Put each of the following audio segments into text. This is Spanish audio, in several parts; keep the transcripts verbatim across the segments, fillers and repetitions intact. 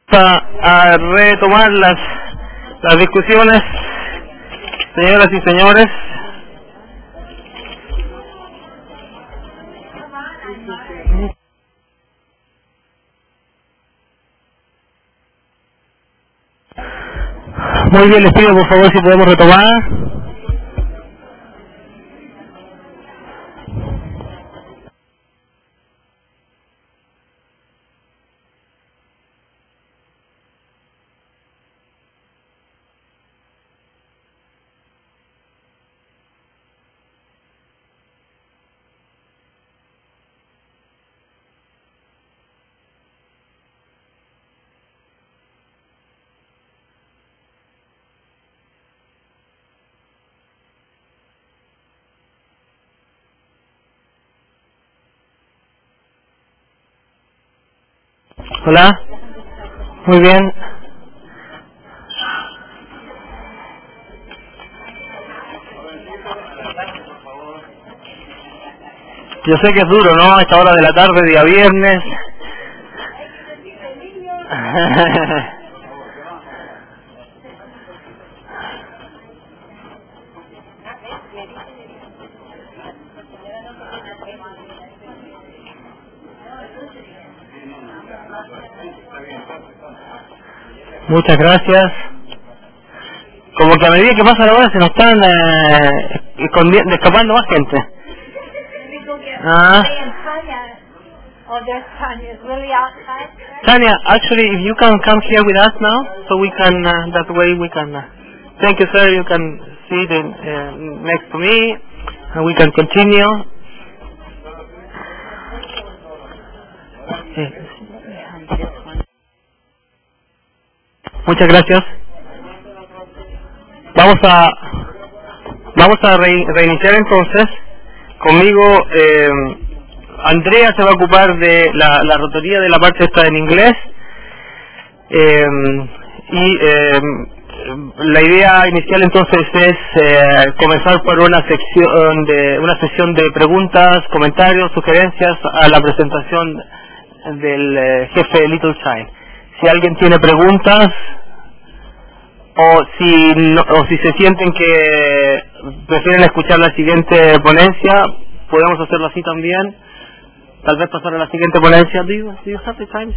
A, a retomar las, las discusiones, señoras y señores. Muy bien, les pido por favor si podemos retomar. Hola, muy bien. Yo sé que es duro, ¿no? A esta hora de la tarde, día viernes. Muchas gracias. Como que a medida que pasa la hora se nos están eh, escondi- escapando más gente. Ah. Tanya, actually, if you can come here with us now, so we can, uh, that way we can, uh, thank you sir, you can sit in, uh, next to me, and we can continue. Sí. Muchas gracias. Vamos a vamos a re, reiniciar entonces. Conmigo eh, Andrea se va a ocupar de la, la rotoría de la parte esta en inglés eh, y eh, la idea inicial entonces es eh, comenzar por una sección de una sesión de preguntas, comentarios, sugerencias a la presentación del eh, jefe Little Child. Si alguien tiene preguntas o si no, o si se sienten que prefieren escuchar la siguiente ponencia, podemos hacerlo así también. Tal vez pasar a la siguiente ponencia. Do you, do you have the time?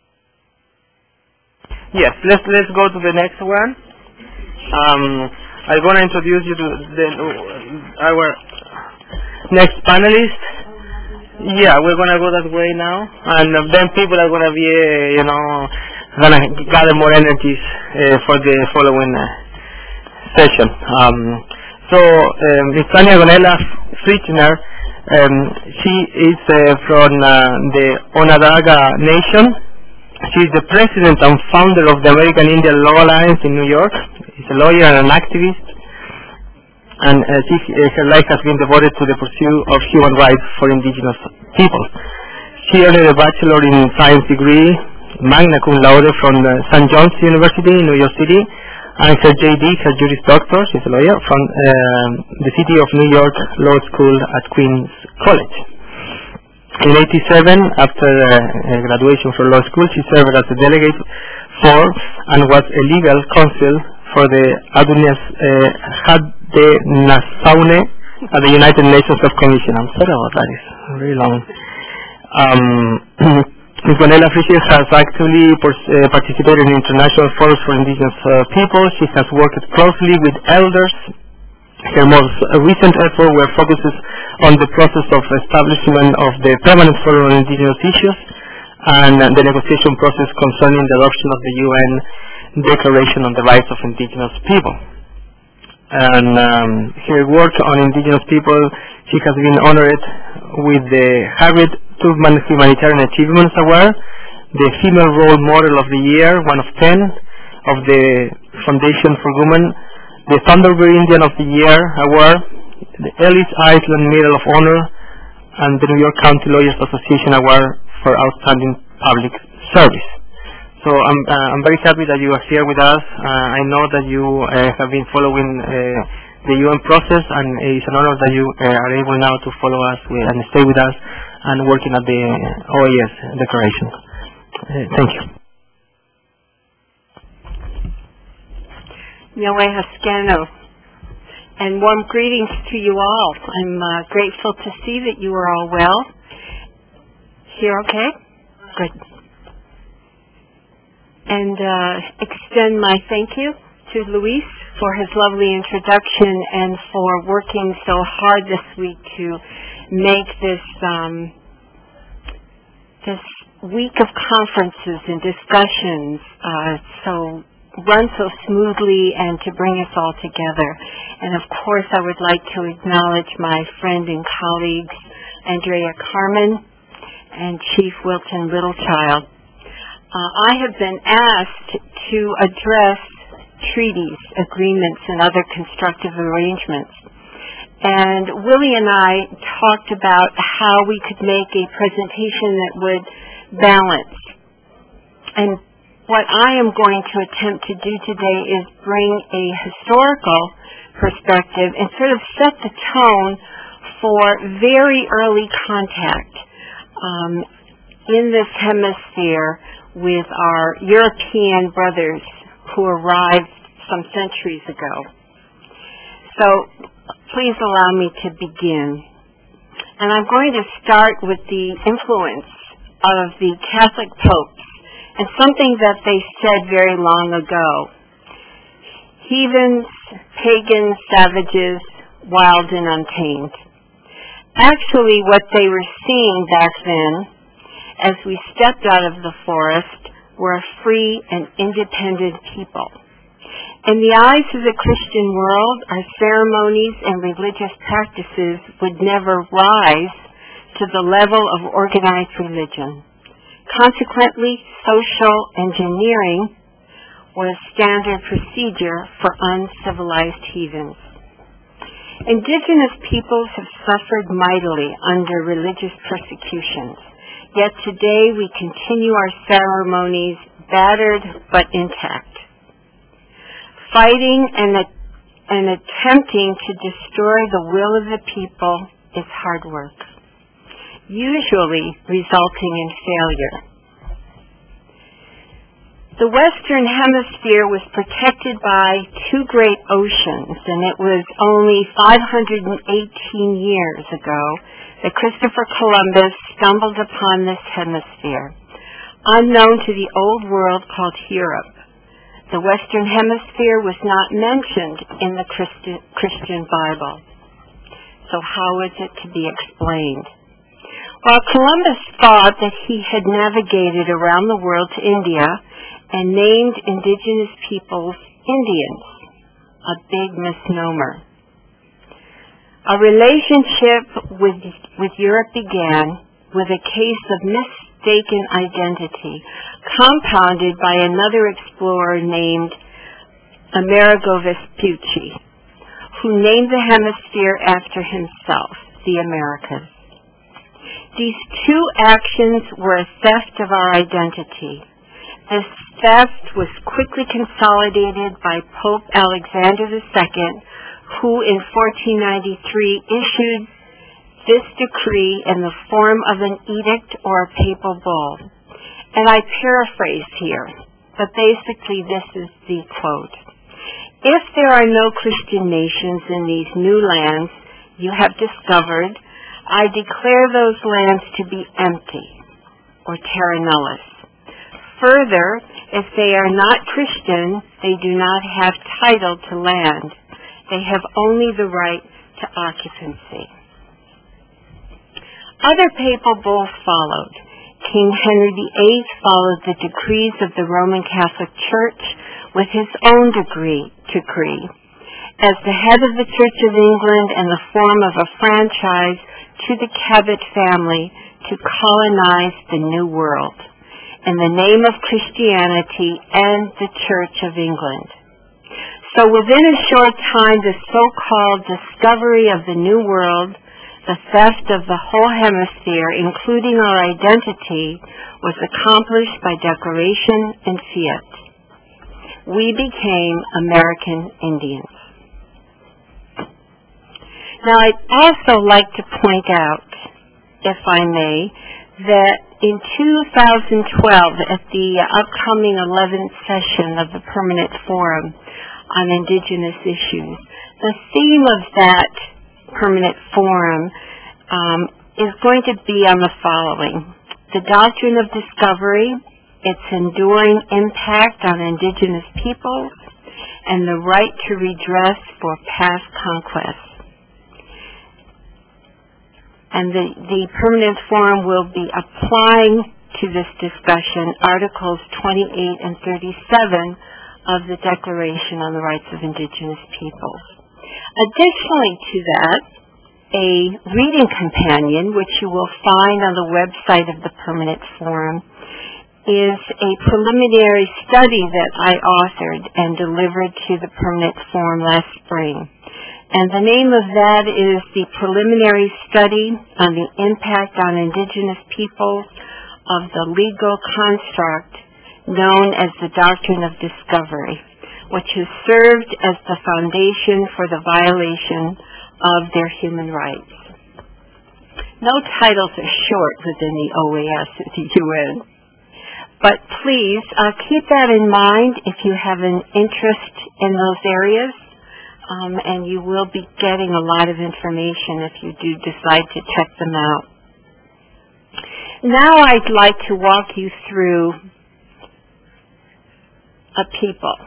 Yes, let's let's go to the next one. Um, I'm going to introduce you to the, our next panelist. Yeah, we're going to go that way now, and then people are going to be, uh, you know, gonna gather more energies uh, for the following uh, session. Um, so, um, Miz Tanya Gonella Fritchner, um, she is uh, from uh, the Onondaga Nation. She is the president and founder of the American Indian Law Alliance in New York. She's a lawyer and an activist, and uh, she, uh, her life has been devoted to the pursuit of human rights for indigenous people. She earned a Bachelor in Science degree, magna cum laude from uh, Saint John's University in New York City, and her J D, her Juris Doctor, she's a lawyer, from uh, the City of New York Law School at Queens College. In eighty-seven, after uh, graduation from law school, she served as a delegate for and was a legal counsel for the Adunas uh, Haudenosaunee at the United Nations Subcommission. I'm sorry about that, it's very long. Um, Miz Gonella Fritchner has actively uh, participated in international forums for indigenous uh, people. She has worked closely with elders. Her most uh, recent effort were focuses on the process of establishment of the Permanent Forum on Indigenous Issues and uh, the negotiation process concerning the adoption of the U N Declaration on the Rights of Indigenous People. And um, her work on indigenous people, she has been honored with the Harriet Tubman Humanitarian Achievements Award, the Female Role Model of the Year, one of ten, of the Foundation for Women, the Thunderbird Indian of the Year Award, the Ellis Island Medal of Honor, and the New York County Lawyers Association Award for Outstanding Public Service. So I'm, uh, I'm very happy that you are here with us. Uh, I know that you uh, have been following uh, the U N process, and it's an honor that you uh, are able now to follow us with, and stay with us and working at the O A S declaration. Uh, thank you. Noe Haskeno, and warm greetings to you all. I'm uh, grateful to see that you are all well. Here, okay? Good. And uh, extend my thank you to Luis for his lovely introduction and for working so hard this week to make this um, this week of conferences and discussions uh, so run so smoothly and to bring us all together. And of course, I would like to acknowledge my friend and colleagues, Andrea Carmen and Chief Wilton Littlechild. Uh, I have been asked to address treaties, agreements, and other constructive arrangements. And Willie and I talked about how we could make a presentation that would balance. And what I am going to attempt to do today is bring a historical perspective and sort of set the tone for very early contact um, in this hemisphere with our European brothers who arrived some centuries ago. So please allow me to begin. And I'm going to start with the influence of the Catholic popes and something that they said very long ago. Heathens, pagans, savages, wild and untamed. Actually, what they were seeing back then, as we stepped out of the forest, were a free and independent people. In the eyes of the Christian world, our ceremonies and religious practices would never rise to the level of organized religion. Consequently, social engineering was standard procedure for uncivilized heathens. Indigenous peoples have suffered mightily under religious persecutions, yet today we continue our ceremonies battered but intact. Fighting and, and attempting to destroy the will of the people is hard work, usually resulting in failure. The Western Hemisphere was protected by two great oceans, and it was only five hundred eighteen years ago that Christopher Columbus stumbled upon this hemisphere, unknown to the old world called Europe. The Western Hemisphere was not mentioned in the Christi- Christian Bible. So how is it to be explained? While Columbus thought that he had navigated around the world to India and named indigenous peoples Indians, a big misnomer. A relationship with, with Europe began with a case of mistaken identity, compounded by another explorer named Amerigo Vespucci, who named the hemisphere after himself, the Americas. These two actions were a theft of our identity. This theft was quickly consolidated by Pope Alexander the Second, who in fourteen ninety-three issued this decree in the form of an edict or a papal bull. And I paraphrase here, but basically this is the quote. If there are no Christian nations in these new lands you have discovered, I declare those lands to be empty, or terra nullius. Further, if they are not Christian, they do not have title to land. They have only the right to occupancy. Other papal bulls followed. King Henry the Eighth followed the decrees of the Roman Catholic Church with his own decree, decree. As the head of the Church of England in the form of a franchise to the Cabot family to colonize the New World in the name of Christianity and the Church of England. So within a short time, the so-called discovery of the New World, the theft of the whole hemisphere, including our identity, was accomplished by declaration and fiat. We became American Indians. Now, I'd also like to point out, if I may, that in two thousand twelve, at the upcoming eleventh session of the Permanent Forum, on Indigenous issues. The theme of that permanent forum um, is going to be on the following: the doctrine of discovery, its enduring impact on Indigenous peoples, and the right to redress for past conquests. And the, the permanent forum will be applying to this discussion Articles twenty-eight and thirty-seven of the Declaration on the Rights of Indigenous Peoples. Additionally to that, a reading companion, which you will find on the website of the Permanent Forum, is a preliminary study that I authored and delivered to the Permanent Forum last spring. And the name of that is the Preliminary Study on the Impact on Indigenous Peoples of the Legal Construct known as the Doctrine of Discovery, which has served as the foundation for the violation of their human rights. No titles are short within the O A S or the U N. But please uh, keep that in mind if you have an interest in those areas, um, and you will be getting a lot of information if you do decide to check them out. Now I'd like to walk you through a people.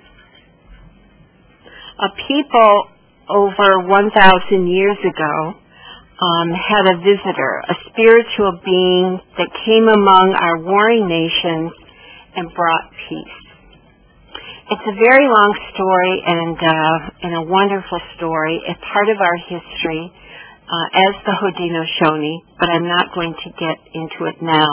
A people over one thousand years ago Um, had a visitor, a spiritual being that came among our warring nations and brought peace. It's a very long story and, uh, and a wonderful story. It's part of our history uh, as the Haudenosaunee, but I'm not going to get into it now.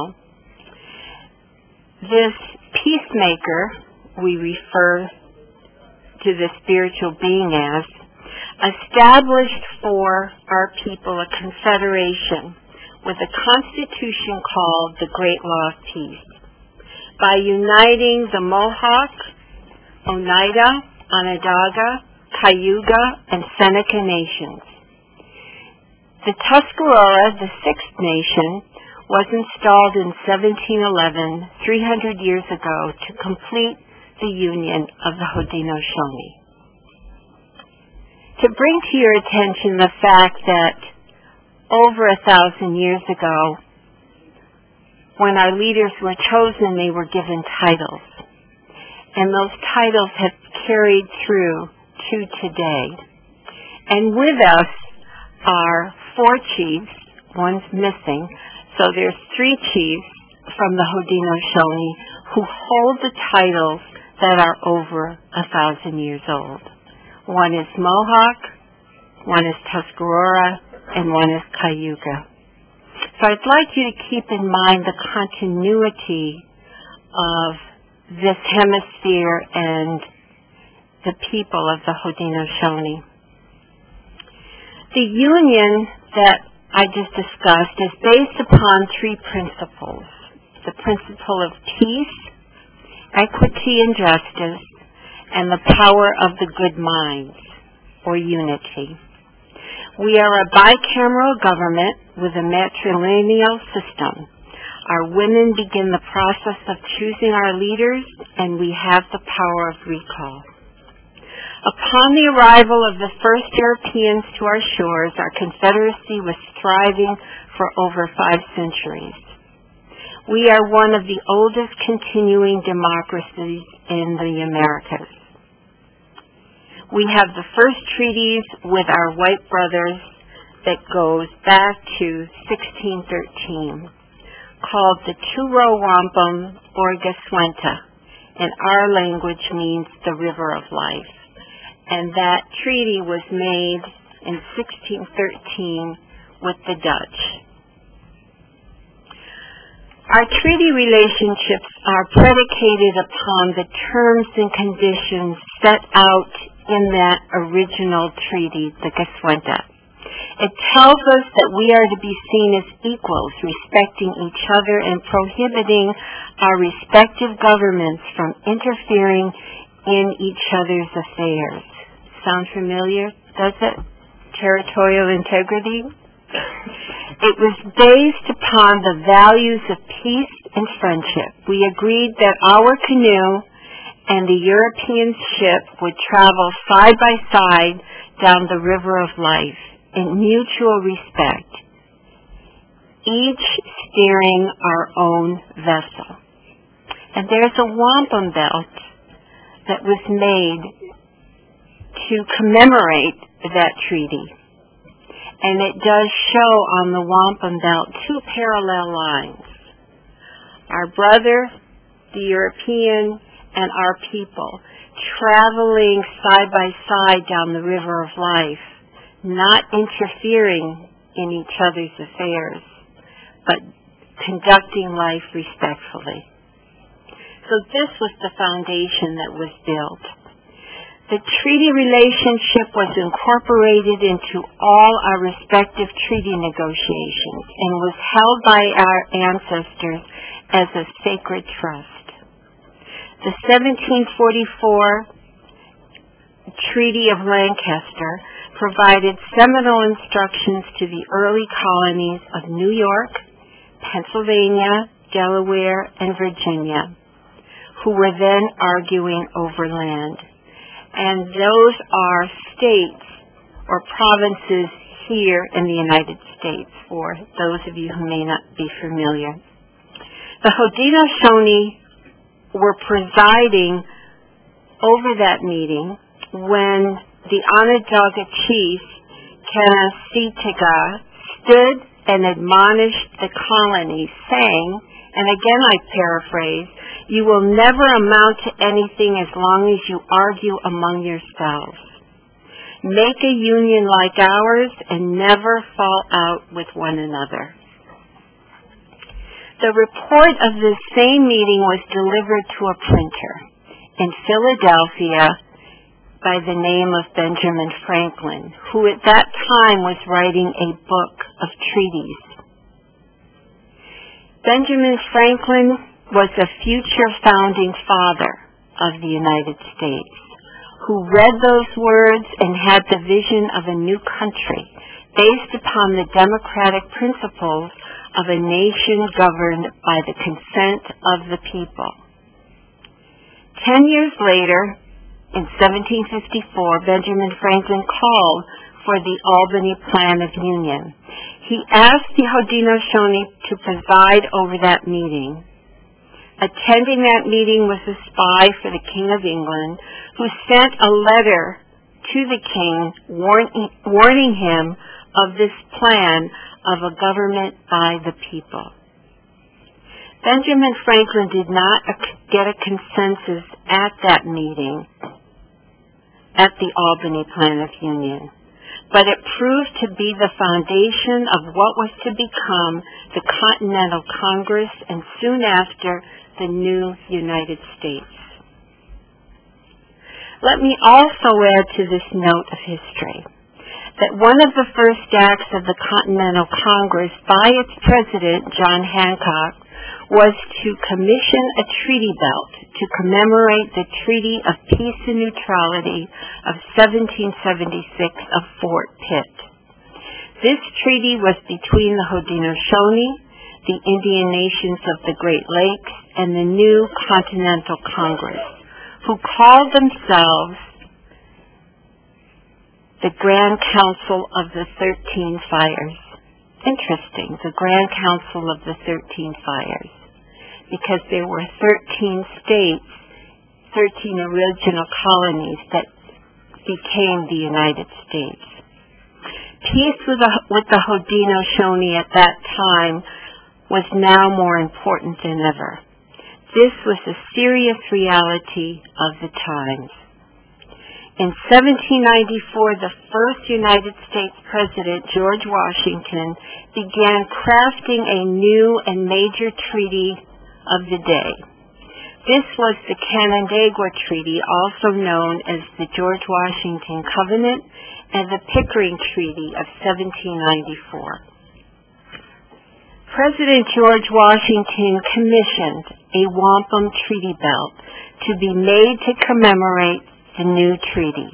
This peacemaker, we refer to the spiritual being as, established for our people a confederation with a constitution called the Great Law of Peace. By uniting the Mohawk, Oneida, Onondaga, Cayuga, and Seneca nations. The Tuscarora, the sixth nation, was installed in seventeen eleven, three hundred years ago, to complete the union of the Haudenosaunee. To bring to your attention the fact that over a thousand years ago, when our leaders were chosen, they were given titles. And those titles have carried through to today. And with us are four chiefs, one's missing, so there's three chiefs from the Haudenosaunee who hold the titles that are over a thousand years old. One is Mohawk, one is Tuscarora, and one is Cayuga. So I'd like you to keep in mind the continuity of this hemisphere and the people of the Haudenosaunee. The union that I just discussed is based upon three principles: the principle of peace, equity and justice, and the power of the good minds, or unity. We are a bicameral government with a matrilineal system. Our women begin the process of choosing our leaders, and we have the power of recall. Upon the arrival of the first Europeans to our shores, our confederacy was thriving for over five centuries. We are one of the oldest continuing democracies in the Americas. We have the first treaties with our white brothers that goes back to sixteen thirteen, called the Churo Wampum or Gaswenta, and our language means the river of life. And that treaty was made in sixteen thirteen with the Dutch. Our treaty relationships are predicated upon the terms and conditions set out in that original treaty, the Gaswenta. It tells us that we are to be seen as equals, respecting each other and prohibiting our respective governments from interfering in each other's affairs. Sound familiar, does it? Territorial integrity? It was based upon the values of peace and friendship. We agreed that our canoe and the European ship would travel side by side down the river of life in mutual respect, each steering our own vessel. And there's a wampum belt that was made to commemorate that treaty. And it does show on the wampum belt two parallel lines. Our brother, the European, and our people traveling side by side down the river of life, not interfering in each other's affairs, but conducting life respectfully. So this was the foundation that was built. The treaty relationship was incorporated into all our respective treaty negotiations and was held by our ancestors as a sacred trust. The seventeen forty-four Treaty of Lancaster provided seminal instructions to the early colonies of New York, Pennsylvania, Delaware, and Virginia, who were then arguing over land. And those are states or provinces here in the United States, for those of you who may not be familiar. The Haudenosaunee were presiding over that meeting when the Onondaga chief, Kanesitega, stood and admonished the colony, saying, and again I paraphrase, "You will never amount to anything as long as you argue among yourselves. Make a union like ours and never fall out with one another." The report of this same meeting was delivered to a printer in Philadelphia by the name of Benjamin Franklin, who at that time was writing a book of treaties. Benjamin Franklin was a future founding father of the United States, who read those words and had the vision of a new country based upon the democratic principles of a nation governed by the consent of the people. Ten years later, in seventeen fifty-four, Benjamin Franklin called for the Albany Plan of Union. He asked the Haudenosaunee to preside over that meeting. Attending that meeting was a spy for the King of England, who sent a letter to the king warning, warning him of this plan of a government by the people. Benjamin Franklin did not get a consensus at that meeting, at the Albany Plan of Union, but it proved to be the foundation of what was to become the Continental Congress and soon after the new United States. Let me also add to this note of history that one of the first acts of the Continental Congress by its president, John Hancock, was to commission a treaty belt to commemorate the Treaty of Peace and Neutrality of seventeen seventy-six of Fort Pitt. This treaty was between the Haudenosaunee, the Indian nations of the Great Lakes, and the new Continental Congress, who called themselves the Grand Council of the Thirteen Fires. Interesting, the Grand Council of the Thirteen Fires, because there were thirteen states, thirteen original colonies that became the United States. Peace with the, with the Haudenosaunee at that time was now more important than ever. This was a serious reality of the times. In seventeen ninety-four, the first United States President, George Washington, began crafting a new and major treaty of the day. This was the Canandaigua Treaty, also known as the George Washington Covenant, and the Pickering Treaty of seventeen ninety-four. President George Washington commissioned a wampum treaty belt to be made to commemorate the new treaty,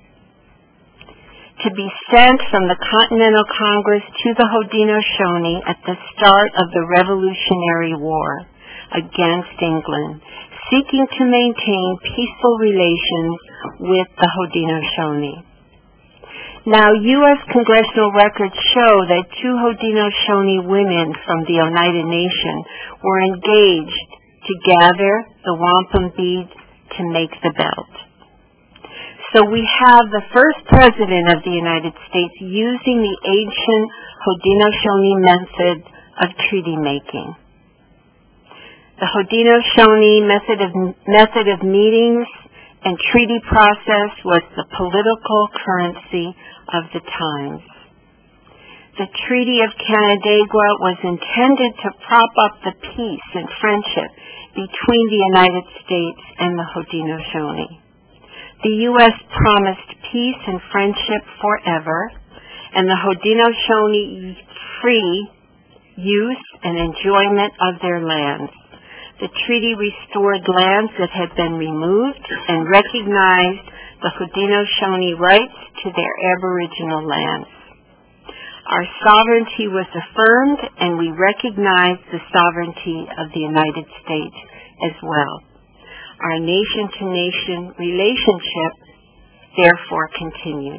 to be sent from the Continental Congress to the Haudenosaunee at the start of the Revolutionary War against England, seeking to maintain peaceful relations with the Haudenosaunee. Now, U S congressional records show that two Haudenosaunee women from the Oneida Nation were engaged to gather the wampum beads to make the belt. So we have the first president of the United States using the ancient Haudenosaunee method of treaty making. The Haudenosaunee method of, method of meetings and treaty process was the political currency of the times. The Treaty of Canandaigua was intended to prop up the peace and friendship between the United States and the Haudenosaunee. The U S promised peace and friendship forever, and the Haudenosaunee free use and enjoyment of their lands. The treaty restored lands that had been removed and recognized the Haudenosaunee rights to their aboriginal lands. Our sovereignty was affirmed, and we recognized the sovereignty of the United States as well. Our nation-to-nation relationship, therefore, continued.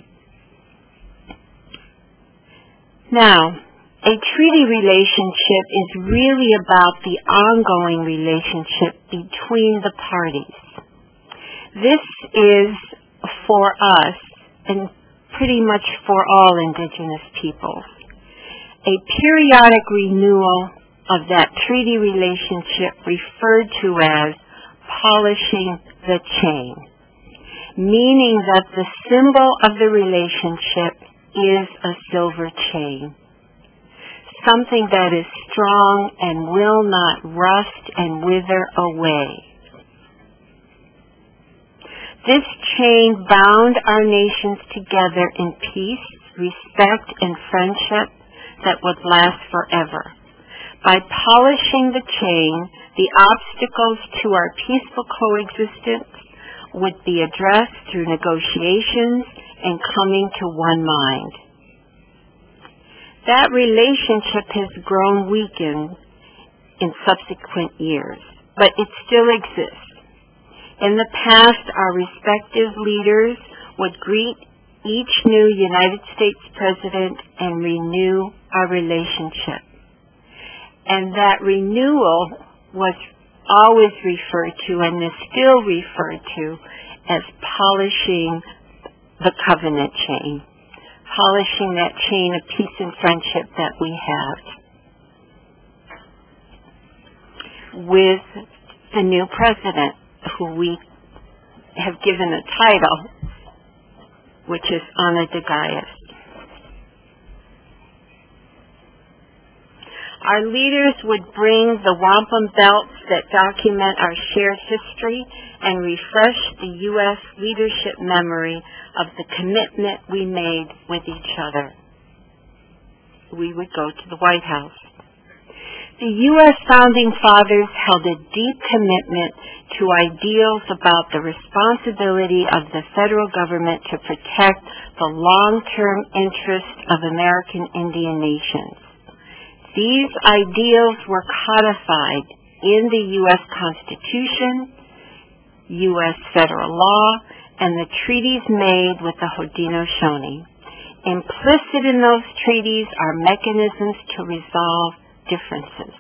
Now, a treaty relationship is really about the ongoing relationship between the parties. This is for us, and pretty much for all indigenous peoples, a periodic renewal of that treaty relationship referred to as polishing the chain, meaning that the symbol of the relationship is a silver chain, something that is strong and will not rust and wither away. This chain bound our nations together in peace, respect, and friendship that would last forever. By polishing the chain, the obstacles to our peaceful coexistence would be addressed through negotiations and coming to one mind. That relationship has grown weakened in subsequent years, but it still exists. In the past, our respective leaders would greet each new United States president and renew our relationship. And that renewal was always referred to and is still referred to as polishing the covenant chain, polishing that chain of peace and friendship that we have with the new president, who we have given a title, which is Ana de Galles. Our leaders would bring the wampum belts that document our shared history and refresh the U S leadership memory of the commitment we made with each other. We would go to the White House. The U S Founding Fathers held a deep commitment to ideals about the responsibility of the federal government to protect the long-term interests of American Indian nations. These ideals were codified in the U S Constitution, U S federal law, and the treaties made with the Haudenosaunee. Implicit in those treaties are mechanisms to resolve differences.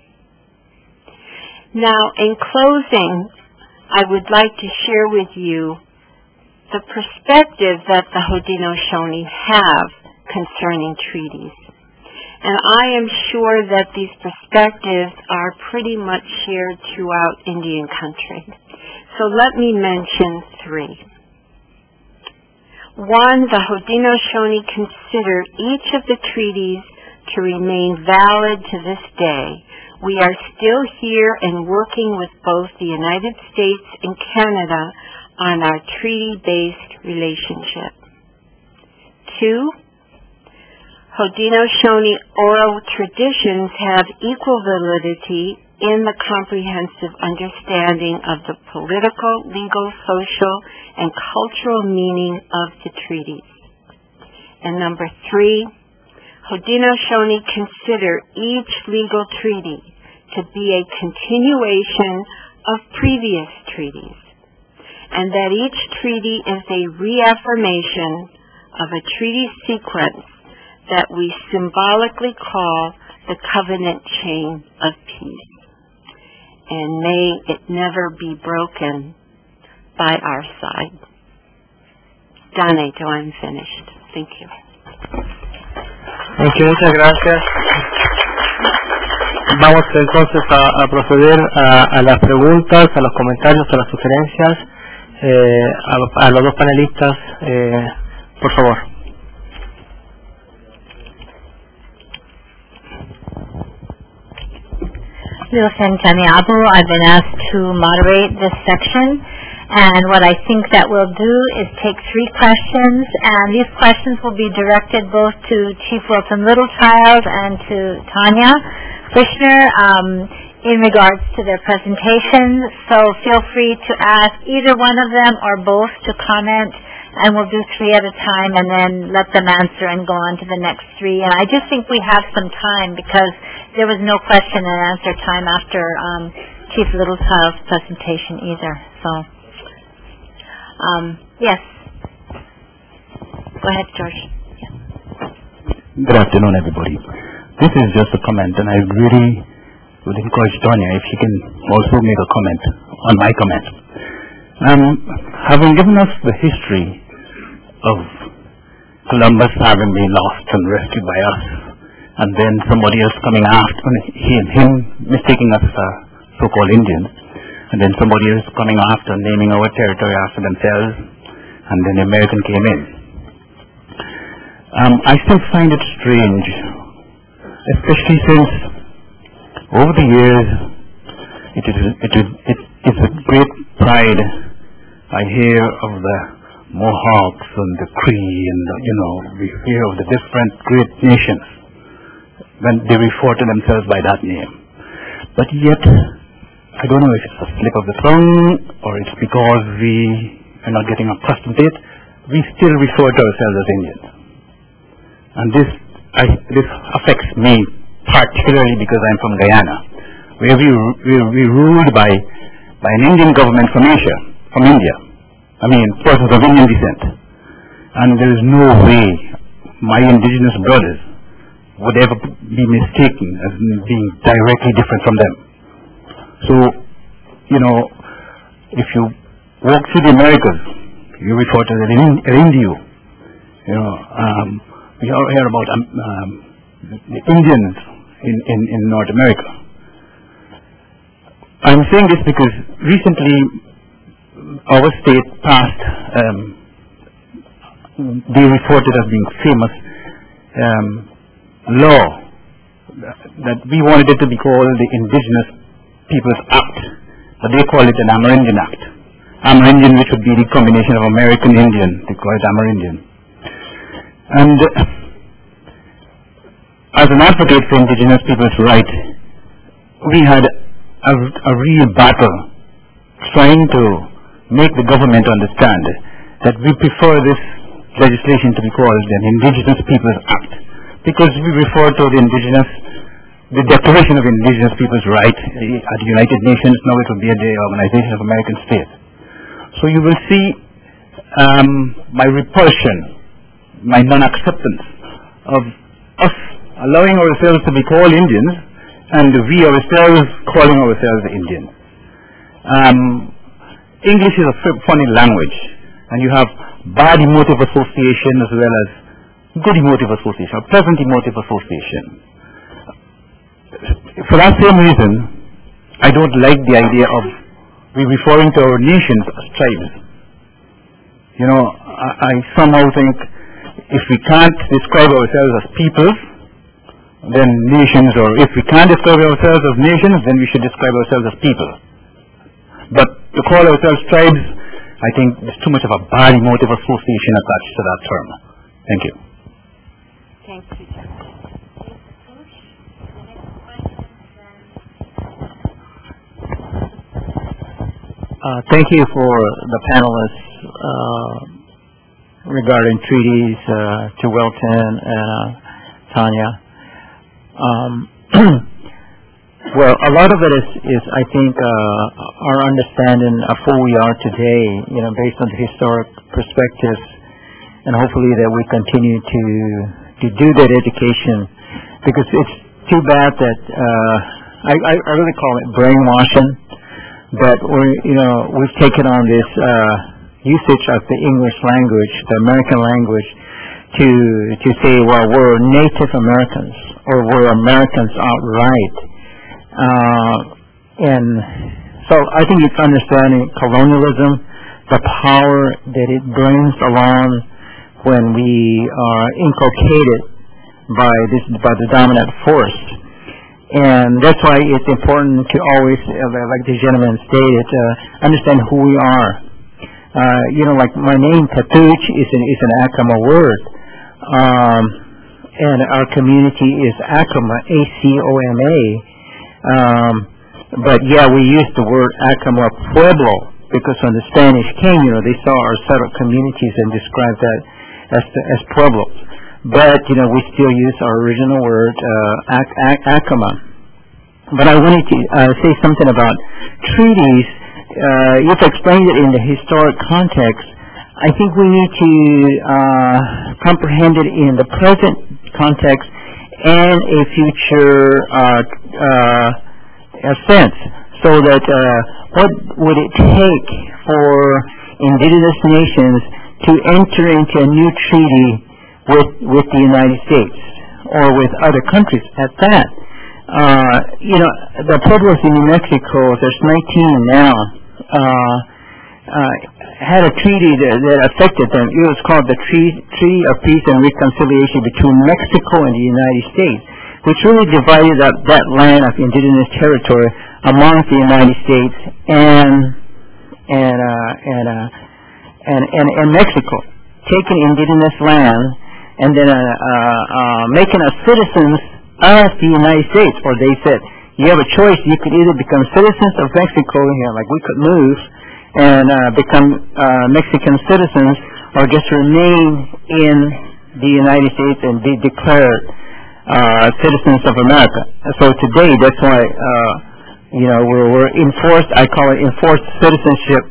Now, in closing, I would like to share with you the perspective that the Haudenosaunee have concerning treaties. And I am sure that these perspectives are pretty much shared throughout Indian country. So let me mention three. One, the Haudenosaunee consider each of the treaties to remain valid to this day. We are still here and working with both the United States and Canada on our treaty-based relationship. Two, Haudenosaunee oral traditions have equal validity in the comprehensive understanding of the political, legal, social, and cultural meaning of the treaties. And number three, Haudenosaunee consider each legal treaty to be a continuation of previous treaties, and that each treaty is a reaffirmation of a treaty sequence that we symbolically call the covenant chain of peace. And may it never be broken by our side. Daneto, I'm finished. Thank you. Muchas, muchas gracias. Vamos entonces a, a proceder a, a las preguntas, a los comentarios, a las sugerencias. Eh, a, a los dos panelistas, eh, por favor. Lilsen Kamiabu, I've been asked to moderate this section, and what I think that we'll do is take three questions, and these questions will be directed both to Chief Wilton Littlechild and to Tanya Frischner um, in regards to their presentation. So feel free to ask either one of them or both to comment, and we'll do three at a time and then let them answer and go on to the next three. And I just think we have some time because there was no question and answer time after um, Chief Littlechild's presentation either. So, um, yes. Go ahead, George. Yeah. Good afternoon, everybody. This is just a comment, and I really would encourage Tanya if she can also make a comment on my comment. Um, having given us the history of Columbus having been lost and rescued by us, and then somebody else coming after him, him mistaking us as so-called Indians, and then somebody else coming after, naming our territory after themselves, and then the American came in. Um, I still find it strange, especially since over the years it is it is it is a great pride I hear of the Mohawks and the Cree, and the, you know, we hear of the different great nations when they refer to themselves by that name. But yet, I don't know if it's a slip of the tongue or it's because we are not getting accustomed to it, we still refer to ourselves as Indians. And this, I, this affects me particularly because I'm from Guyana, where we, we, we ruled by, by an Indian government from Asia, from India. I mean, persons of Indian descent. And there is no way my indigenous brothers would ever be mistaken as being directly different from them. So, you know, if you walk through the Americas, you refer to the Indio. You know, um, we all hear about um, um, the Indians in, in, in North America. I'm saying this because recently our state passed, um, they reported as being famous um, law that, that we wanted it to be called the Indigenous Peoples Act, but they call it an Amerindian Act. Amerindian, which would be the combination of American Indian, they call it Amerindian. And uh, as an advocate for Indigenous people's rights, we had a, a real battle trying to make the government understand that we prefer this legislation to be called an Indigenous Peoples Act, because we refer to the indigenous, the Declaration of Indigenous Peoples' Rights at the United Nations. Now it will be at the Organization of American States. So you will see um, my repulsion, my non-acceptance of us allowing ourselves to be called Indians and we ourselves calling ourselves Indians. Um, English is a funny language, and you have bad emotive association as well as good emotive association, or pleasant emotive association. For that same reason, I don't like the idea of we referring to our nations as tribes. You know, I, I somehow think if we can't describe ourselves as peoples, then nations, or if we can't describe ourselves as nations, then we should describe ourselves as people. But to call ourselves tribes, I think there's too much of a bad emotive association attached to that term. Thank you. Thank you, John. Uh, thank you for the panelists uh, regarding treaties, uh, to Wilton and uh, Tanya. Um, Well, a lot of it is, is I think, uh, our understanding of who we are today, you know, based on the historic perspectives, and hopefully that we continue to to do that education, because it's too bad that uh, I, I, I really call it brainwashing, that we you know we've taken on this uh, usage of the English language, the American language, to to say, well, we're Native Americans or we're Americans outright. Uh, and so I think it's understanding colonialism, the power that it brings along when we are inculcated by this by the dominant force. And that's why it's important to always, uh, like the gentleman stated, uh, understand who we are. Uh, you know, like my name, Tatuch, is an, is an Acoma word. Um, and our community is Acoma, A C O M A. Um, but yeah, we use the word Acoma Pueblo because when the Spanish came, you know, they saw our settled communities and described that as the, as Pueblos. But, you know, we still use our original word, uh, ac- ac- Acoma. But I wanted to uh, say something about treaties. Uh, you've explained it in the historic context. I think we need to uh, comprehend it in the present context and a future uh, uh, sense, so that uh, what would it take for indigenous nations to enter into a new treaty with with the United States or with other countries at that? Uh, you know, the Pueblos in New Mexico, there's nineteen now, uh, uh, had a treaty that, that affected them. It was called the Treaty, Treaty of Peace and Reconciliation between Mexico and the United States, which really divided up that land of indigenous territory among the United States and and uh, and, uh, and and and Mexico, taking indigenous land and then uh, uh, uh, making us citizens of the United States. Or they said, you have a choice. You could either become citizens of Mexico, you know, like we could move and uh, become uh, Mexican citizens, or just remain in the United States and be declared uh, citizens of America. So today, that's why uh, you know we're, we're enforced. I call it enforced citizenship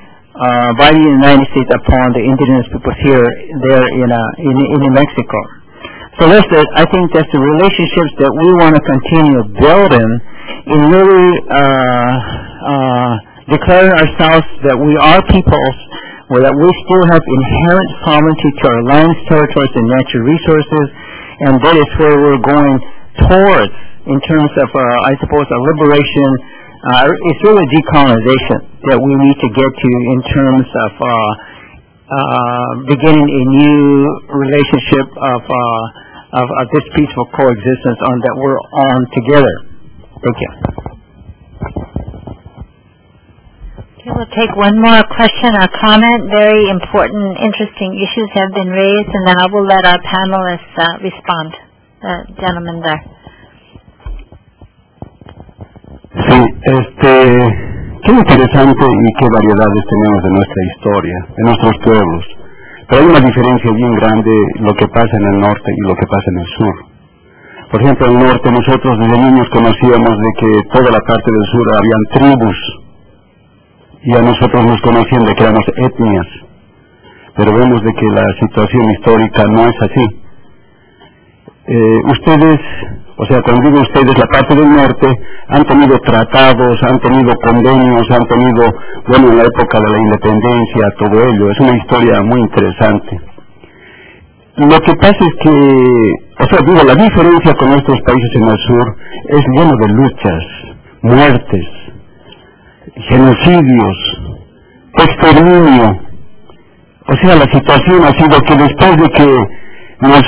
uh, by the United States upon the indigenous people here, there in uh, in, in New Mexico. So that's the, I think that's the relationships that we want to continue building in really uh, uh, declaring ourselves that we are peoples, or that we still have inherent sovereignty to our lands, territories, and natural resources, and that is where we're going towards in terms of, uh, I suppose, a liberation. Uh, it's really decolonization that we need to get to in terms of uh, uh, beginning a new relationship of, uh, of of this peaceful coexistence on that we're on together. Thank you. Okay, we'll take one more question or comment. Very important, interesting issues have been raised, and then I will let our panelists uh, respond. Uh, gentleman there. Sí, este, qué interesante y qué variedades tenemos de nuestra historia, de nuestros pueblos. Pero hay una diferencia bien grande lo que pasa en el norte y lo que pasa en el sur. Por ejemplo, en el norte nosotros desde niños conocíamos de que toda la parte del sur habían tribus, y a nosotros nos conocían de que éramos etnias, pero vemos de que la situación histórica no es así. Eh, ustedes, o sea, cuando digo ustedes, la parte del norte, han tenido tratados, han tenido convenios, han tenido, bueno, en la época de la independencia, todo ello. Es una historia muy interesante. Lo que pasa es que, o sea, digo, la diferencia con nuestros países en el sur es lleno de luchas, muertes, genocidios, exterminio. O sea, la situación ha sido que después de que nos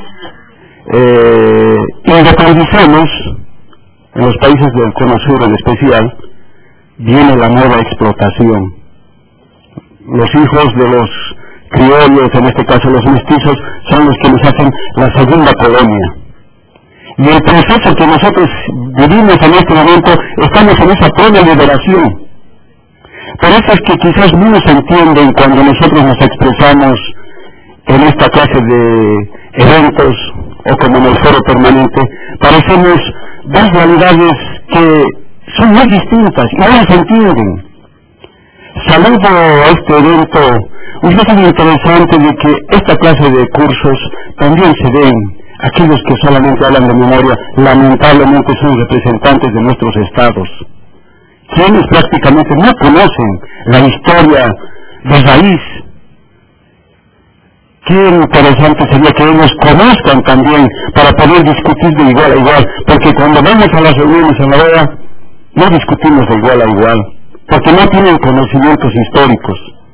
eh, independizamos, en los países del Cono Sur en especial, viene la nueva explotación. Los hijos de los criollos, en este caso los mestizos, son los que nos hacen la segunda colonia. Y el proceso que nosotros vivimos en este momento, estamos en esa plena liberación. Por eso es que quizás no nos entienden cuando nosotros nos expresamos en esta clase de eventos o como en el foro permanente, parecemos dos realidades que son muy distintas y no se entienden. Saludo a este evento, un es interesante de que esta clase de cursos también se den. Aquellos que solamente hablan de memoria, lamentablemente son representantes de nuestros estados, quienes prácticamente no conocen la historia de raíz. Qué interesante sería que ellos conozcan también para poder discutir de igual a igual, porque cuando vamos a las reuniones en la O E A, no discutimos de igual a igual, porque no tienen conocimientos históricos.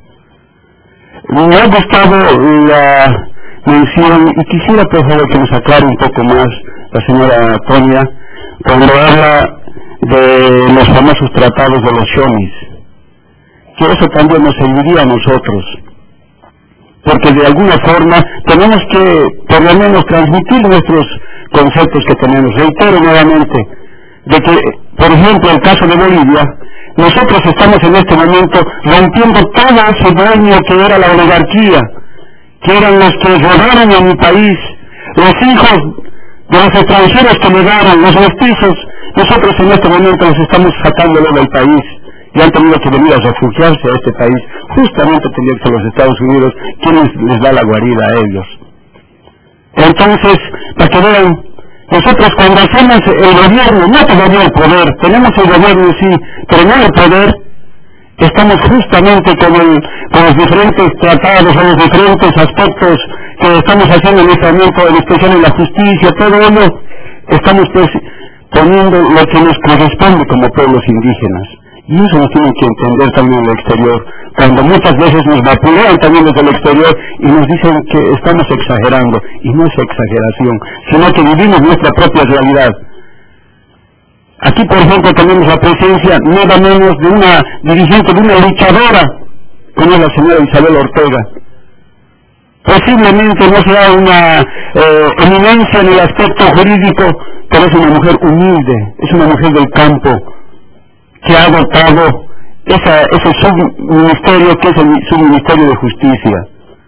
Me ha gustado la mención, y quisiera por favor que nos aclare un poco más la señora Tonia, cuando habla de los famosos tratados de los Shonis, que eso también nos serviría a nosotros, porque de alguna forma tenemos que por lo menos transmitir nuestros conceptos que tenemos. Reitero nuevamente de que, por ejemplo, el caso de Bolivia, nosotros estamos en este momento rompiendo todo ese daño que era la oligarquía, que eran los que robaron a mi país, los hijos de los extranjeros que llegaron, los mestizos. Nosotros en este momento los estamos sacándolo del país y han tenido que venir a refugiarse a este país, justamente teniendo que los Estados Unidos, quienes les da la guarida a ellos. Entonces, para que vean, nosotros cuando hacemos el gobierno, no todavía el poder, tenemos el gobierno sí, pero no el poder, estamos justamente con, el, con los diferentes tratados, con los diferentes aspectos que estamos haciendo en este momento, en especial en la justicia, todo ello, estamos pues poniendo lo que nos corresponde como pueblos indígenas. Y eso nos tienen que entender también en el exterior, cuando muchas veces nos vapulean también desde el exterior y nos dicen que estamos exagerando, y no es exageración, sino que vivimos nuestra propia realidad. Aquí, por ejemplo, tenemos la presencia nada menos de una dirigente, de una luchadora, como es la señora Isabel Ortega. Posiblemente no sea una eh, eminencia en el aspecto jurídico, pero es una mujer humilde, es una mujer del campo, que ha adoptado esa, ese subministerio que es el subministerio de justicia.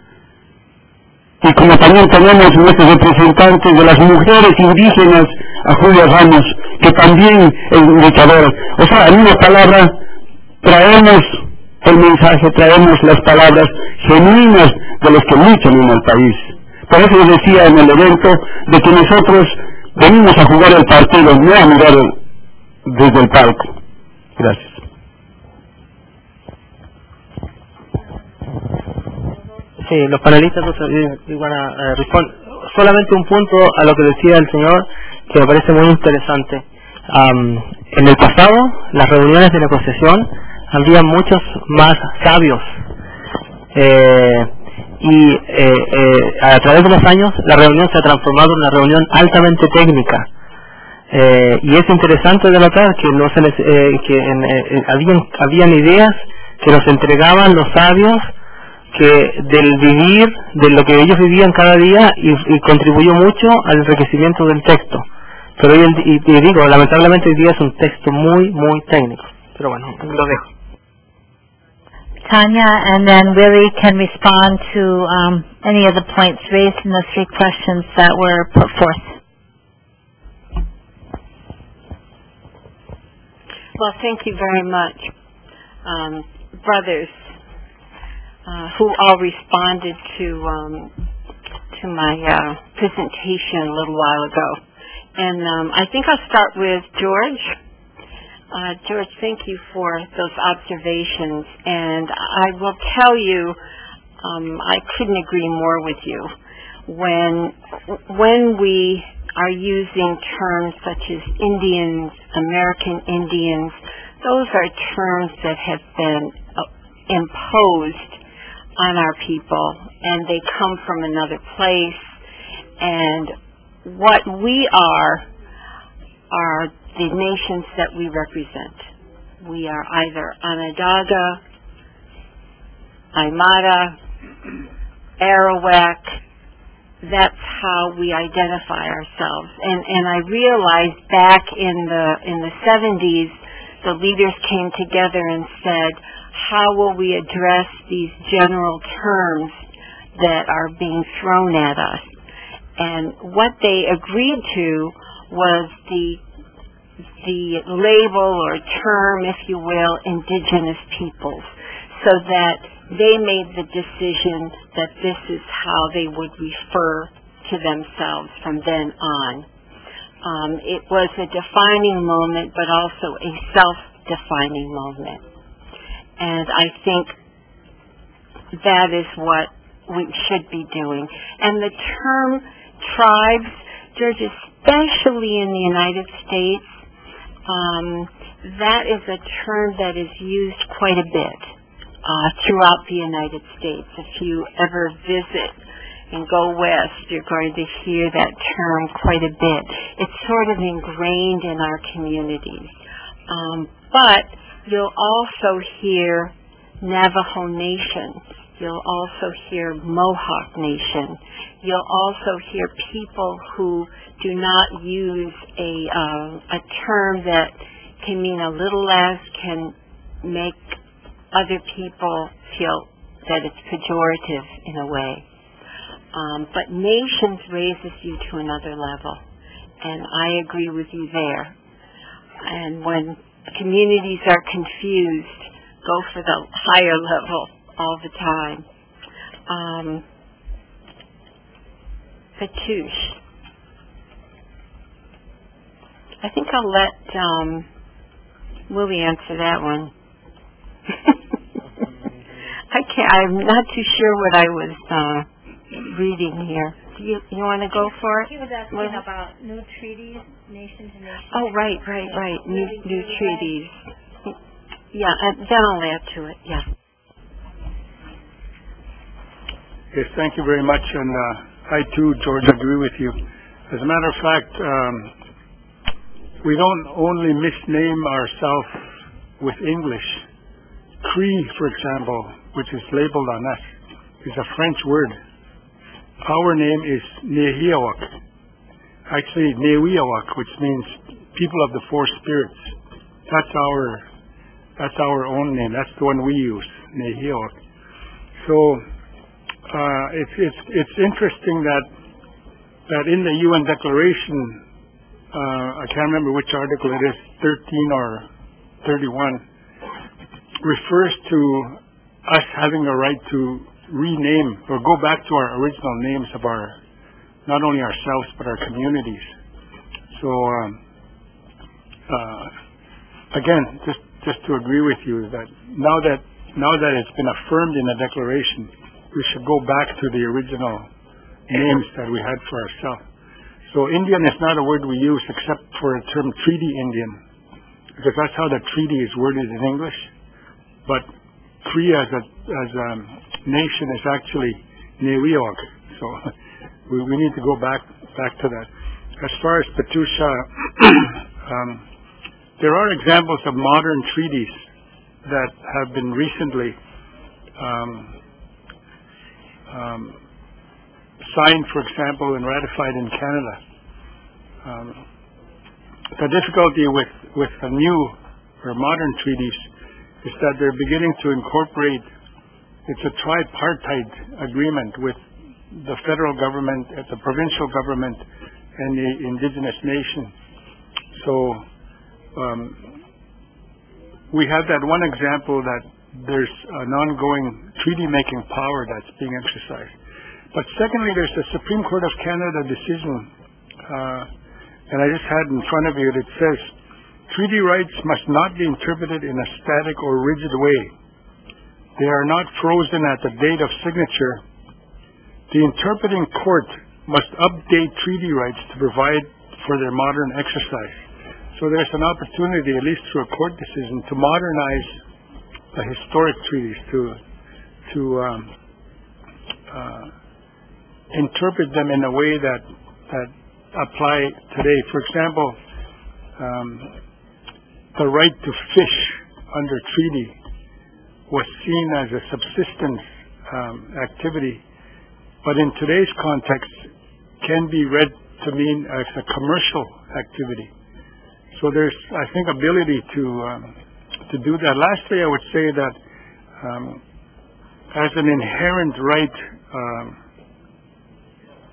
Y como también tenemos nuestros representantes de las mujeres indígenas, a Julia Ramos, que también es luchadora. O sea, en una palabra, traemos el mensaje, traemos las palabras genuinas de los que luchan en el país. Por eso les decía en el evento de que nosotros venimos a jugar el partido, no a mirar desde el palco. Gracias. Sí, los panelistas iban a uh, responder. Solamente un punto a lo que decía el señor, que me parece muy interesante. Um, en el pasado, las reuniones de negociación, había muchos más sabios. Eh, y eh, eh, a través de los años, la reunión se ha transformado en una reunión altamente técnica. Eh, y es interesante de notar que no se les, eh, que en, eh, habían, habían ideas que nos entregaban los sabios, que del vivir, de lo que ellos vivían cada día, y, y contribuyó mucho al enriquecimiento del texto. Pero hoy, y, y digo, lamentablemente hoy día es un texto muy, muy técnico. Pero bueno, lo dejo. Tanya, and then Willie can respond to um, any of the points raised in the three questions that were put forth. Well, thank you very much, um, brothers, uh, who all responded to um, to my uh, presentation a little while ago. And um, I think I'll start with George. Uh, George, thank you for those observations. And I will tell you, um, I couldn't agree more with you. When when we are using terms such as Indians, American Indians, those are terms that have been uh, imposed on our people, and they come from another place. And what we are are the nations that we represent. We are either Onondaga, Aymara, Arawak. That's how we identify ourselves. And and I realized back in the in the seventies, the leaders came together and said, how will we address these general terms that are being thrown at us? And what they agreed to was the the label or term, if you will, indigenous peoples, so that they made the decision that this is how they would refer to themselves from then on. Um, it was a defining moment, but also a self-defining moment. And I think that is what we should be doing. And the term tribes, George, especially in the United States, um, that is a term that is used quite a bit uh, throughout the United States. If you ever visit and go west, you're going to hear that term quite a bit. It's sort of ingrained in our communities. Um, but you'll also hear Navajo Nation. You'll also hear Mohawk Nation. You'll also hear people who do not use a uh, a term that can mean a little less, can make other people feel that it's pejorative in a way. Um, but nations raises you to another level, and I agree with you there. And when communities are confused, go for the higher level all the time. Um, Patush. I think I'll let um, Willie answer that one. I can't. I'm not too sure what I was uh, reading here. Do you you want to go for it? He was asking Willie? about new treaties, nation to nation. Oh, right, right, right. New new treaties. Yeah, and then I'll add to it. Yeah. Yes, thank you very much, and uh, I too, George, agree with you. As a matter of fact, um, we don't only misname ourselves with English. Cree, for example, which is labeled on us, is a French word. Our name is Nehiawak. Actually, Newiawak, which means people of the four spirits. That's our that's our own name. That's the one we use, Nehiawak. So uh, it's it's it's interesting that that in the U N Declaration, uh, I can't remember which article it is, thirteen or thirty-one, refers to us having a right to rename or go back to our original names of our, not only ourselves but our communities. So um, uh, again, just just to agree with you that now that now that it's been affirmed in the Declaration, we should go back to the original names that we had for ourselves. So Indian is not a word we use except for the term Treaty Indian, because that's how the treaty is worded in English. But Cree as a as a nation is actually Newiawak. So we, we need to go back back to that. As far as Patusha, um, there are examples of modern treaties that have been recently um, um, signed, for example, and ratified in Canada. Um, the difficulty with, with the new or modern treaties is that they're beginning to incorporate, it's a tripartite agreement with the federal government, the provincial government, and the indigenous nation. So um, we have that one example that there's an ongoing treaty-making power that's being exercised. But secondly, there's the Supreme Court of Canada decision, uh, and I just had in front of you, it says, treaty rights must not be interpreted in a static or rigid way. They are not frozen at the date of signature. The interpreting court must update treaty rights to provide for their modern exercise. So there's an opportunity, at least through a court decision, to modernize the historic treaties, to to um, uh, interpret them in a way that that apply today. For example, um, the right to fish under treaty was seen as a subsistence um, activity, but in today's context can be read to mean as a commercial activity. So there's, I think, ability to um, to do that. Lastly, I would say that um, as an inherent right um,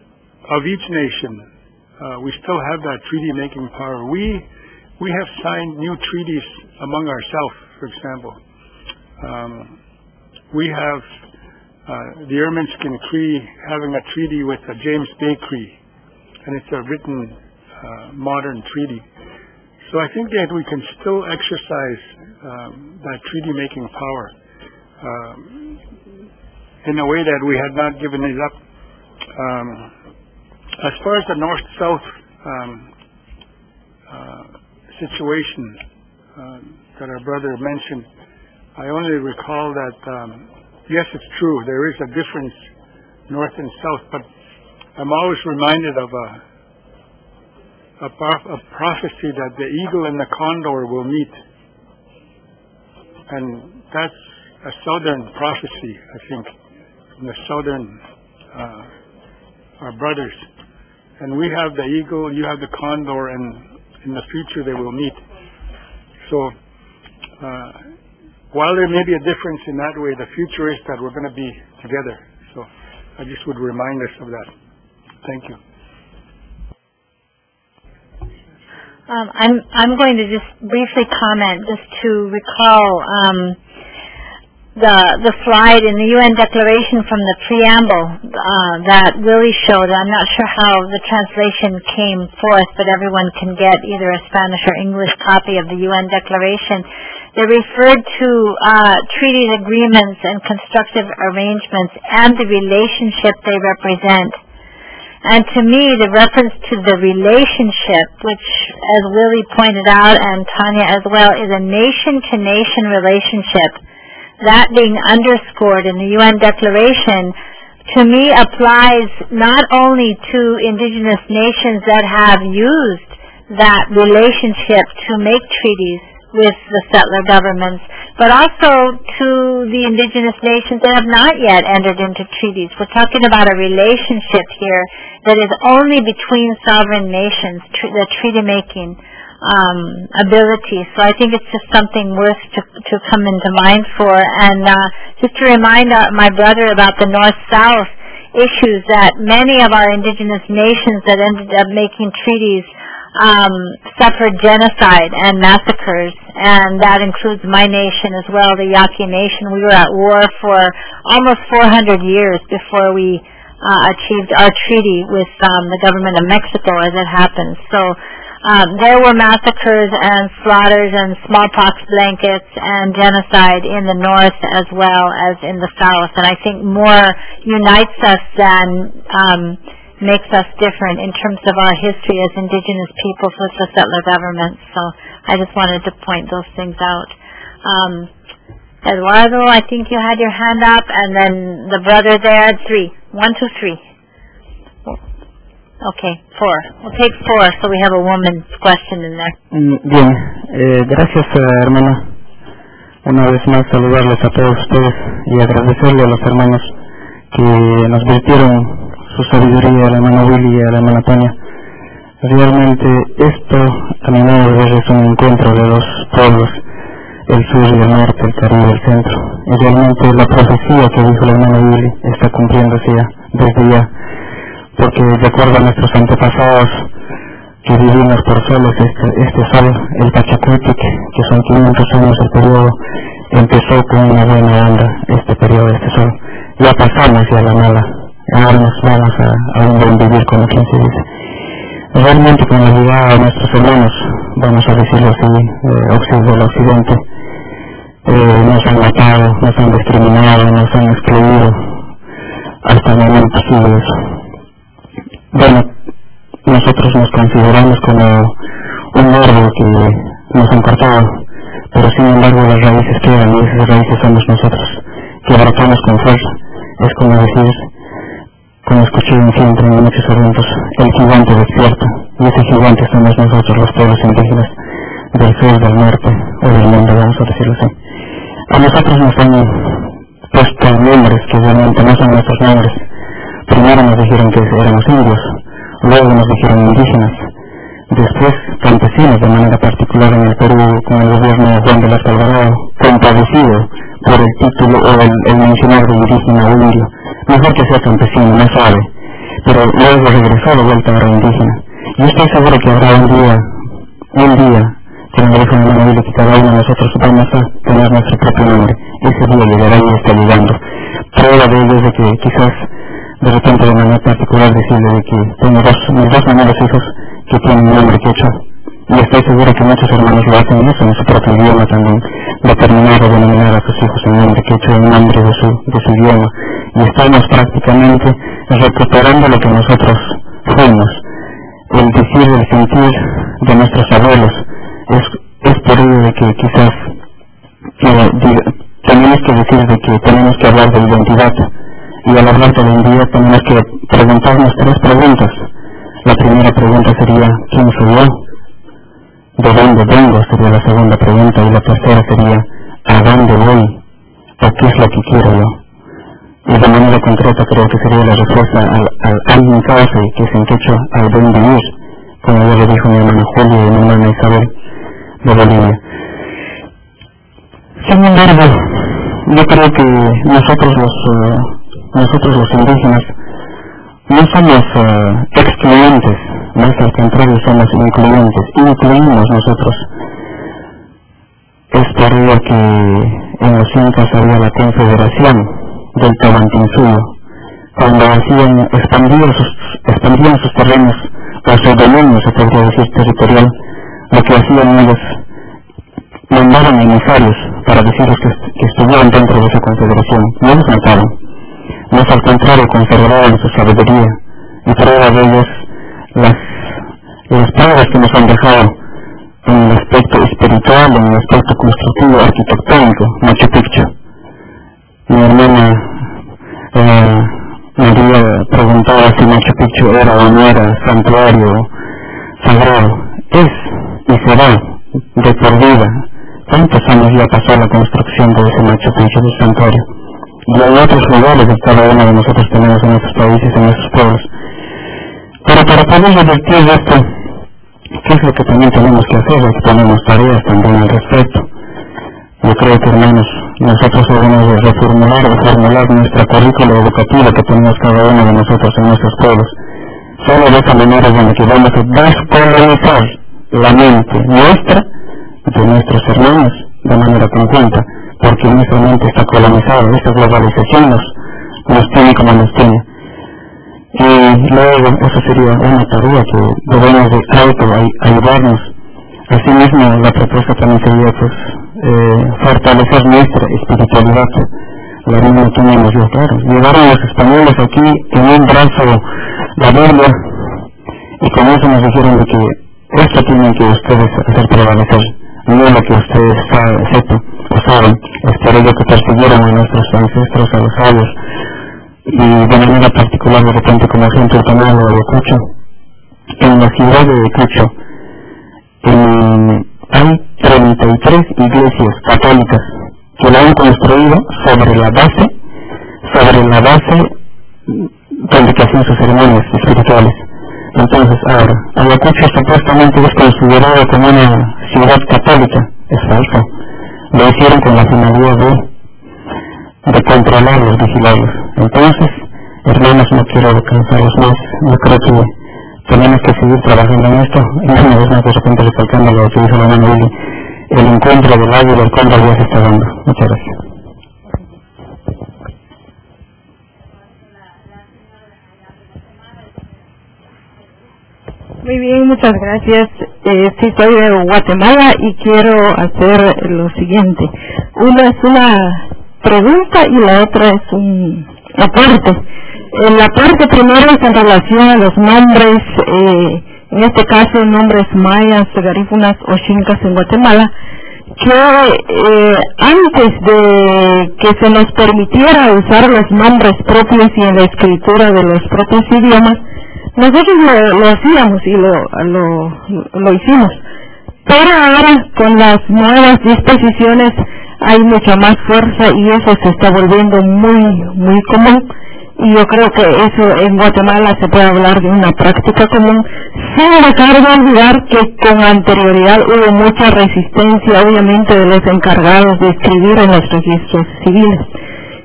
of each nation, uh, we still have that treaty-making power. We we have signed new treaties among ourselves, for example. Um, we have uh, the Ermineskin Cree having a treaty with the James Bay Cree, and it's a written uh, modern treaty. So I think that we can still exercise um, that treaty-making power um, in a way that we had not given it up. Um, as far as the north-south um, uh, situation uh, that our brother mentioned, I only recall that, um, yes, it's true, there is a difference north and south, but I'm always reminded of a, a, a prophecy that the eagle and the condor will meet. And that's a southern prophecy, I think, from the southern, uh, our brothers. And we have the eagle, you have the condor, and in the future they will meet. So, uh, while there may be a difference in that way, the future is that we're going to be together. So I just would remind us of that. Thank you. Um, I'm I'm going to just briefly comment, just to recall um, the the slide in the U N Declaration from the preamble uh, that Willie showed. I'm not sure how the translation came forth, but everyone can get either a Spanish or English copy of the U N Declaration. They referred to uh, treaties, agreements, and constructive arrangements and the relationship they represent. And to me, the reference to the relationship, which, as Willie pointed out, and Tanya as well, is a nation-to-nation relationship. That being underscored in the U N Declaration, to me applies not only to indigenous nations that have used that relationship to make treaties with the settler governments, but also to the indigenous nations that have not yet entered into treaties. We're talking about a relationship here that is only between sovereign nations, tr- the treaty-making um, ability. So I think it's just something worth to, to come into mind for. And uh, just to remind uh, my brother about the North-South issues, that many of our indigenous nations that ended up making treaties Um, suffered genocide and massacres, and that includes my nation as well, the Yaqui Nation. We were at war for almost four hundred years before we uh, achieved our treaty with um, the government of Mexico, as it happens. So um, there were massacres and slaughters and smallpox blankets and genocide in the north as well as in the south, and I think more unites us than um, makes us different in terms of our history as indigenous peoples with the settler government. So I just wanted to point those things out. Um, Eduardo, I think you had your hand up, and then the brother there, three. One, two, three. Okay, four. We'll take four, so we have a woman's question in there. Bien, eh, gracias, eh, hermana. Una vez más saludarles a todos ustedes y agradecerle a los hermanos que nos virtieron su sabiduría, a la hermana Willy y a la hermana Tania. Realmente esto, a mi modo de ver, es un encuentro de dos pueblos, el sur y el norte, el Caribe y el centro. Y realmente la profecía que dijo la hermana Willy está cumpliéndose ya, desde ya, porque de acuerdo a nuestros antepasados que vivimos por soles, este, este sol, el Pachacutic, que son quinientos años el periodo, empezó con una buena onda este periodo, este sol. Ya pasamos ya la mala. Ahora nos vamos a, a un buen vivir, como quien se dice. Realmente, con la llegada de nuestros hermanos, vamos a decirlo así, eh, del occidente, eh, nos han matado, nos han discriminado, nos han excluido. Hasta el momento sigue eso. Bueno, nosotros nos consideramos como un árbol que nos han cortado, pero sin embargo las raíces quedan, y esas raíces somos nosotros, que brotamos con fuerza. Es como decir, como escuché siempre en muchos eventos, el gigante despierta, y ese gigante somos nosotros, los pueblos indígenas del sur, del norte, o del mundo, vamos a decirlo así. A nosotros nos han puesto nombres que realmente no son nuestros nombres. Primero nos dijeron que éramos indios, luego nos dijeron indígenas, después campesinos, de manera particular en el Perú, con el gobierno de Juan de la Alvarado, compadecido por el título o el, el mencionar de indígena o indio. Mejor que sea campesino, no sabe. pero luego regresó de vuelta a la indígena. Yo estoy seguro que habrá un día, un día, como me dijo mi hermano Billy, que cada uno de nosotros vamos a tener nuestro propio nombre. Ese día llegará y está llegando. Prueba de ello es de que quizás de repente de manera particular decirle de que tengo dos, mis dos menores hijos que tienen un nombre quechua. Y estoy seguro que muchos hermanos lo hacen eso en su propio idioma también, determinar o denominar a sus hijos en nombre quechua, en nombre de su, de su idioma. Y estamos prácticamente recuperando lo que nosotros fuimos. El decir, el sentir de nuestros abuelos es, es por ello de que quizás eh, diga, tenemos que decir de que tenemos que hablar de identidad, y al hablar de la identidad tenemos que preguntarnos tres preguntas. La primera pregunta sería ¿quién soy yo? ¿De dónde vengo? Sería la segunda pregunta, y la tercera sería ¿a dónde voy? ¿O qué es lo que quiero yo? Y de manera concreta creo que sería la respuesta al, al alguien causa, que es en quechua al buen vivir, como ya le dijo mi hermana Julia y mi hermana Isabel de Bolivia. Sin embargo, yo creo que nosotros los uh, nosotros los indígenas no somos uh, excluyentes, más al contrario somos incluyentes, incluimos nosotros. Es por ello que en los incas había la confederación del Tahuantinsuyo, cuando hacían, expandían sus, expandían sus terrenos, o su dominio, se podría decir, territorial. Lo que hacían ellos, mandaban emisarios para decirles que, que estuvieran dentro de esa confederación, no los mataban, más al contrario conservaban su sabiduría, y prueba de ellos las, las pruebas que nos han dejado en el aspecto espiritual, en el aspecto constructivo, arquitectónico, Machu Picchu. Mi hermana eh, María preguntaba si Machu Picchu era o no era santuario sagrado. Es y será de por vida. ¿Cuántos años ya pasó la construcción de ese Machu Picchu, del santuario? Y hay otros lugares que cada uno de nosotros tenemos en nuestros países, en nuestros pueblos. Pero para poder revertir esto, ¿qué es lo que también tenemos que hacer? Es que tenemos tareas también al respecto. Yo creo que, hermanos, nosotros debemos de reformular o formular nuestra currícula educativa que tenemos cada uno de nosotros en nuestros pueblos. Solo de esa manera es donde que vamos a descolonizar la mente nuestra de nuestros hermanos de manera conjunta, porque nuestra mente está colonizada, esta globalización nos, nos tiene como nos tiene. Y luego, eso sería una tarea que debemos de auto-ayudarnos. Asimismo, la propuesta también sería, pues, eh, fortalecer nuestra espiritualidad. La misma teníamos yo, claro. Llegaron los españoles aquí en un brazo la Biblia, y con eso nos dijeron de que esto tienen que ustedes hacer prevalecer, no lo que ustedes sepan o saben. Es por ello que persiguieron a nuestros ancestros, a los sabios, y de manera particular, de repente, como ejemplo, tomando de Ayacucho. En la ciudad de Ayacucho en, hay treinta y tres iglesias católicas que la han construido sobre la base, sobre la base donde que hacen sus ceremonias espirituales. Entonces, ahora, Ayacucho supuestamente es considerado como una ciudad católica. Es falso. Lo hicieron con la finalidad de, de controlarlos, vigilarlos. Entonces, hermanos, no quiero cansarlos más. Yo creo que tenemos que seguir trabajando en esto. Y una vez más, de repente, recalcando lo que dijo la mano Willy, el encuentro del águila y del cóndor ya se está dando. Muchas gracias. Muy bien, muchas gracias. Eh, sí, soy de Guatemala y quiero hacer lo siguiente. Una es una pregunta y la otra es un aporte. Eh, la parte primero es en relación a los nombres, eh, en este caso nombres mayas, garífunas o xincas en Guatemala, que eh, antes de que se nos permitiera usar los nombres propios y en la escritura de los propios idiomas, nosotros lo, lo hacíamos y lo, lo, lo hicimos, pero ahora con las nuevas disposiciones hay mucha más fuerza y eso se está volviendo muy, muy común, y yo creo que eso en Guatemala se puede hablar de una práctica común, sin dejar de olvidar que con anterioridad hubo mucha resistencia, obviamente, de los encargados de escribir en los registros civiles.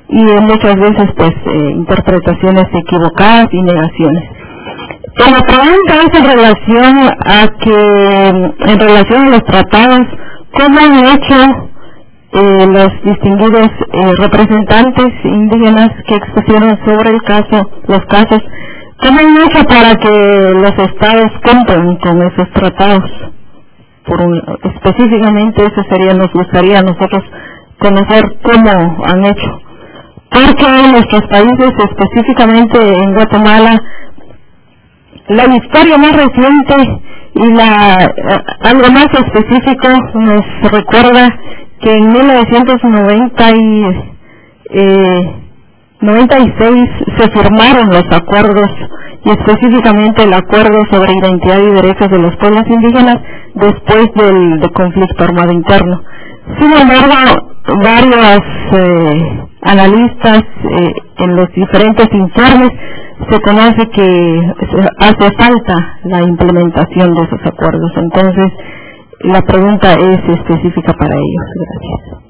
y eh, muchas veces pues eh, interpretaciones equivocadas y negaciones. Pero la pregunta es en relación a que, en relación a los tratados, ¿cómo han hecho eh, los distinguidos eh, representantes indígenas que expusieron sobre el caso, los casos, cómo han hecho para que los estados cumplan con esos tratados? Por un, específicamente eso sería, nos gustaría a nosotros conocer cómo han hecho. Porque en nuestros países, específicamente en Guatemala, la historia más reciente y la eh, algo más específico nos recuerda que en mil novecientos noventa y, eh, noventa y seis se firmaron los acuerdos, y específicamente el acuerdo sobre identidad y derechos de los pueblos indígenas después del, del conflicto armado interno. Sin embargo, varios eh, analistas eh, en los diferentes informes se conoce que hace falta la implementación de esos acuerdos. Entonces, la pregunta es específica para ellos. Gracias.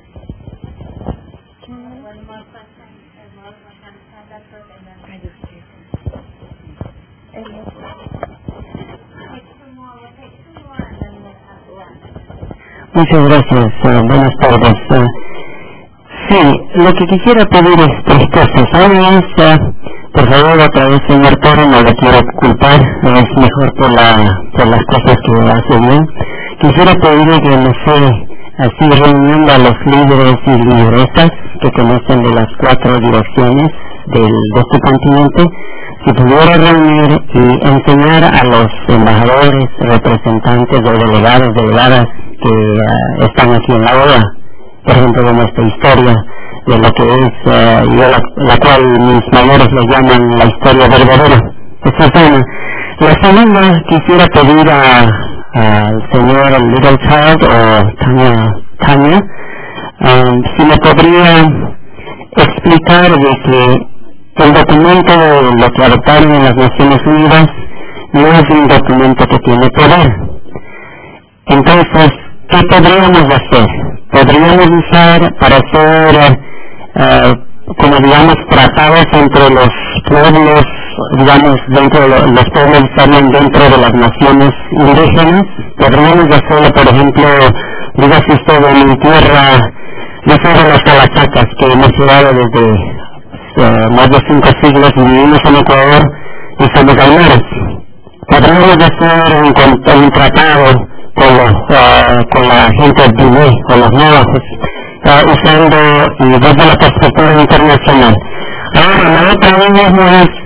Muchas gracias, uh, buenas tardes. Uh, sí, lo que quisiera pedir es tres cosas. Una es, uh, por favor, otra vez, señor Toro, no le quiero culpar, es mejor por, la, por las cosas que hace bien. Quisiera pedirle que, no sé, así reuniendo a los líderes y lideresas que conocen de las cuatro direcciones del, de este continente, si pudiera reunir y enseñar a los embajadores, representantes o delegados, delegadas que uh, están aquí en la O E A, por ejemplo, de nuestra historia, de lo que es, uh, yo la, la cual mis mayores le llaman la historia verdadera. Esa es una. La segunda, quisiera pedir al señor Little Child o Tania, Tania um, si me podría explicar de que el documento, lo que adoptaron en las Naciones Unidas, no es un documento que tiene poder. Entonces, ¿qué podríamos hacer? Podríamos usar para hacer, uh, como digamos, tratados entre los pueblos, digamos, dentro de lo, los pueblos que estarían dentro de las naciones indígenas. Podríamos hacerlo, por ejemplo, dígase usted en mi tierra, no sé, de las calachacas, que hemos llegado desde Uh, más de cinco siglos y vivimos en Ecuador y somos aymaras. Podríamos hacer un, un tratado con, los, uh, con la gente de Guinea, con los navajos, uh, usando y desde la perspectiva internacional. Ahora, la otra vez es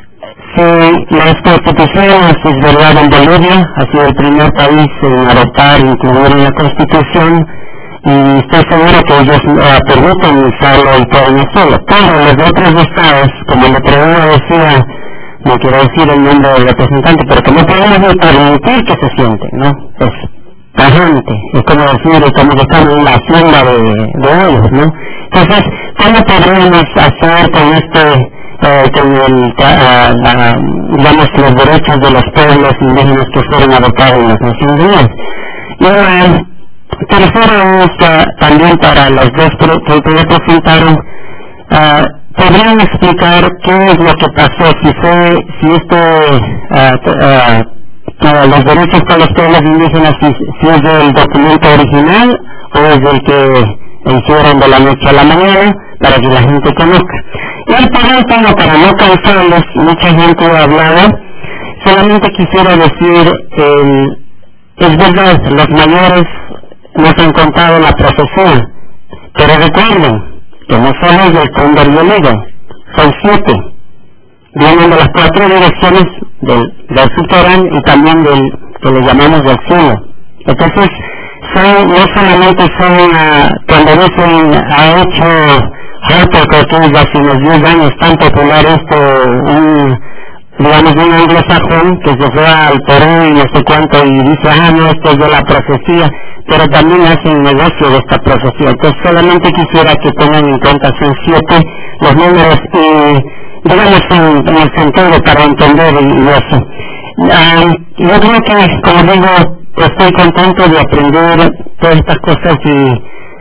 si las constituciones, es verdad, en Bolivia ha sido el primer país en adoptar e incluir en la constitución, y estoy seguro que ellos uh, permiten usarlo y pueden hacerlo. Pero los otros estados, como la pregunta decía, no quiero decir el nombre del representante, pero que no podemos ni permitir que se sienten, ¿no? Es tajante, es como decir, como que están en la hacienda de, de ellos, ¿no? Entonces, ¿cómo podríamos hacer con este, eh, con el, uh, la, digamos, los derechos de los pueblos indígenas que fueron adoptados en las Naciones Unidas? Y ahora, tercero es uh, también para los dos que ya presentaron, uh, ¿podrían explicar qué es lo que pasó? Si fue, si este, uh, uh, uh, los derechos para los pueblos indígenas, si, si es el documento original o es el que hicieron de la noche a la mañana, para que la gente conozca. Y el último, para no cansarlos, mucha gente ha hablado, solamente quisiera decir, eh, es verdad, los mayores nos han contado la profecía, pero recuerden que no solo es del cóndor y el eagle, son siete, vienen de las cuatro direcciones del, del Sutorán y también del que le llamamos del cielo. Entonces, son, no solamente son, uh, cuando dicen, ha hecho Harper Cortez hace unos diez años tan popular esto, un, digamos, un anglosajón que se fue al Perú y no sé cuánto y dice, ah, no, esto es de la profecía, pero también hacen negocio de esta profecía. Entonces solamente quisiera que tengan en cuenta, son siete los números y, digamos, en, en el sentido para entender y, y eso. Uh, yo creo que, como digo, estoy contento de aprender todas estas cosas y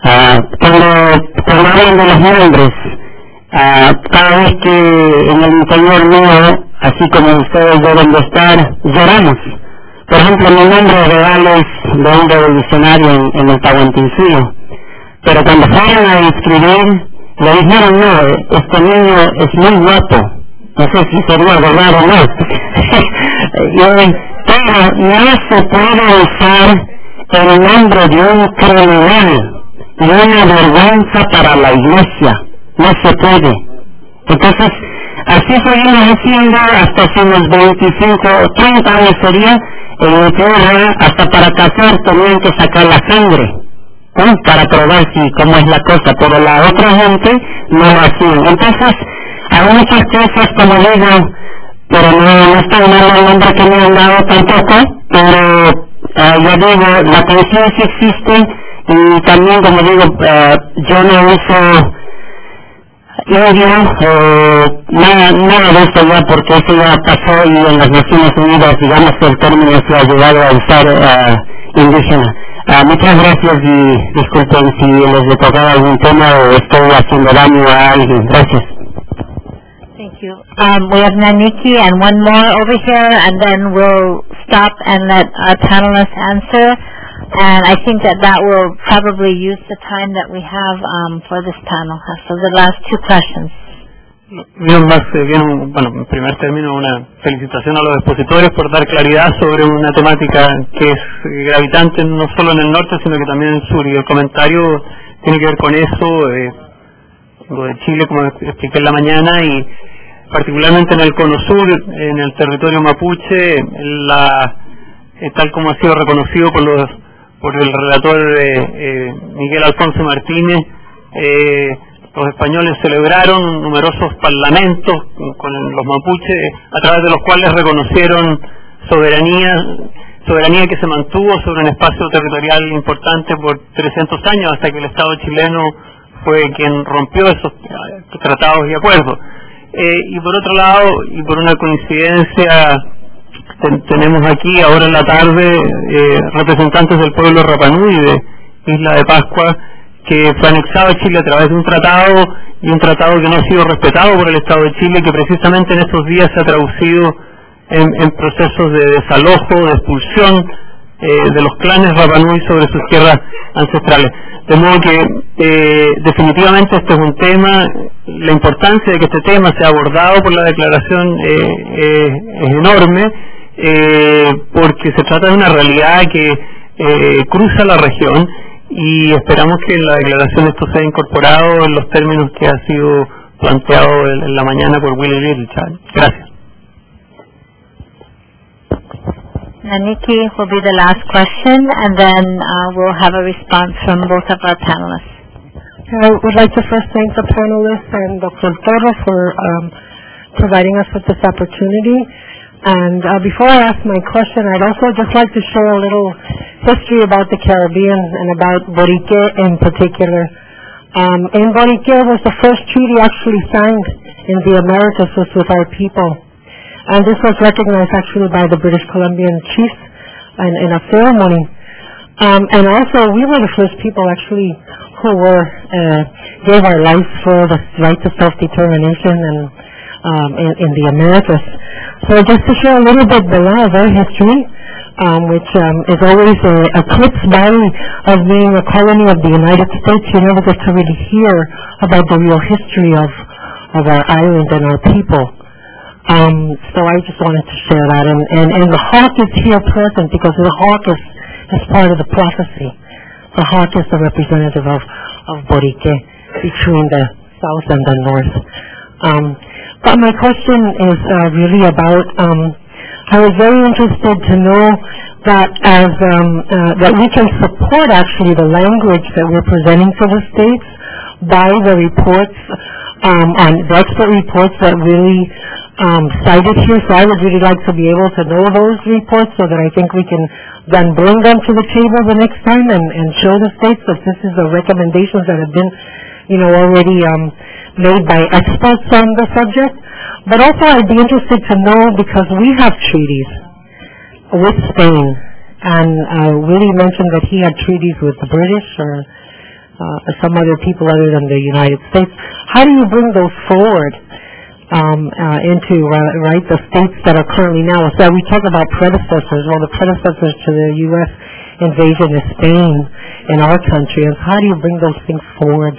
Uh, cuando, cuando hablan de los nombres, uh, cada vez que en el interior mío, así como ustedes deben de estar, lloramos. Por ejemplo, mi nombre real es de un revolucionario en, en el Tahuantinsuyo. Pero cuando fueron a escribir, le dijeron, no, este niño es muy guapo. No sé si sería verdad o no. Pero no se puede usar el nombre de un criminal y una vergüenza para la iglesia. No se puede. Entonces, así seguimos haciendo hasta hace unos veinticinco o treinta años sería. En mi tierra, hasta para casar tenían que sacar la sangre, ¿eh? Para probar si cómo es la cosa, pero la otra gente no lo hacían. Entonces, hay muchas cosas, como digo, pero no, no está mal el nombre que me han dado tampoco, pero uh, yo digo, la conciencia existe y también, como digo, uh, yo no uso indio, eh, nada, nada de eso ya, porque eso ya pasó y en las Naciones Unidas, digamos, el término se ha llegado a usar uh, indígena. Uh, muchas gracias y disculpen si les he tocado algún tema o estoy haciendo daño a alguien. Gracias. Thank you. Um, we have Naniki and one more over here, and then we'll stop and let our panelists answer. And I think that that will probably use the time that we have um, for this panel. So the last two questions. Bien, más bien, bueno, en primer término, una felicitación a los expositores por dar claridad sobre una temática que es gravitante no solo en el norte, sino que también en el sur. Y el comentario tiene que ver con eso, eh, lo de Chile, como expliqué en la mañana, y particularmente en el cono sur, en el territorio mapuche, la, eh, tal como ha sido reconocido por los por el relator eh, eh, Miguel Alfonso Martínez, eh, los españoles celebraron numerosos parlamentos con los mapuches, a través de los cuales reconocieron soberanía, soberanía que se mantuvo sobre un espacio territorial importante por trescientos años, hasta que el Estado chileno fue quien rompió esos tratados y acuerdos. Eh, y por otro lado, y por una coincidencia, ten, tenemos aquí ahora en la tarde eh, representantes del pueblo Rapanui de Isla de Pascua, que fue anexado a Chile a través de un tratado, y un tratado que no ha sido respetado por el Estado de Chile, que precisamente en estos días se ha traducido en, en procesos de desalojo, de expulsión eh, de los clanes Rapanui sobre sus tierras ancestrales. De modo que eh, definitivamente este es un tema, la importancia de que este tema sea abordado por la declaración eh, eh, es enorme, eh, porque se trata de una realidad que eh, cruza la región, y esperamos que en la declaración esto sea incorporado en los términos que ha sido planteado en, en la mañana por Willie Littlechild. Gracias. Naniki will be the last question, and then uh, we'll have a response from both of our panelists. I would like to first thank the panelists and Doctor Toro for um, providing us with this opportunity. And uh, before I ask my question, I'd also just like to share a little history about the Caribbean and about Borique in particular. Um, in Borique was the first treaty actually signed in the Americas was with our people. And this was recognized actually by the British Columbian chiefs in, in a ceremony. Um, and also, we were the first people actually who were uh, gave our lives for the right to self-determination and um, in, in the Americas. So just to share a little bit below of our history, um, which um, is always uh, eclipsed by of being a colony of the United States, you never get to really hear about the real history of, of our island and our people. Um, so I just wanted to share that. And, and, and the hawk is here present because the hawk is, is part of the prophecy. The hawk is the representative of, of Borique between the south and the north. Um, but my question is uh, really about, um, I was very interested to know that as um, uh, that we can support actually the language that we're presenting to the states by the reports, um, on the expert reports that really um, cited here. So I would really like to be able to know those reports so that I think we can then bring them to the table the next time and, and show the states that this is the recommendations that have been, you know, already um, made by experts on the subject. But also I'd be interested to know, because we have treaties with Spain, and uh, Willie mentioned that he had treaties with the British or uh, some other people other than the United States. How do you bring those forward um, uh, into uh, right the states that are currently now? So we talk about predecessors. Well, the predecessors to the U S invasion is Spain in our country. And how do you bring those things forward?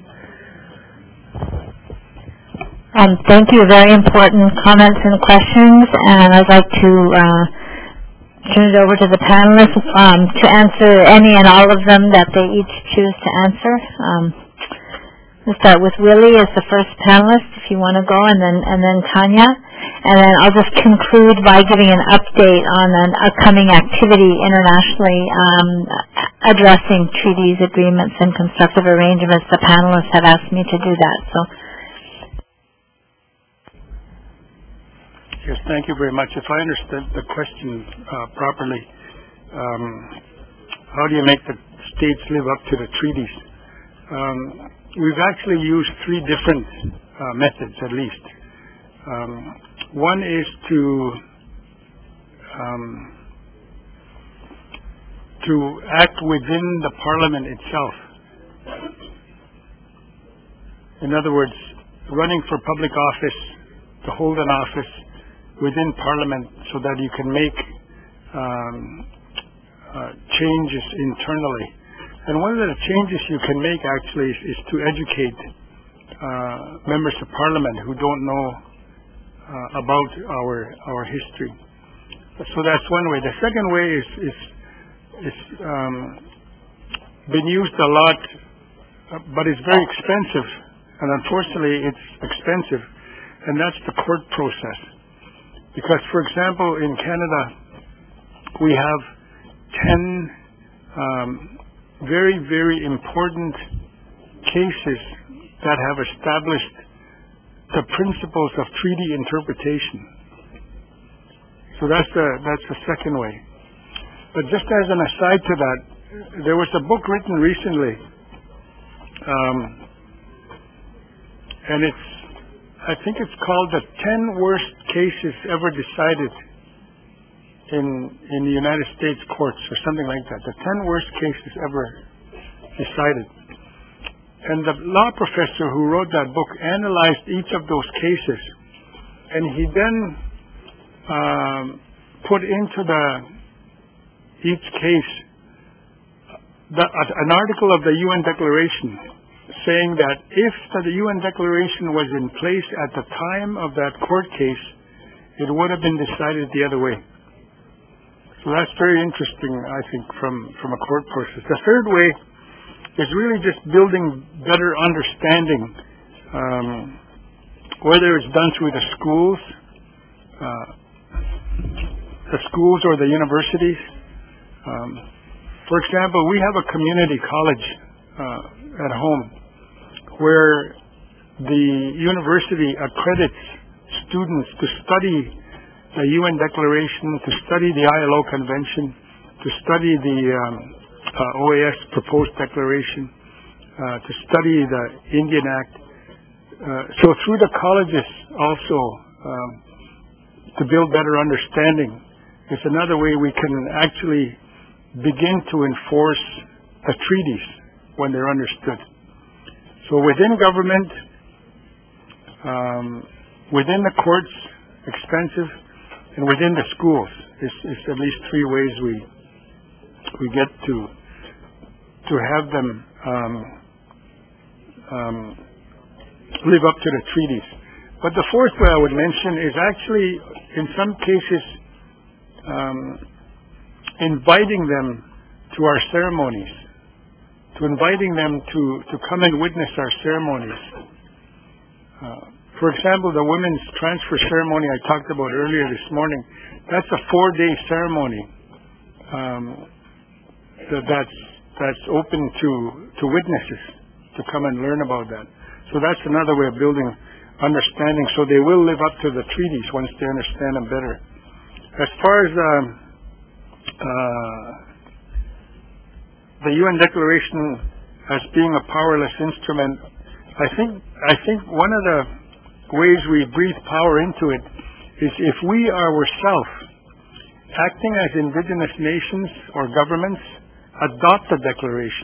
Um, thank you. Very important comments and questions. And I'd like to uh, turn it over to the panelists um, to answer any and all of them that they each choose to answer. Um, we'll start with Willie as the first panelist, if you want to go, and then and then Tanya. And then I'll just conclude by giving an update on an upcoming activity internationally um, addressing treaties, agreements, and constructive arrangements. The panelists have asked me to do that. So. Yes, thank you very much. If I understand the question uh, properly, um, how do you make the states live up to the treaties? Um, we've actually used three different uh, methods, at least. Um, one is to um, to act within the parliament itself. In other words, running for public office, to hold an office within Parliament so that you can make um, uh, changes internally. And one of the changes you can make actually is, is to educate uh, members of Parliament who don't know uh, about our our history. So that's one way. The second way is is, is um, been used a lot, uh, but it's very expensive, and unfortunately it's expensive, and that's the court process. Because, for example, in Canada, we have ten um, very, very important cases that have established the principles of treaty interpretation. So that's the that's the second way. But just as an aside to that, there was a book written recently, um, and it's I think it's called the ten worst cases ever decided in in the United States courts or something like that. The ten worst cases ever decided. And the law professor who wrote that book analyzed each of those cases, and he then um, put into the each case the, an article of the U N Declaration saying that if the U N Declaration was in place at the time of that court case, it would have been decided the other way. So that's very interesting, I think, from, from a court process. The third way is really just building better understanding, um, whether it's done through the schools, uh, the schools or the universities. Um, for example, we have a community college uh, at home where the university accredits students to study the U N Declaration, to study the I L O Convention, to study the um, uh, O A S Proposed Declaration, uh, to study the Indian Act. Uh, so through the colleges also um, to build better understanding is another way we can actually begin to enforce the treaties when they're understood. So within government, um, within the courts, expensive, and within the schools is, is at least three ways we we get to to have them um, um, live up to the treaties. But the fourth way I would mention is actually, in some cases, um, inviting them to our ceremonies. to inviting them to, to come and witness our ceremonies. Uh, for example, the women's transfer ceremony I talked about earlier this morning, that's a four-day ceremony um, that, that's, that's open to, to witnesses to come and learn about that. So that's another way of building understanding, so they will live up to the treaties once they understand them better. As far as um, uh, the U N Declaration as being a powerless instrument, I think I think one of the ways we breathe power into it is if we ourselves, acting as indigenous nations or governments, adopt the Declaration.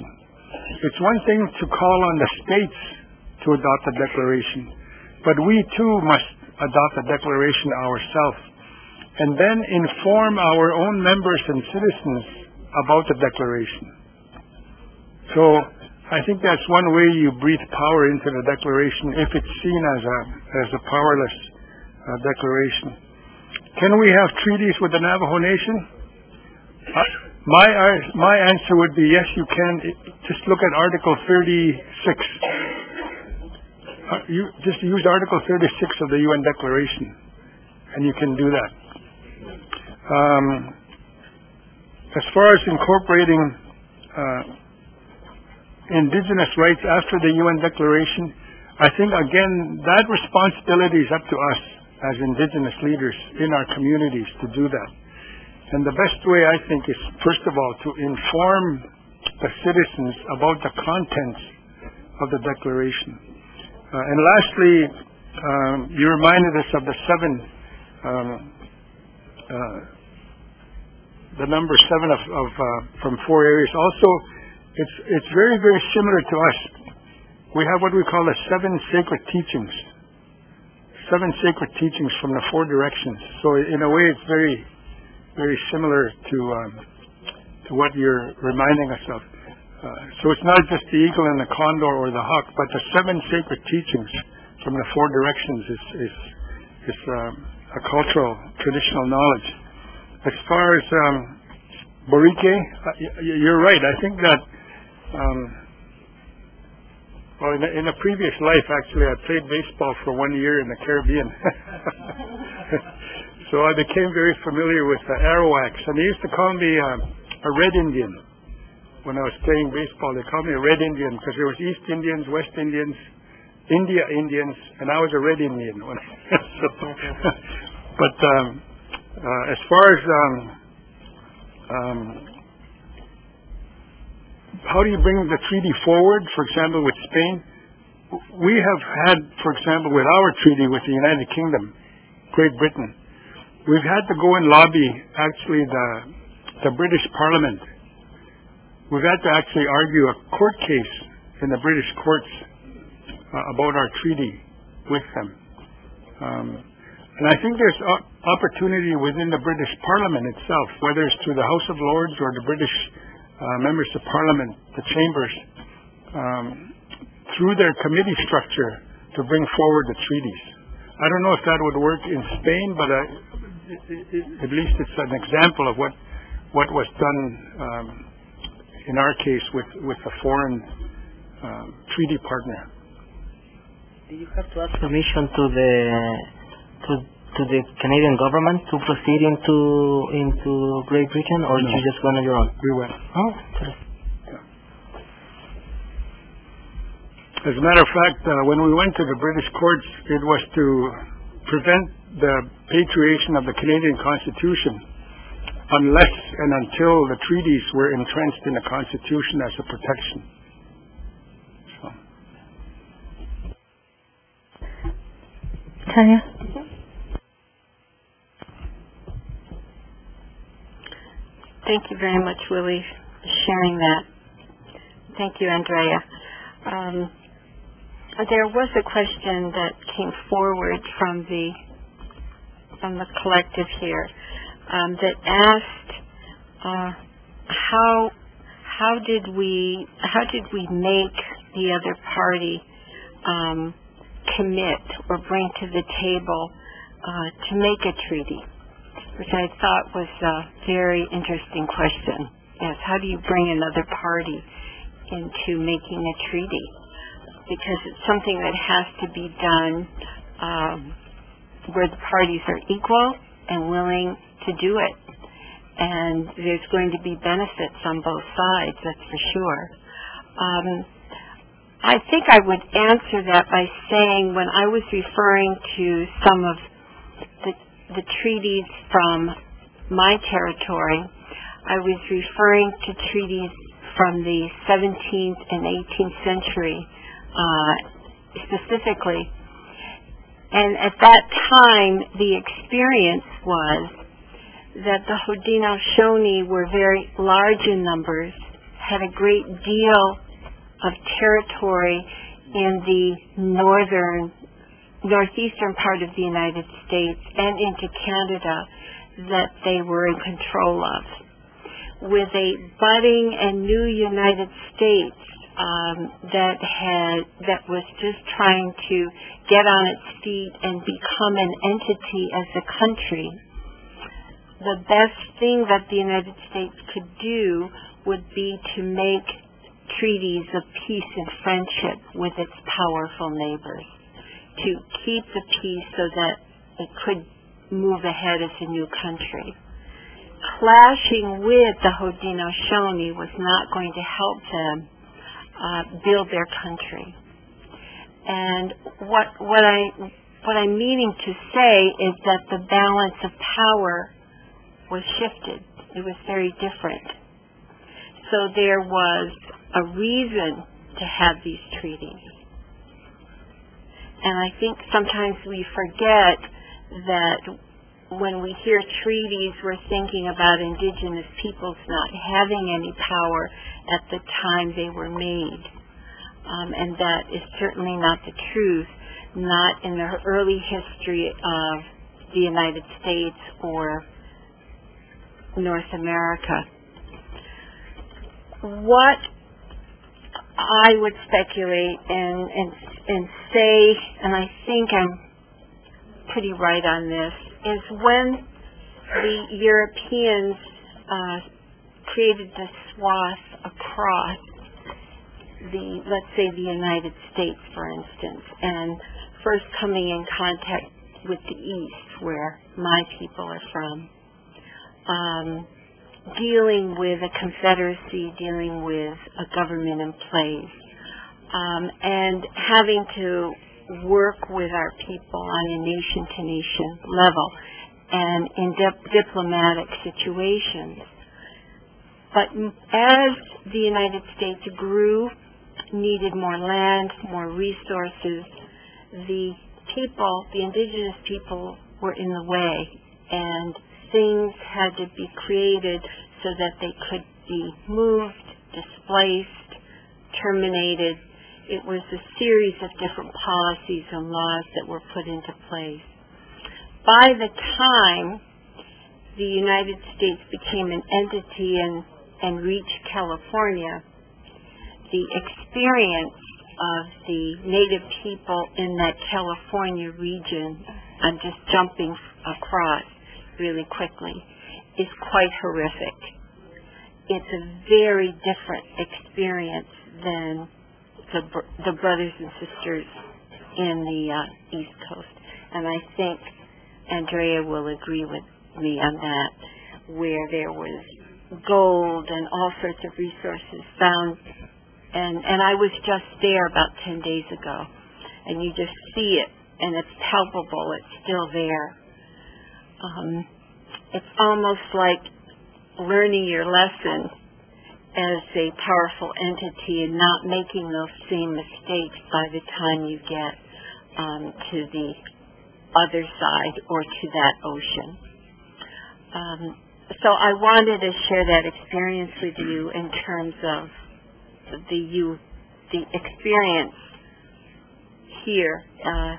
it's one thing to call on the states to adopt a declaration, but we too must adopt a declaration ourselves, and then inform our own members and citizens about the declaration. So I think that's one way you breathe power into the declaration, if it's seen as a as a powerless uh, declaration. Can we have treaties with the Navajo Nation? Uh, my uh, my answer would be yes, you can. Just look at Article thirty-six. Uh, you just use Article thirty-six of the U N Declaration, and you can do that. Um, as far as incorporating uh, indigenous rights after the U N Declaration, I think again that responsibility is up to us as indigenous leaders in our communities to do that. And the best way, I think, is first of all to inform the citizens about the contents of the Declaration. Uh, and lastly, um, you reminded us of the seven, um, uh, the number seven of, of uh, from four areas. Also, it's it's very very similar to us. We have what we call the seven sacred teachings. Seven sacred teachings from the four directions. So in a way, it's very very similar to um, to what you're reminding us of. Uh, so it's not just the eagle and the condor or the hawk, but the seven sacred teachings from the four directions is is, is um, a cultural traditional knowledge. As far as um, Borique, uh, you're right. I think that um, well, in a, in a previous life, actually, I played baseball for one year in the Caribbean. So I became very familiar with the Arawaks, and they used to call me uh, a Red Indian. When I was playing baseball, they called me a Red Indian because there was East Indians, West Indians, India Indians, and I was a Red Indian. so, but um, uh, as far as um, um, how do you bring the treaty forward, for example, with Spain? We have had, for example, with our treaty with the United Kingdom, Great Britain, we've had to go and lobby, actually, the the British Parliament. We've had to actually argue a court case in the British courts uh, about our treaty with them. Um, and I think there's o- opportunity within the British Parliament itself, whether it's through the House of Lords or the British uh, members of Parliament, the chambers, um, through their committee structure to bring forward the treaties. I don't know if that would work in Spain, but uh, at least it's an example of what what was done um, in our case with with a foreign uh, treaty partner. Do you have to ask permission to the to to the Canadian government to proceed into into Great Britain, or No. you just went on your own? We went. Oh, As a matter of fact, uh, when we went to the British courts, it was to prevent the patriation of the Canadian Constitution unless and until the treaties were entrenched in the Constitution as a protection. So. Tanya? Thank you very much, Willie, for sharing that. Thank you, Andrea. Um, there was a question that came forward from the from the collective here um, that asked uh, how how did we how did we make the other party um, commit or bring to the table uh, to make a treaty, which I thought was a very interesting question. Yes, how do you bring another party into making a treaty? Because it's something that has to be done um, where the parties are equal and willing to do it. And there's going to be benefits on both sides, that's for sure. Um, I think I would answer that by saying when I was referring to some of the, the treaties from my territory, I was referring to treaties from the seventeenth and eighteenth century uh, specifically. And at that time, the experience was that the Haudenosaunee were very large in numbers, had a great deal of territory in the northern, northeastern part of the United States and into Canada that they were in control of. With a budding and new United States um, that had that was just trying to get on its feet and become an entity as a country, the best thing that the United States could do would be to make treaties of peace and friendship with its powerful neighbors, to keep the peace so that it could move ahead as a new country. Clashing with the Haudenosaunee was not going to help them uh, build their country. And what what I what I'm meaning to say is that the balance of power was shifted. It was very different. So there was a reason to have these treaties. And I think sometimes we forget that when we hear treaties, we're thinking about indigenous peoples not having any power at the time they were made. Um, and that is certainly not the truth, not in the early history of the United States or North America. What I would speculate and, and, and say, and I think I'm pretty right on this, is when the Europeans uh, created the swath across the, let's say, the United States, for instance, and first coming in contact with the East, where my people are from, um, dealing with a confederacy, dealing with a government in place, um, and having to work with our people on a nation-to-nation level and in dip- diplomatic situations. But as the United States grew, needed more land, more resources, the people, the indigenous people, were in the way, and things had to be created so that they could be moved, displaced, terminated. It was a series of different policies and laws that were put into place. By the time the United States became an entity and, and reached California, the experience of the native people in that California region, I'm just jumping across really quickly, is quite horrific. It's a very different experience than the, the brothers and sisters in the uh, East Coast. And I think Andrea will agree with me on that, where there was gold and all sorts of resources found. And, and I was just there about ten days ago, and you just see it, and it's palpable, it's still there. Um, it's almost like learning your lesson as a powerful entity and not making those same mistakes by the time you get um, to the other side or to that ocean. Um, so I wanted to share that experience with you in terms of the you, the experience here uh,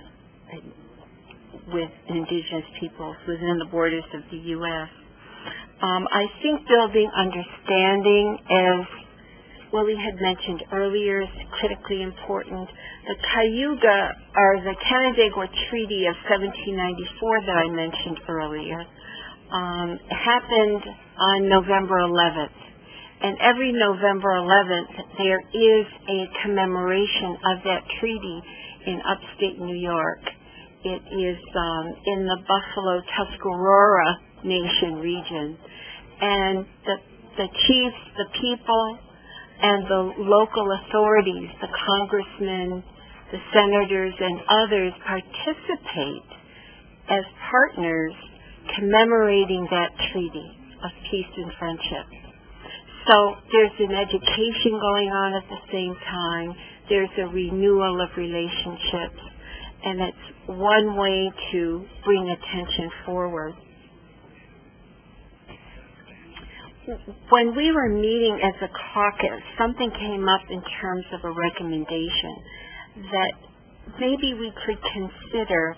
with indigenous peoples within the borders of the U S Um, I think building understanding, as Willie had mentioned earlier, is critically important. The Cayuga, or the Canandaigua Treaty of seventeen ninety-four that I mentioned earlier, um, happened on November eleventh. And every November eleventh, there is a commemoration of that treaty in upstate New York. It is um, in the Buffalo Tuscarora Nation region. And the, the chiefs, the people, and the local authorities, the congressmen, the senators, and others participate as partners commemorating that treaty of peace and friendship. So there's an education going on at the same time. There's a renewal of relationships, and it's one way to bring attention forward. when we were meeting as a caucus, something came up in terms of a recommendation that maybe we could consider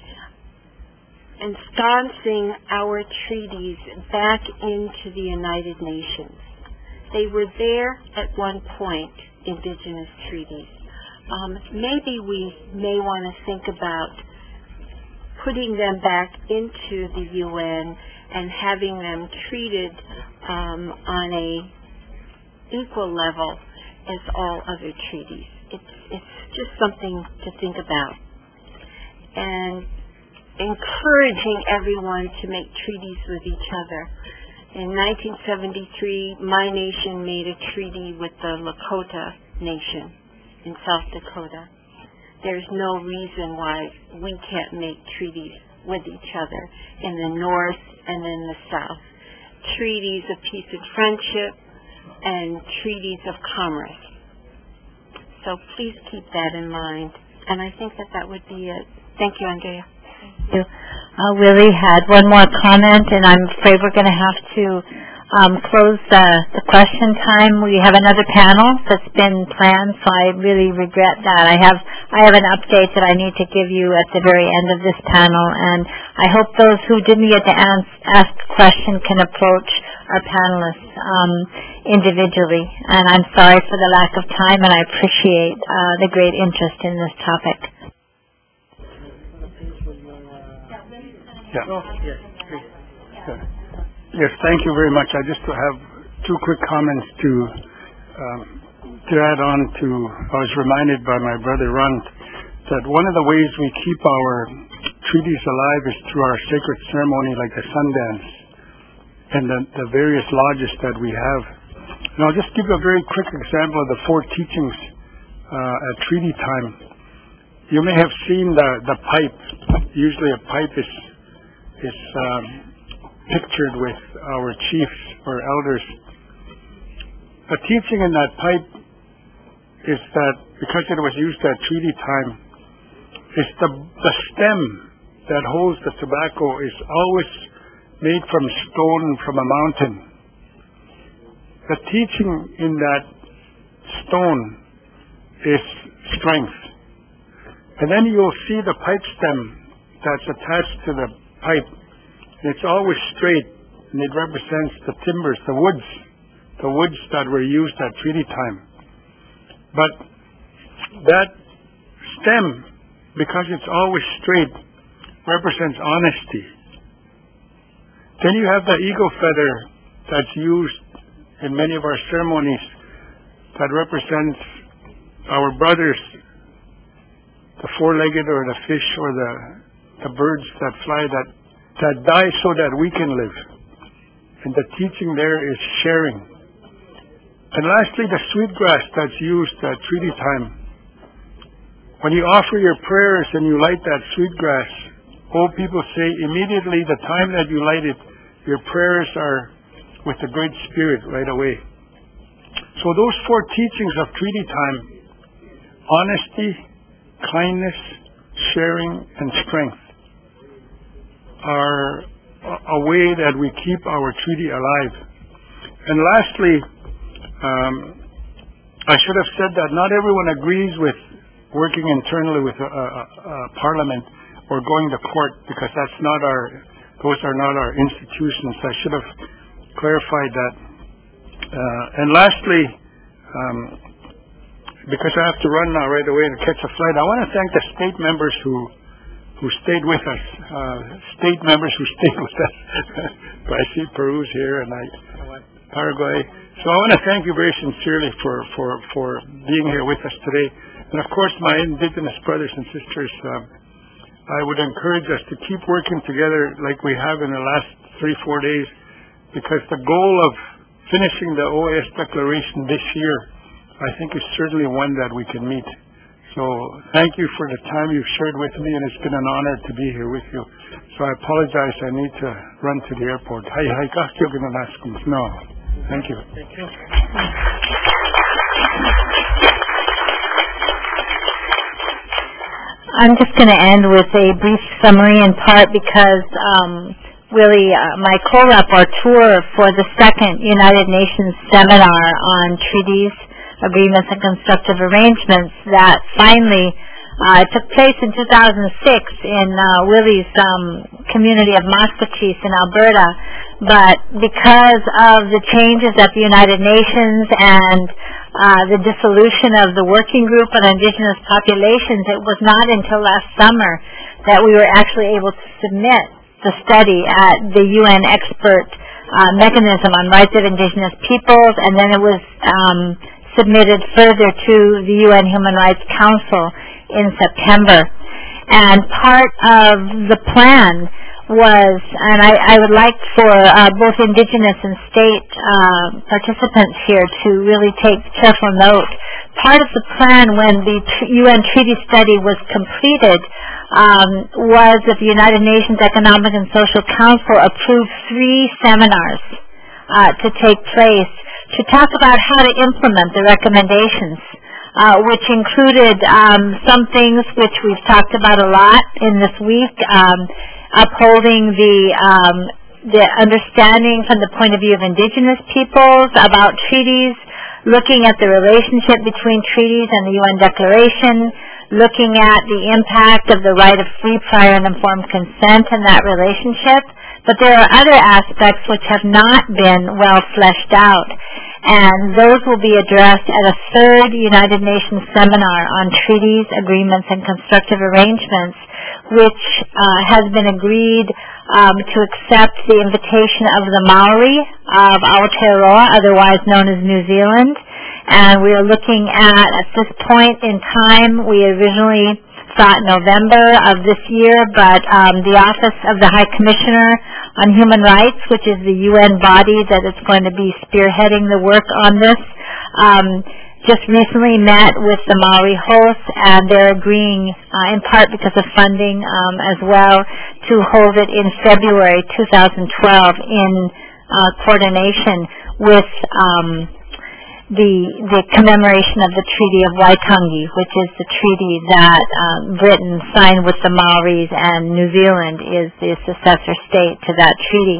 ensconcing our treaties back into the United Nations. They were there at one point, indigenous treaties. Um, maybe we may want to think about putting them back into the U N and having them treated um, on a equal level as all other treaties. It's, it's just something to think about. And encouraging everyone to make treaties with each other. In nineteen seventy-three, my nation made a treaty with the Lakota Nation in South Dakota. There's no reason why we can't make treaties with each other in the North and in the South. Treaties of peace and friendship and treaties of commerce. So please keep that in mind. And I think that that would be it. Thank you, Andrea. You. Uh, Willie had one more comment, and I'm afraid we're going to have to um, close the, the question time. We have another panel that's been planned, so I really regret that. I have I have an update that I need to give you at the very end of this panel, and I hope those who didn't get to ask, ask a question can approach our panelists um, individually. And I'm sorry for the lack of time, and I appreciate uh, the great interest in this topic. Yeah. Yes, please. Yes, thank you very much. I just have two quick comments to um, to add on to. I was reminded by my brother Ron that one of the ways we keep our treaties alive is through our sacred ceremony, like the Sundance and the, the various lodges that we have. And I'll just give you a very quick example of the four teachings uh, at treaty time. You may have seen the the pipe. Usually, a pipe is is um, pictured with our chiefs or elders. The teaching in that pipe is that because it was used at treaty time, is the the stem that holds the tobacco is always made from stone from a mountain. The teaching in that stone is strength. And then you'll see the pipe stem that's attached to the pipe. And it's always straight, and it represents the timbers, the woods, the woods that were used at treaty time. But that stem, because it's always straight, represents honesty. Then you have the eagle feather that's used in many of our ceremonies that represents our brothers, the four-legged or the fish or the the birds that fly that that die so that we can live. And the teaching there is sharing. And lastly, the sweetgrass that's used at treaty time. When you offer your prayers and you light that sweetgrass, old people say immediately the time that you light it, your prayers are with the Great Spirit right away. So those four teachings of treaty time, honesty, kindness, sharing, and strength, are a way that we keep our treaty alive. And lastly, um, I should have said that not everyone agrees with working internally with a, a, a parliament or going to court, because that's not our, those are not our institutions. I should have clarified that. Uh, and lastly, um, because I have to run now right away to catch a flight, I want to thank the state members who who stayed with us, uh, state members who stayed with us. I see Peru's here and I, Paraguay. So I want to thank you very sincerely for, for, for being here with us today. And of course, my indigenous brothers and sisters, um, I would encourage us to keep working together like we have in the last three, four days, because the goal of finishing the O A S declaration this year, I think, is certainly one that we can meet. So thank you for the time you've shared with me, and it's been an honor to be here with you. So I apologize, I need to run to the airport. Hi, hi, no. Thank you. Thank you. I'm just going to end with a brief summary, in part because um, really uh, my co-rapporteur for the second United Nations seminar on treaties, agreements, and constructive arrangements that finally uh, took place in two thousand six in uh, Willie's um, community of Maskwacis in Alberta. But because of the changes at the United Nations and uh, the dissolution of the working group on indigenous populations, it was not until last summer that we were actually able to submit the study at the U N expert uh, mechanism on rights of indigenous peoples, and then it was um, submitted further to the U N Human Rights Council in September. And part of the plan was, and I, I would like for uh, both indigenous and state uh, participants here to really take careful note. Part of the plan when the U N treaty study was completed um, was that the United Nations Economic and Social Council approved three seminars uh, to take place to talk about how to implement the recommendations, uh, which included um, some things which we've talked about a lot in this week, um, upholding the um, the understanding from the point of view of indigenous peoples about treaties, looking at the relationship between treaties and the U N Declaration, looking at the impact of the right of free, prior, and informed consent in that relationship. But there are other aspects which have not been well fleshed out, and those will be addressed at a third United Nations seminar on treaties, agreements, and constructive arrangements, which uh, has been agreed um, to accept the invitation of the Maori of Aotearoa, otherwise known as New Zealand. And we are looking at, at this point in time, we originally thought November of this year, but um, the Office of the High Commissioner on Human Rights, which is the U N body that is going to be spearheading the work on this, um, just recently met with the Maori hosts, and they're agreeing, uh, in part because of funding um, as well, to hold it in February two thousand twelve in uh, coordination with um, the the commemoration of the Treaty of Waitangi, which is the treaty that uh, Britain signed with the Maoris, and New Zealand is the successor state to that treaty.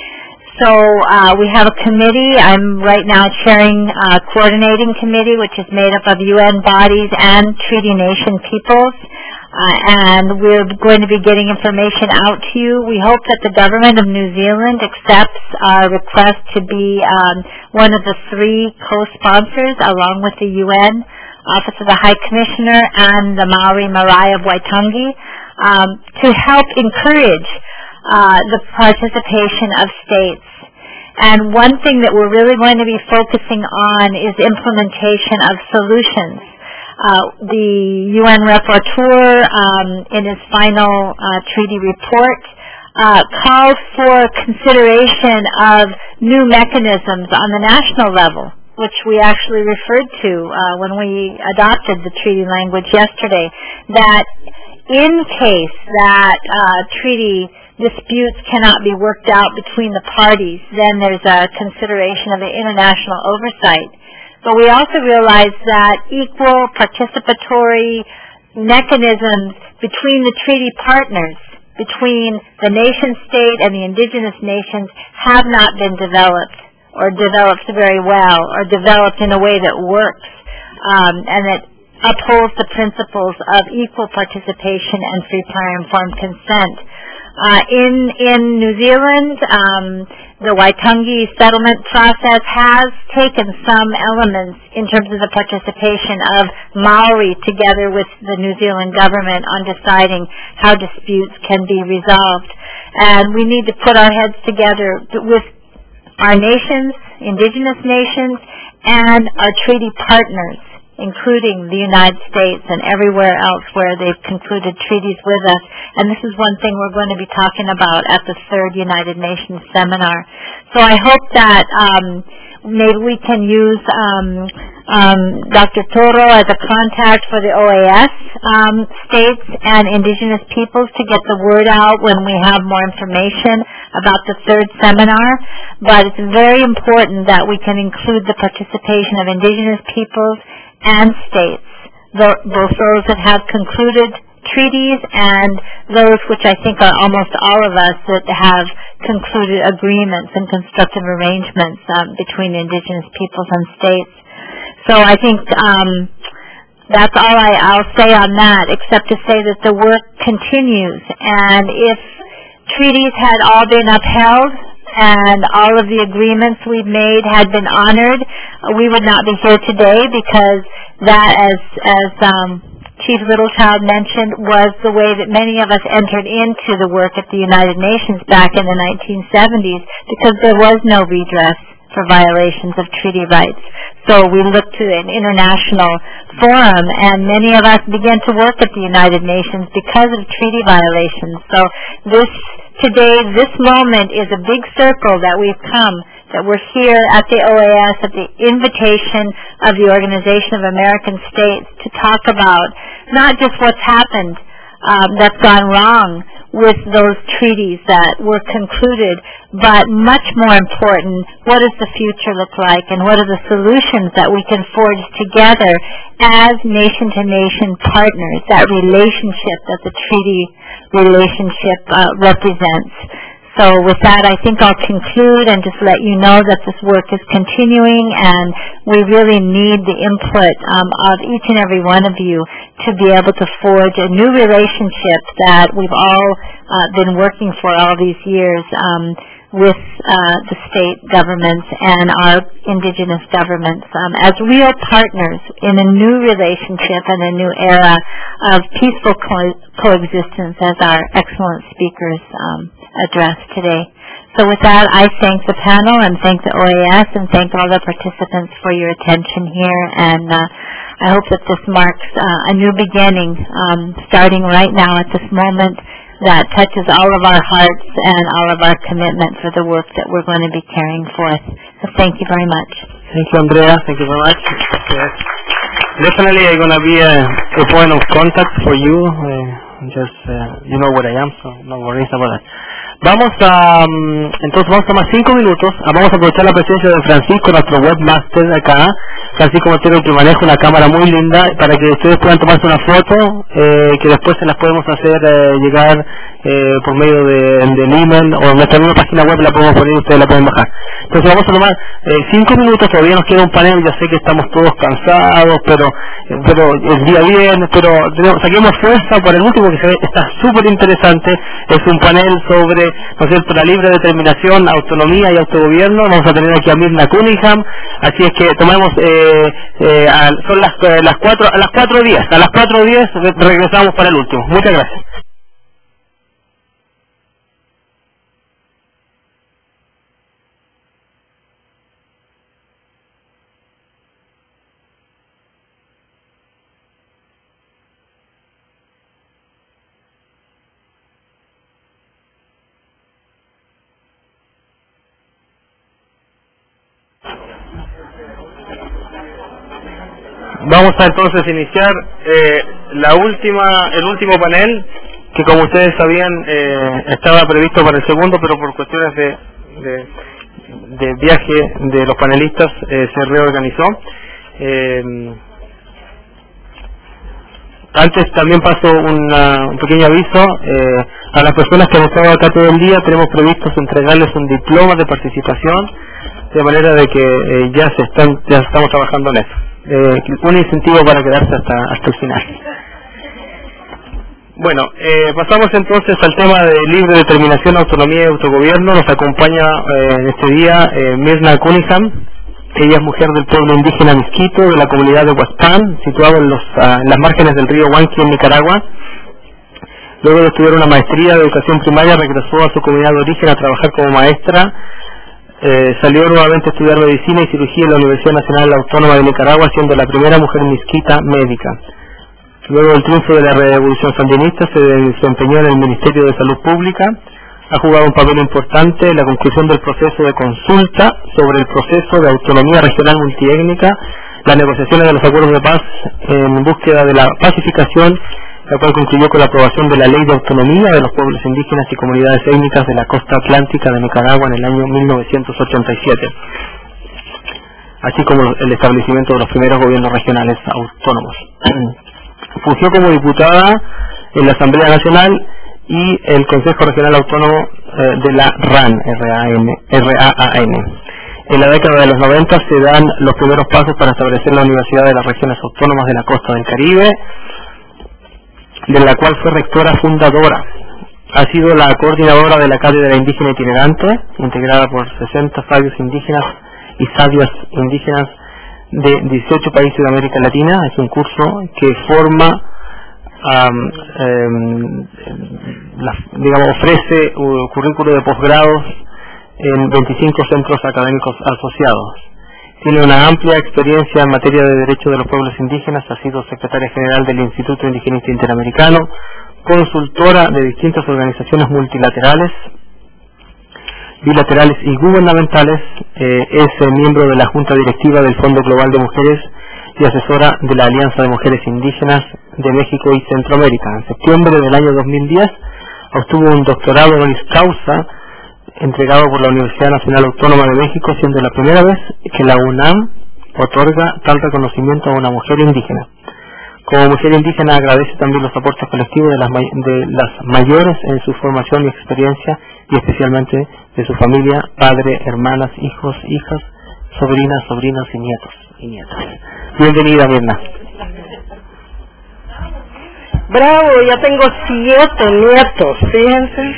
So uh, we have a committee. I'm right now chairing a coordinating committee, which is made up of U N bodies and treaty nation peoples. Uh, and we're going to be getting information out to you. We hope that the government of New Zealand accepts our request to be um, one of the three co-sponsors, along with the U N Office of the High Commissioner and the Maori Marae of Waitangi, um, to help encourage uh, the participation of states. And one thing that we're really going to be focusing on is implementation of solutions. Uh, the U N rapporteur, um, in his final uh, treaty report, uh, called for consideration of new mechanisms on the national level, which we actually referred to uh, when we adopted the treaty language yesterday, that in case that uh, treaty disputes cannot be worked out between the parties, then there's a consideration of the international oversight. But we also realize that equal participatory mechanisms between the treaty partners, between the nation state and the indigenous nations, have not been developed or developed very well or developed in a way that works um, and that upholds the principles of equal participation and free, prior, informed consent. Uh, in in New Zealand, um, the Waitangi settlement process has taken some elements in terms of the participation of Maori together with the New Zealand government on deciding how disputes can be resolved. And we need to put our heads together with our nations, indigenous nations, and our treaty partners, including the United States and everywhere else where they've concluded treaties with us. And this is one thing we're going to be talking about at the third United Nations seminar. So I hope that um, maybe we can use um, um, Doctor Toro as a contact for the O A S um, states and indigenous peoples to get the word out when we have more information about the third seminar. But it's very important that we can include the participation of indigenous peoples and states, both those that have concluded treaties and those which I think are almost all of us that have concluded agreements and constructive arrangements um, between indigenous peoples and states. So I think um, that's all I, I'll say on that, except to say that the work continues. And if treaties had all been upheld and all of the agreements we've made had been honored, we would not be here today, because that, as as um, Chief Littlechild mentioned, was the way that many of us entered into the work at the United Nations back in the nineteen seventies, because there was no redress for violations of treaty rights. So we looked to an international forum, and many of us began to work at the United Nations because of treaty violations. So this today, this moment is a big circle that we've come, that we're here at the O A S at the invitation of the Organization of American States to talk about not just what's happened um, that's gone wrong with those treaties that were concluded, but much more important, what does the future look like, and what are the solutions that we can forge together as nation-to-nation partners, that relationship that the treaty relationship uh, represents. So with that, I think I'll conclude and just let you know that this work is continuing, and we really need the input um, of each and every one of you to be able to forge a new relationship that we've all uh, been working for all these years um, with uh, the state governments and our indigenous governments um, as real partners in a new relationship and a new era of peaceful co- coexistence, as our excellent speakers um, addressed today. So with that, I thank the panel and thank the O A S and thank all the participants for your attention here, and uh, I hope that this marks uh, a new beginning, um, starting right now at this moment, that touches all of our hearts and all of our commitment for the work that we're going to be carrying forth. So thank you very much. Thank you, Andrea. Thank you very much. Yes. Definitely I'm going to be a, a point of contact for you. Uh, just, uh, you know where I am, so no worries about that. Vamos a, um, entonces vamos a tomar cinco minutos, vamos a aprovechar la presencia de Francisco, nuestro webmaster acá, Francisco Montero, que maneja una cámara muy linda, para que ustedes puedan tomarse una foto, eh, que después se las podemos hacer eh, llegar eh, por medio de, del email, o en nuestra misma página web la podemos poner y ustedes la pueden bajar. Entonces vamos a tomar eh, cinco minutos, todavía nos queda un panel, ya sé que estamos todos cansados, pero pero el día viene, pero tenemos, saquemos fuerza por el último, que se ve, está súper interesante. Es un panel sobre, ¿no es cierto?, la libre determinación, autonomía y autogobierno. Vamos a tener aquí a Mirna Cunningham, así es que tomemos eh, eh, a, son las eh, las cuatro a las cuatro diez, a las cuatro diez regresamos para el último. Muchas gracias. Vamos a entonces iniciar eh, la última, el último panel, que como ustedes sabían eh, estaba previsto para el segundo, pero por cuestiones de, de, de viaje de los panelistas eh, se reorganizó. Eh, antes también paso una, un pequeño aviso eh, a las personas que han estado acá todo el día. Tenemos previstos entregarles un diploma de participación, de manera de que eh, ya se están, ya estamos trabajando en eso. Eh, un incentivo para quedarse hasta hasta el final. Bueno, eh, pasamos entonces al tema de libre determinación, autonomía y autogobierno. Nos acompaña eh, en este día eh, Mirna Cunningham. Ella es mujer del pueblo indígena Miskito, de la comunidad de Huaspán, situado en, los, uh, en las márgenes del río Huanqui, en Nicaragua. Luego de estudiar una maestría de educación primaria, regresó a su comunidad de origen a trabajar como maestra. Eh, salió nuevamente a estudiar medicina y cirugía en la Universidad Nacional Autónoma de Nicaragua, siendo la primera mujer misquita médica. Luego del triunfo de la revolución sandinista, se desempeñó en el Ministerio de Salud Pública. Ha jugado un papel importante en la conclusión del proceso de consulta sobre el proceso de autonomía regional multiétnica, las negociaciones de los acuerdos de paz en búsqueda de la pacificación, la cual concluyó con la aprobación de la Ley de Autonomía de los Pueblos Indígenas y Comunidades Étnicas de la Costa Atlántica de Nicaragua en el año mil novecientos ochenta y siete, así como el establecimiento de los primeros gobiernos regionales autónomos. Fungió como diputada en la Asamblea Nacional y el Consejo Regional Autónomo eh, de la R A N, R A N, R A A N. En la década de los noventa se dan los primeros pasos para establecer la Universidad de las Regiones Autónomas de la Costa del Caribe, de la cual fue rectora fundadora. Ha sido la coordinadora de la Cátedra Indígena Itinerante, integrada por sesenta sabios indígenas y sabias indígenas de dieciocho países de América Latina. Es un curso que forma, um, um, la, digamos, ofrece un currículo de posgrados en veinticinco centros académicos asociados. Tiene una amplia experiencia en materia de derechos de los pueblos indígenas, ha sido secretaria general del Instituto Indigenista Interamericano, consultora de distintas organizaciones multilaterales, bilaterales y gubernamentales, eh, es eh, miembro de la Junta Directiva del Fondo Global de Mujeres y asesora de la Alianza de Mujeres Indígenas de México y Centroamérica. En septiembre del año dos mil diez obtuvo un doctorado honoris causa entregado por la Universidad Nacional Autónoma de México, siendo la primera vez que la UNAM otorga tal reconocimiento a una mujer indígena. Como mujer indígena agradece también los aportes colectivos de las, may de las mayores en su formación y experiencia, y especialmente de su familia, padre, hermanas, hijos, hijas, sobrinas, sobrinos y nietos y nietas. Bienvenida, Mirna. Bravo, ya tengo siete nietos, fíjense.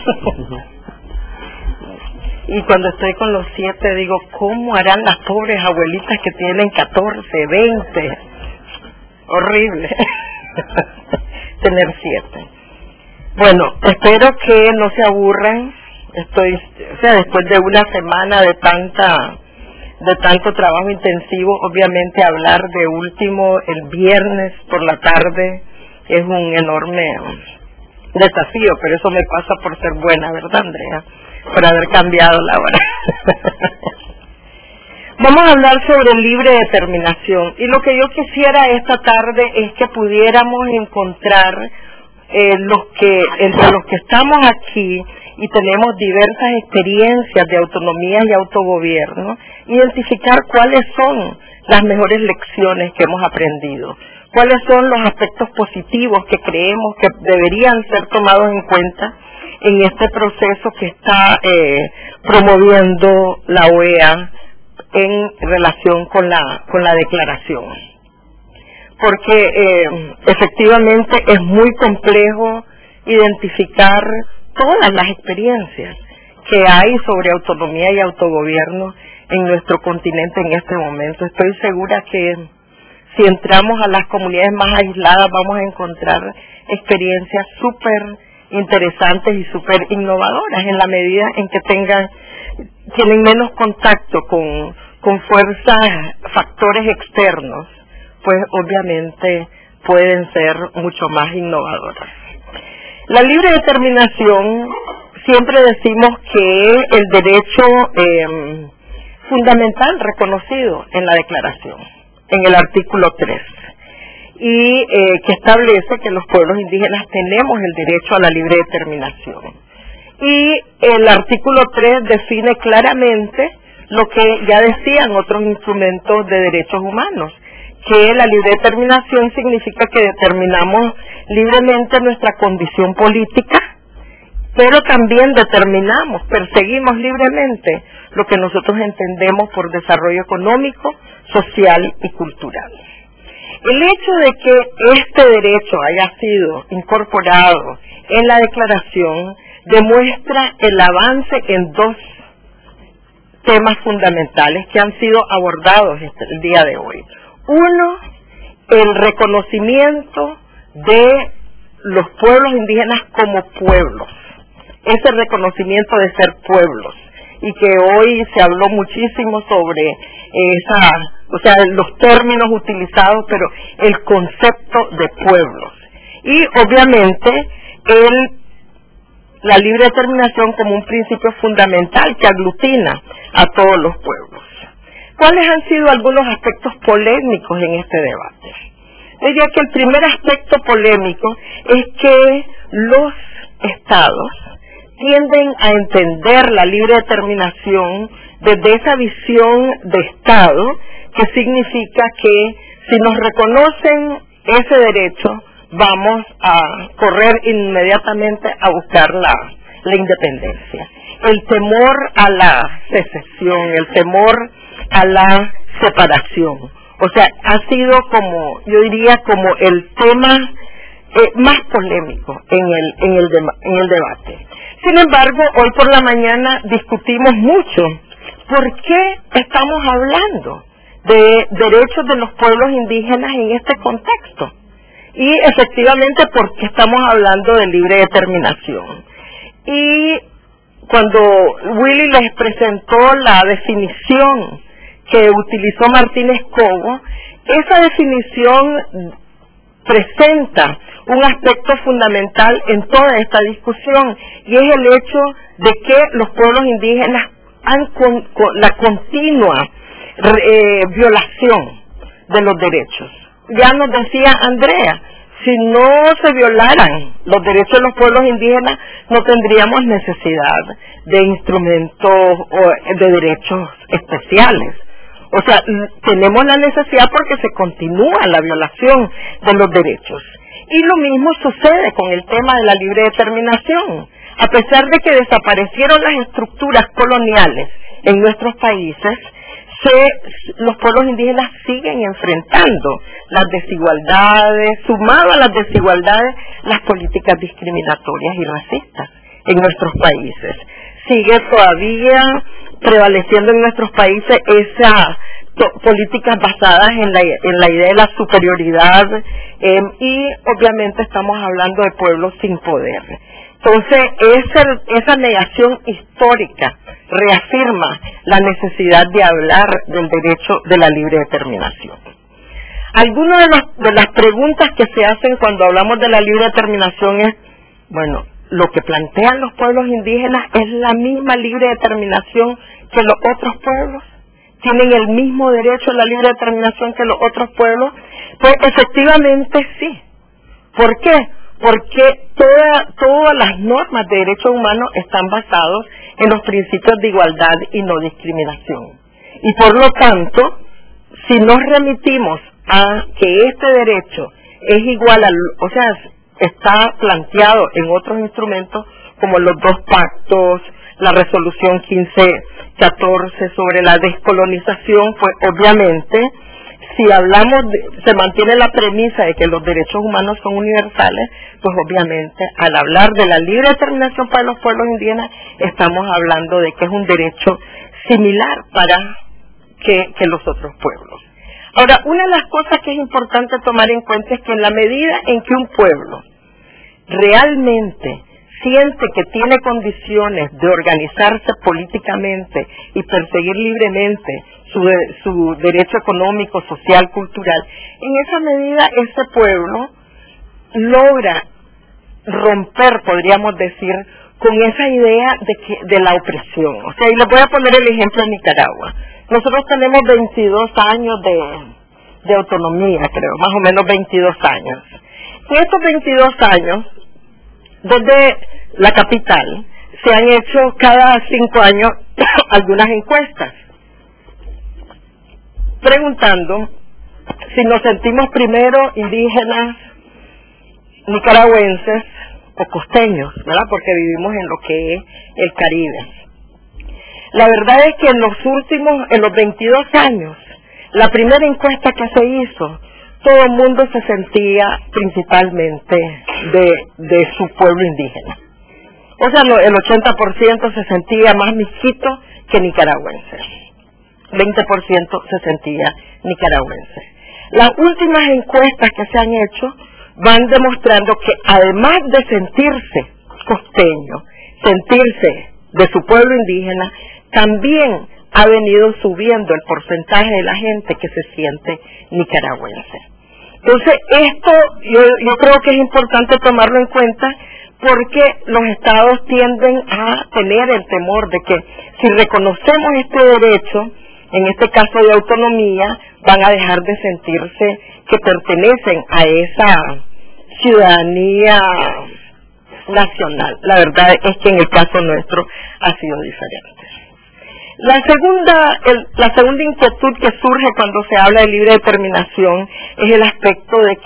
Y cuando estoy con los siete digo, ¿cómo harán las pobres abuelitas que tienen catorce, veinte? Horrible tener siete. Bueno, espero que no se aburran. Estoy, o sea, después de una semana de tanta, de tanto trabajo intensivo, obviamente hablar de último el viernes por la tarde es un enorme desafío, pero eso me pasa por ser buena, ¿verdad, Andrea? Por haber cambiado la hora. Vamos a hablar sobre libre determinación, y lo que yo quisiera esta tarde es que pudiéramos encontrar eh, los que entre los que estamos aquí y tenemos diversas experiencias de autonomía y autogobierno, identificar cuáles son las mejores lecciones que hemos aprendido, cuáles son los aspectos positivos que creemos que deberían ser tomados en cuenta en este proceso que está eh, promoviendo la O E A en relación con la con la declaración, porque eh, efectivamente es muy complejo identificar todas las experiencias que hay sobre autonomía y autogobierno en nuestro continente en este momento. Estoy segura que si entramos a las comunidades más aisladas vamos a encontrar experiencias súper interesantes y súper innovadoras en la medida en que tengan tienen menos contacto con, con fuerzas, factores externos, pues obviamente pueden ser mucho más innovadoras. La libre determinación, siempre decimos que el derecho eh, fundamental reconocido en la declaración, en el artículo tres, y eh, que establece que los pueblos indígenas tenemos el derecho a la libre determinación. Y el artículo tres define claramente lo que ya decían otros instrumentos de derechos humanos, que la libre determinación significa que determinamos libremente nuestra condición política, pero también determinamos, perseguimos libremente lo que nosotros entendemos por desarrollo económico, social y cultural. El hecho de que este derecho haya sido incorporado en la declaración demuestra el avance en dos temas fundamentales que han sido abordados el día de hoy. Uno, el reconocimiento de los pueblos indígenas como pueblos, ese reconocimiento de ser pueblos, y que hoy se habló muchísimo sobre esa, o sea, los términos utilizados, pero el concepto de pueblos. Y obviamente el la libre determinación como un principio fundamental que aglutina a todos los pueblos. ¿Cuáles han sido algunos aspectos polémicos en este debate? Diría que el primer aspecto polémico es que los estados tienden a entender la libre determinación desde esa visión de estado, que significa que si nos reconocen ese derecho, vamos a correr inmediatamente a buscar la, la independencia. El temor a la secesión, el temor a la separación. O sea, ha sido como, yo diría, como el tema eh, más polémico en el, en, el de, en el debate. Sin embargo, hoy por la mañana discutimos mucho por qué estamos hablando de derechos de los pueblos indígenas en este contexto. Y efectivamente, ¿por qué estamos hablando de libre determinación? Y cuando Willy les presentó la definición que utilizó Martínez Cobo, esa definición presenta un aspecto fundamental en toda esta discusión, y es el hecho de que los pueblos indígenas han con, con la continua eh, violación de los derechos. Ya nos decía Andrea, si no se violaran los derechos de los pueblos indígenas, no tendríamos necesidad de instrumentos o de derechos especiales. O sea, tenemos la necesidad porque se continúa la violación de los derechos. Y lo mismo sucede con el tema de la libre determinación. A pesar de que desaparecieron las estructuras coloniales en nuestros países, se, los pueblos indígenas siguen enfrentando las desigualdades, sumado a las desigualdades, las políticas discriminatorias y racistas en nuestros países. Sigue todavía prevaleciendo en nuestros países esas políticas basadas en la, en la idea de la superioridad eh, y obviamente estamos hablando de pueblos sin poder. Entonces, esa, esa negación histórica reafirma la necesidad de hablar del derecho de la libre determinación. Algunas de, las, de las preguntas que se hacen cuando hablamos de la libre determinación es, bueno, lo que plantean los pueblos indígenas es la misma libre determinación que los otros pueblos. ¿Tienen el mismo derecho a la libre determinación que los otros pueblos? Pues efectivamente sí. ¿Por qué? Porque toda, todas las normas de derechos humanos están basados en los principios de igualdad y no discriminación. Y por lo tanto, si nos remitimos a que este derecho es igual al, o sea, está planteado en otros instrumentos como los dos pactos, la resolución quince catorce sobre la descolonización, pues obviamente si hablamos de, se mantiene la premisa de que los derechos humanos son universales, pues obviamente al hablar de la libre determinación para los pueblos indígenas estamos hablando de que es un derecho similar para que, que los otros pueblos. Ahora, una de las cosas que es importante tomar en cuenta es que en la medida en que un pueblo realmente siente que tiene condiciones de organizarse políticamente y perseguir libremente su, de, su derecho económico, social, cultural, en esa medida ese pueblo logra romper, podríamos decir, con esa idea de que de la opresión. O sea, y les voy a poner el ejemplo de Nicaragua. Nosotros tenemos veintidós años de, de autonomía, creo, más o menos veintidós años. En estos veintidós años, desde la capital, se han hecho cada cinco años algunas encuestas, preguntando si nos sentimos primero indígenas, nicaragüenses o costeños, ¿verdad? Porque vivimos en lo que es el Caribe. La verdad es que en los últimos, en los veintidós años, la primera encuesta que se hizo, todo el mundo se sentía principalmente de, de su pueblo indígena. O sea, no, el ochenta por ciento se sentía más misquito que nicaragüense. veinte por ciento se sentía nicaragüense. Las últimas encuestas que se han hecho van demostrando que además de sentirse costeño, sentirse de su pueblo indígena, también ha venido subiendo el porcentaje de la gente que se siente nicaragüense. Entonces, esto yo, yo creo que es importante tomarlo en cuenta porque los estados tienden a tener el temor de que si reconocemos este derecho, en este caso de autonomía, van a dejar de sentirse que pertenecen a esa ciudadanía nacional. La verdad es que en el caso nuestro ha sido diferente. La segunda, el, la segunda inquietud que surge cuando se habla de libre determinación es el aspecto de que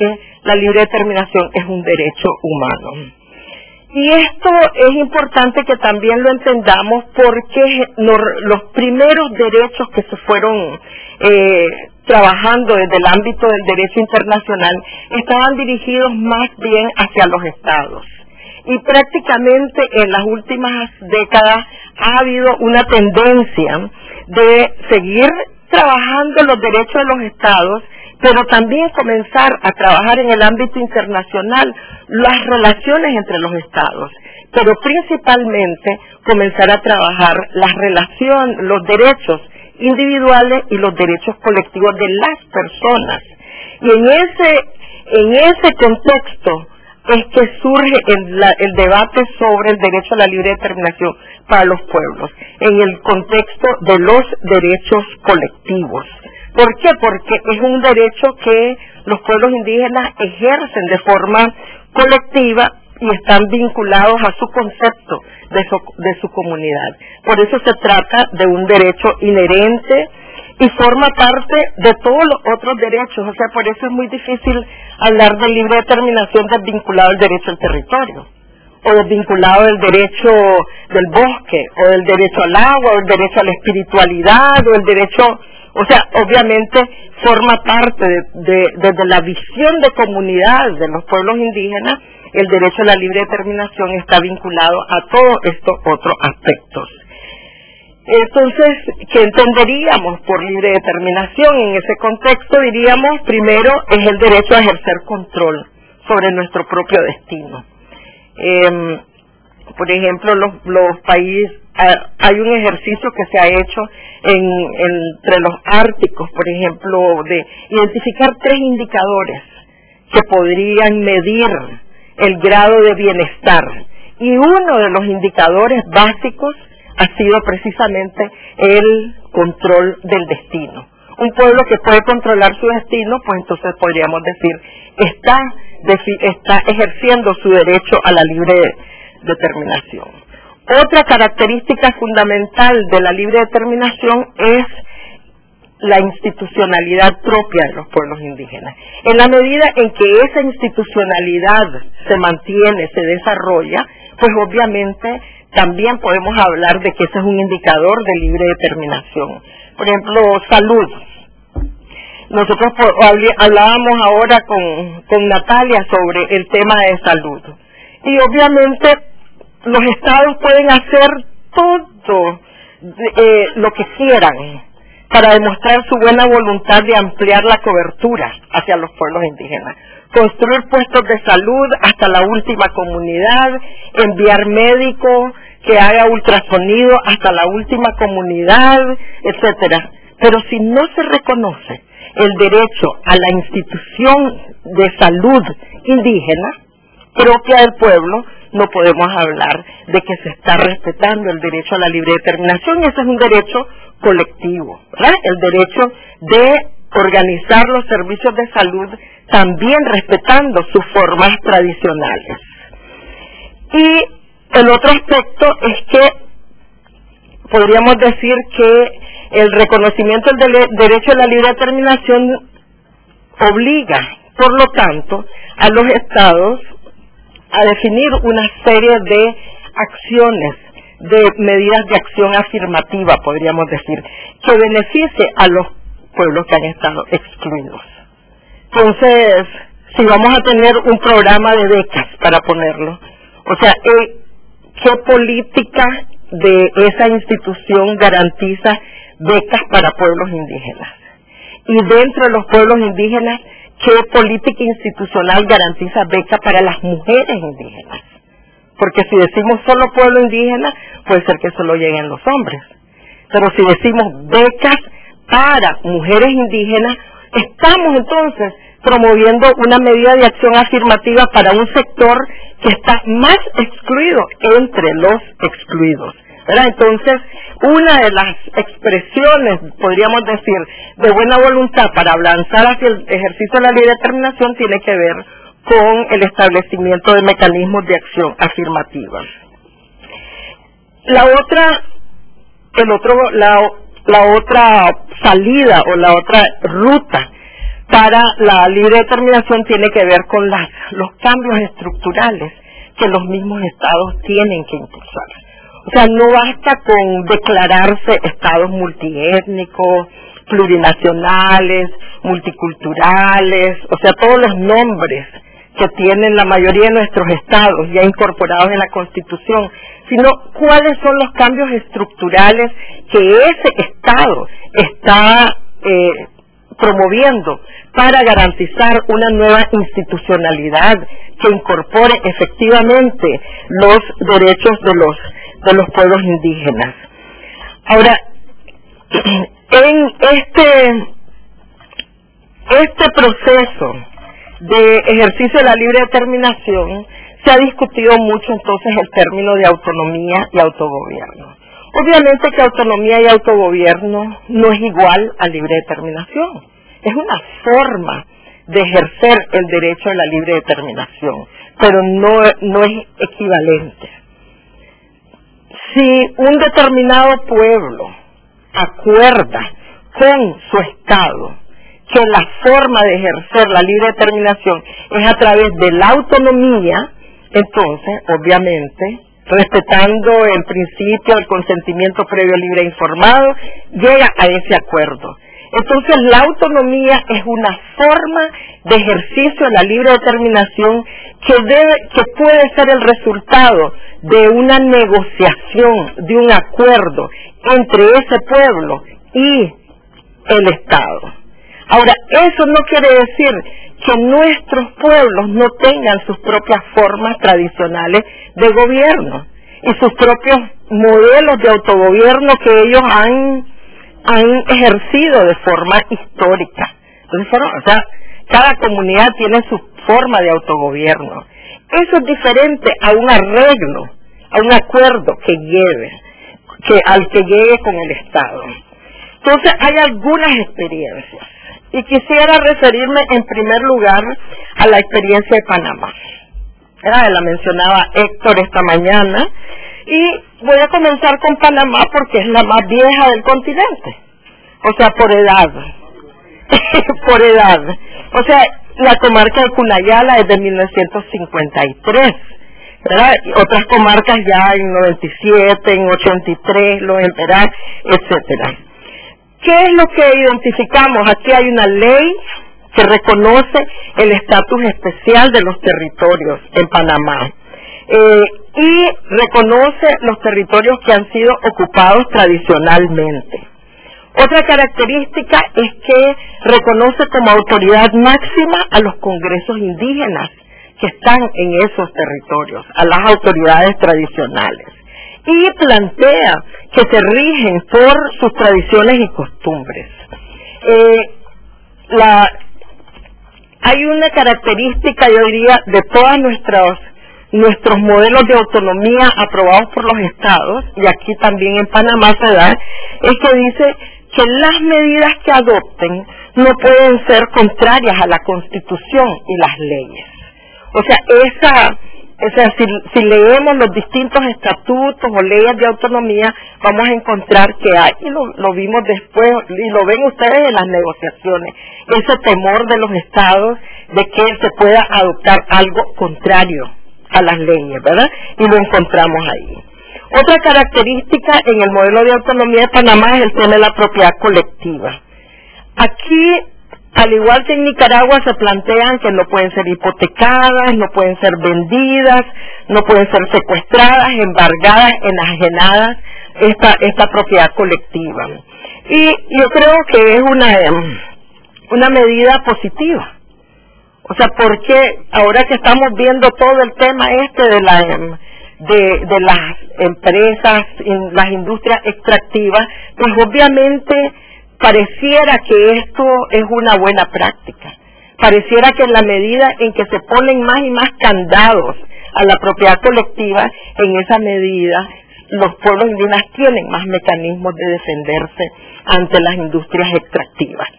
la libre determinación es un derecho humano. Y esto es importante que también lo entendamos porque los primeros derechos que se fueron eh, trabajando desde el ámbito del derecho internacional estaban dirigidos más bien hacia los estados. Y prácticamente en las últimas décadas ha habido una tendencia de seguir trabajando los derechos de los estados, pero también comenzar a trabajar en el ámbito internacional las relaciones entre los estados, pero principalmente comenzar a trabajar las relaciones, los derechos individuales y los derechos colectivos de las personas. Y en ese, en ese contexto es que surge el, la, el debate sobre el derecho a la libre determinación para los pueblos, en el contexto de los derechos colectivos. ¿Por qué? Porque es un derecho que los pueblos indígenas ejercen de forma colectiva y están vinculados a su concepto de su, de su comunidad. Por eso se trata de un derecho inherente y forma parte de todos los otros derechos. O sea, por eso es muy difícil hablar de libre determinación desvinculado del derecho al territorio, o desvinculado del derecho del bosque, o del derecho al agua, o el derecho a la espiritualidad, o el derecho... O sea, obviamente forma parte de, de, desde la visión de comunidad de los pueblos indígenas, el derecho a la libre determinación está vinculado a todos estos otros aspectos. Entonces, ¿qué entenderíamos por libre determinación? En ese contexto diríamos, primero, es el derecho a ejercer control sobre nuestro propio destino. Eh, por ejemplo, los, los países, hay un ejercicio que se ha hecho en, entre los árticos, por ejemplo, de identificar tres indicadores que podrían medir el grado de bienestar. Y uno de los indicadores básicos ha sido precisamente el control del destino. Un pueblo que puede controlar su destino, pues entonces podríamos decir, está, está ejerciendo su derecho a la libre determinación. Otra característica fundamental de la libre determinación es la institucionalidad propia de los pueblos indígenas. En la medida en que esa institucionalidad se mantiene, se desarrolla, pues obviamente también podemos hablar de que ese es un indicador de libre determinación. Por ejemplo, salud. Nosotros hablábamos ahora con, con Natalia sobre el tema de salud. Y obviamente los estados pueden hacer todo eh, lo que quieran para demostrar su buena voluntad de ampliar la cobertura hacia los pueblos indígenas. Construir puestos de salud hasta la última comunidad, enviar médicos que haga ultrasonido hasta la última comunidad, etcétera. Pero si no se reconoce el derecho a la institución de salud indígena propia del pueblo, no podemos hablar de que se está respetando el derecho a la libre determinación, y ese es un derecho colectivo, ¿verdad? El derecho de organizar los servicios de salud también respetando sus formas tradicionales. Y el otro aspecto es que podríamos decir que el reconocimiento del derecho a la libre determinación obliga, por lo tanto, a los estados a definir una serie de acciones, de medidas de acción afirmativa, podríamos decir, que beneficie a los pueblos que han estado excluidos. Entonces, si vamos a tener un programa de becas, para ponerlo, o sea, eh, ¿qué política de esa institución garantiza becas para pueblos indígenas? Y dentro de los pueblos indígenas, ¿qué política institucional garantiza becas para las mujeres indígenas? Porque si decimos solo pueblo indígena, puede ser que solo lleguen los hombres. Pero si decimos becas para mujeres indígenas, estamos entonces promoviendo una medida de acción afirmativa para un sector que está más excluido entre los excluidos, ¿verdad? Entonces, una de las expresiones, podríamos decir, de buena voluntad para avanzar hacia el ejercicio de la libre determinación tiene que ver con el establecimiento de mecanismos de acción afirmativa. La otra, el otro, la, la otra salida o la otra ruta para la libre determinación tiene que ver con las, los cambios estructurales que los mismos estados tienen que impulsar. O sea, no basta con declararse estados multiétnicos, plurinacionales, multiculturales, o sea, todos los nombres que tienen la mayoría de nuestros estados ya incorporados en la Constitución, sino cuáles son los cambios estructurales que ese estado está eh, promoviendo para garantizar una nueva institucionalidad que incorpore efectivamente los derechos de los de los pueblos indígenas. Ahora, en este este proceso de ejercicio de la libre determinación se ha discutido mucho entonces el término de autonomía y autogobierno. Obviamente que autonomía y autogobierno no es igual a libre determinación, es una forma de ejercer el derecho a la libre determinación, pero no, no es equivalente. Si un determinado pueblo acuerda con su Estado que la forma de ejercer la libre determinación es a través de la autonomía, entonces, obviamente, respetando el principio del consentimiento previo libre e informado, llega a ese acuerdo. Entonces, la autonomía es una forma de ejercicio de la libre determinación que debe, que puede ser el resultado de una negociación, de un acuerdo entre ese pueblo y el Estado. Ahora, eso no quiere decir que nuestros pueblos no tengan sus propias formas tradicionales de gobierno y sus propios modelos de autogobierno que ellos han, han ejercido de forma histórica. Entonces, o sea, cada comunidad tiene su forma de autogobierno. Eso es diferente a un arreglo, a un acuerdo que lleve, que al que llegue con el Estado. Entonces, hay algunas experiencias. Y quisiera referirme en primer lugar a la experiencia de Panamá. Era, la mencionaba Héctor esta mañana. Y voy a comenzar con Panamá porque es la más vieja del continente. O sea, por edad. por edad. O sea, la comarca de Cunayala es de mil novecientos cincuenta y tres. ¿Verdad? Otras comarcas ya en noventa y siete, en ochenta y tres, Los Emperaz, etcétera. ¿Qué es lo que identificamos? Aquí hay una ley que reconoce el estatus especial de los territorios en Panamá eh, y reconoce los territorios que han sido ocupados tradicionalmente. Otra característica es que reconoce como autoridad máxima a los congresos indígenas que están en esos territorios, a las autoridades tradicionales. Y plantea que se rigen por sus tradiciones y costumbres. Eh, la, hay una característica, yo diría, de todos nuestros, nuestros modelos de autonomía aprobados por los estados, y aquí también en Panamá se da, es que dice que las medidas que adopten no pueden ser contrarias a la Constitución y las leyes. O sea, esa... O sea, si, si leemos los distintos estatutos o leyes de autonomía, vamos a encontrar que hay, y lo, lo vimos después, y lo ven ustedes en las negociaciones, ese temor de los estados de que se pueda adoptar algo contrario a las leyes, ¿verdad? Y lo encontramos ahí. Otra característica en el modelo de autonomía de Panamá es el tema de la propiedad colectiva. Aquí, al igual que en Nicaragua, se plantean que no pueden ser hipotecadas, no pueden ser vendidas, no pueden ser secuestradas, embargadas, enajenadas, esta, esta propiedad colectiva. Y yo creo que es una, una medida positiva. O sea, porque ahora que estamos viendo todo el tema este de, la, de, de las empresas, las industrias extractivas, pues obviamente pareciera que esto es una buena práctica. Pareciera que en la medida en que se ponen más y más candados a la propiedad colectiva, en esa medida los pueblos indígenas tienen más mecanismos de defenderse ante las industrias extractivas.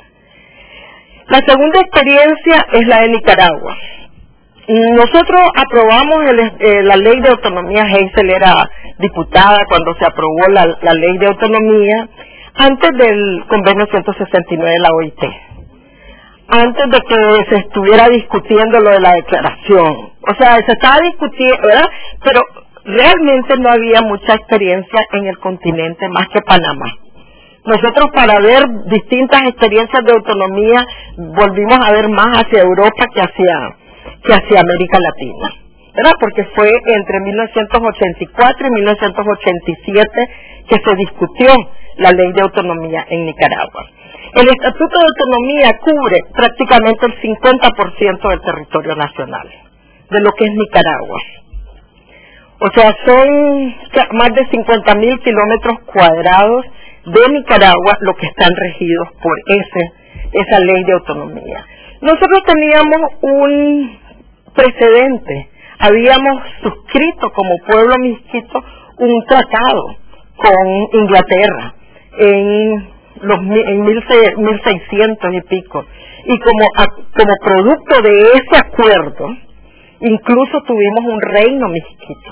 La segunda experiencia es la de Nicaragua. Nosotros aprobamos el, eh, la ley de autonomía. Heysel era diputada cuando se aprobó la, la ley de autonomía, antes del convenio ciento sesenta y nueve de la O I T. antes de que se estuviera discutiendo lo de la declaración. O sea, se estaba discutiendo, ¿verdad? Pero realmente no había mucha experiencia en el continente más que Panamá. Nosotros, para ver distintas experiencias de autonomía, volvimos a ver más hacia Europa que hacia, que hacia América Latina, ¿verdad? Porque fue entre mil novecientos ochenta y cuatro y mil novecientos ochenta y siete que se discutió la ley de autonomía en Nicaragua. El Estatuto de Autonomía cubre prácticamente el cincuenta por ciento del territorio nacional, de lo que es Nicaragua. O sea, son más de cincuenta mil kilómetros cuadrados de Nicaragua lo que están regidos por ese esa ley de autonomía. Nosotros teníamos un precedente, habíamos suscrito como pueblo misquito un tratado con Inglaterra en los en mil seiscientos y pico, y como a, como producto de ese acuerdo incluso tuvimos un reino misquito.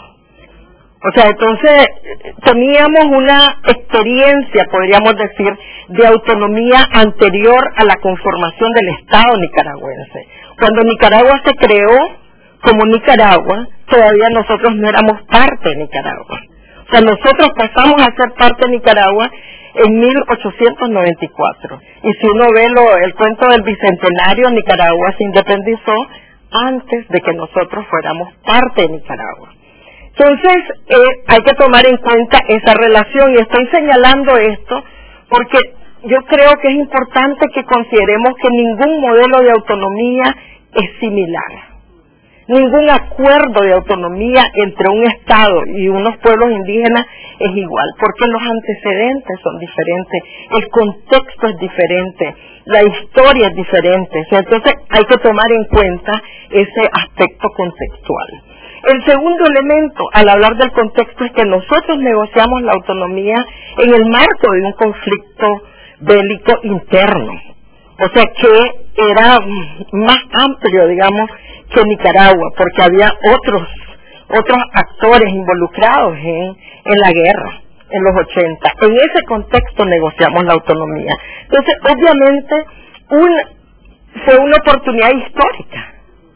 O sea, entonces teníamos una experiencia, podríamos decir, de autonomía anterior a la conformación del Estado nicaragüense. Cuando Nicaragua se creó como Nicaragua, todavía nosotros no éramos parte de Nicaragua. O sea, nosotros pasamos a ser parte de Nicaragua en mil ochocientos noventa y cuatro. Y si uno ve lo, el cuento del Bicentenario, Nicaragua se independizó antes de que nosotros fuéramos parte de Nicaragua. Entonces, eh, hay que tomar en cuenta esa relación, y estoy señalando esto porque yo creo que es importante que consideremos que ningún modelo de autonomía es similar. Ningún acuerdo de autonomía entre un Estado y unos pueblos indígenas es igual, porque los antecedentes son diferentes, el contexto es diferente, la historia es diferente. Entonces, hay que tomar en cuenta ese aspecto contextual. El segundo elemento al hablar del contexto es que nosotros negociamos la autonomía en el marco de un conflicto bélico interno, o sea que era más amplio, digamos, que Nicaragua, porque había otros otros actores involucrados en, en la guerra en los ochenta. En ese contexto negociamos la autonomía. Entonces, obviamente, un, fue una oportunidad histórica.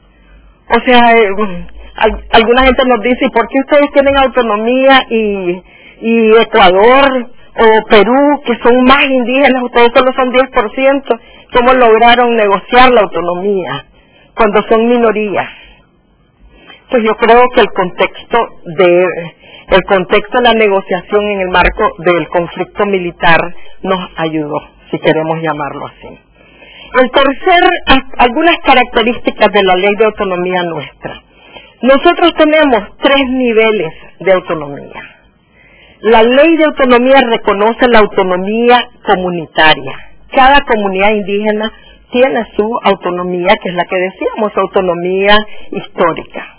O sea, eh, alguna gente nos dice, ¿y por qué ustedes tienen autonomía y, y Ecuador o Perú, que son más indígenas, ustedes solo son diez por ciento? ¿Cómo lograron negociar la autonomía cuando son minorías? Pues yo creo que el contexto de el contexto de la negociación en el marco del conflicto militar nos ayudó, si queremos llamarlo así. El tercer, algunas características de la ley de autonomía nuestra. Nosotros tenemos tres niveles de autonomía. La ley de autonomía reconoce la autonomía comunitaria. Cada comunidad indígena tiene su autonomía, que es la que decíamos, autonomía histórica.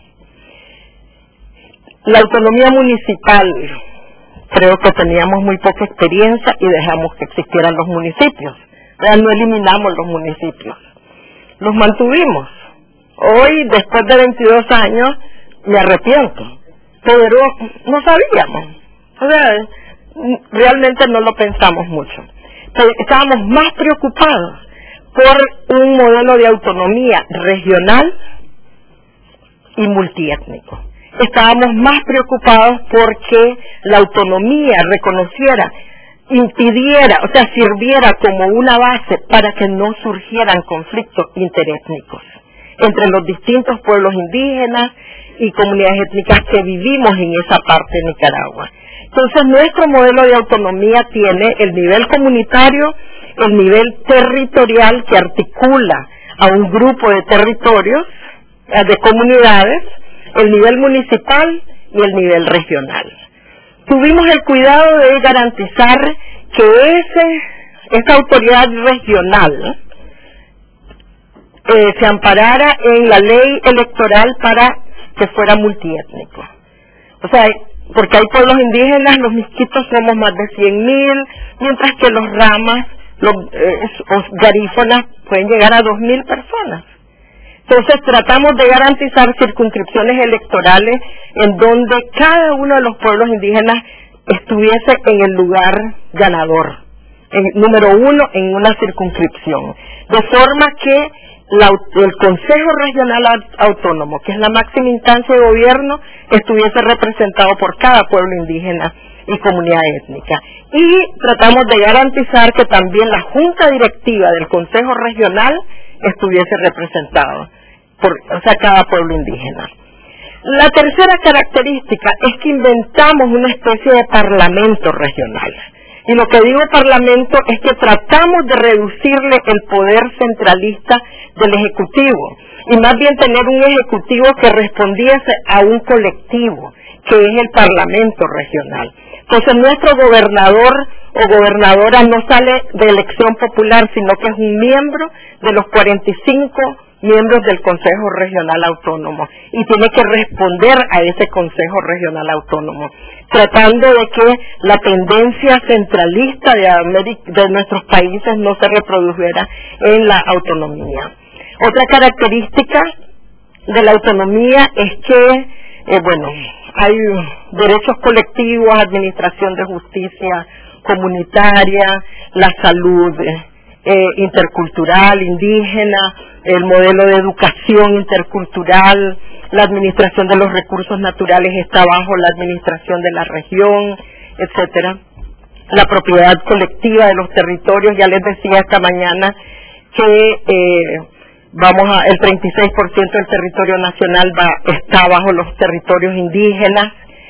La autonomía municipal, creo que teníamos muy poca experiencia y dejamos que existieran los municipios. No eliminamos los municipios, los mantuvimos. Hoy, después de veintidós años, me arrepiento, pero no sabíamos. O sea, realmente no lo pensamos mucho. Estábamos más preocupados por un modelo de autonomía regional y multiétnico. Estábamos más preocupados porque la autonomía reconociera, impidiera, o sea, sirviera como una base para que no surgieran conflictos interétnicos entre los distintos pueblos indígenas y comunidades étnicas que vivimos en esa parte de Nicaragua. Entonces, nuestro modelo de autonomía tiene el nivel comunitario, el nivel territorial que articula a un grupo de territorios, de comunidades, el nivel municipal y el nivel regional. Tuvimos el cuidado de garantizar que ese, esa autoridad regional eh, se amparara en la ley electoral para que fuera multiétnico. O sea, porque hay pueblos indígenas, los misquitos somos más de cien mil, mientras que los ramas, los, eh, los garífonas pueden llegar a dos mil personas. Entonces tratamos de garantizar circunscripciones electorales en donde cada uno de los pueblos indígenas estuviese en el lugar ganador, en, número uno en una circunscripción, de forma que la, el Consejo Regional Autónomo, que es la máxima instancia de gobierno, estuviese representado por cada pueblo indígena y comunidad étnica. Y tratamos de garantizar que también la Junta Directiva del Consejo Regional estuviese representado por, o sea, cada pueblo indígena. La tercera característica es que inventamos una especie de parlamento regional. Y lo que digo parlamento es que tratamos de reducirle el poder centralista del Ejecutivo y más bien tener un Ejecutivo que respondiese a un colectivo, que es el Parlamento Regional. Entonces nuestro gobernador o gobernadora no sale de elección popular, sino que es un miembro de los cuarenta y cinco miembros del Consejo Regional Autónomo y tiene que responder a ese Consejo Regional Autónomo, tratando de que la tendencia centralista de, América, de nuestros países no se reprodujera en la autonomía. Otra característica de la autonomía es que, eh, bueno, hay derechos colectivos, administración de justicia comunitaria, la salud eh, intercultural, indígena, el modelo de educación intercultural, la administración de los recursos naturales está bajo la administración de la región, etcétera. La propiedad colectiva de los territorios, ya les decía esta mañana que eh, vamos a el treinta y seis por ciento del territorio nacional va, está bajo los territorios indígenas,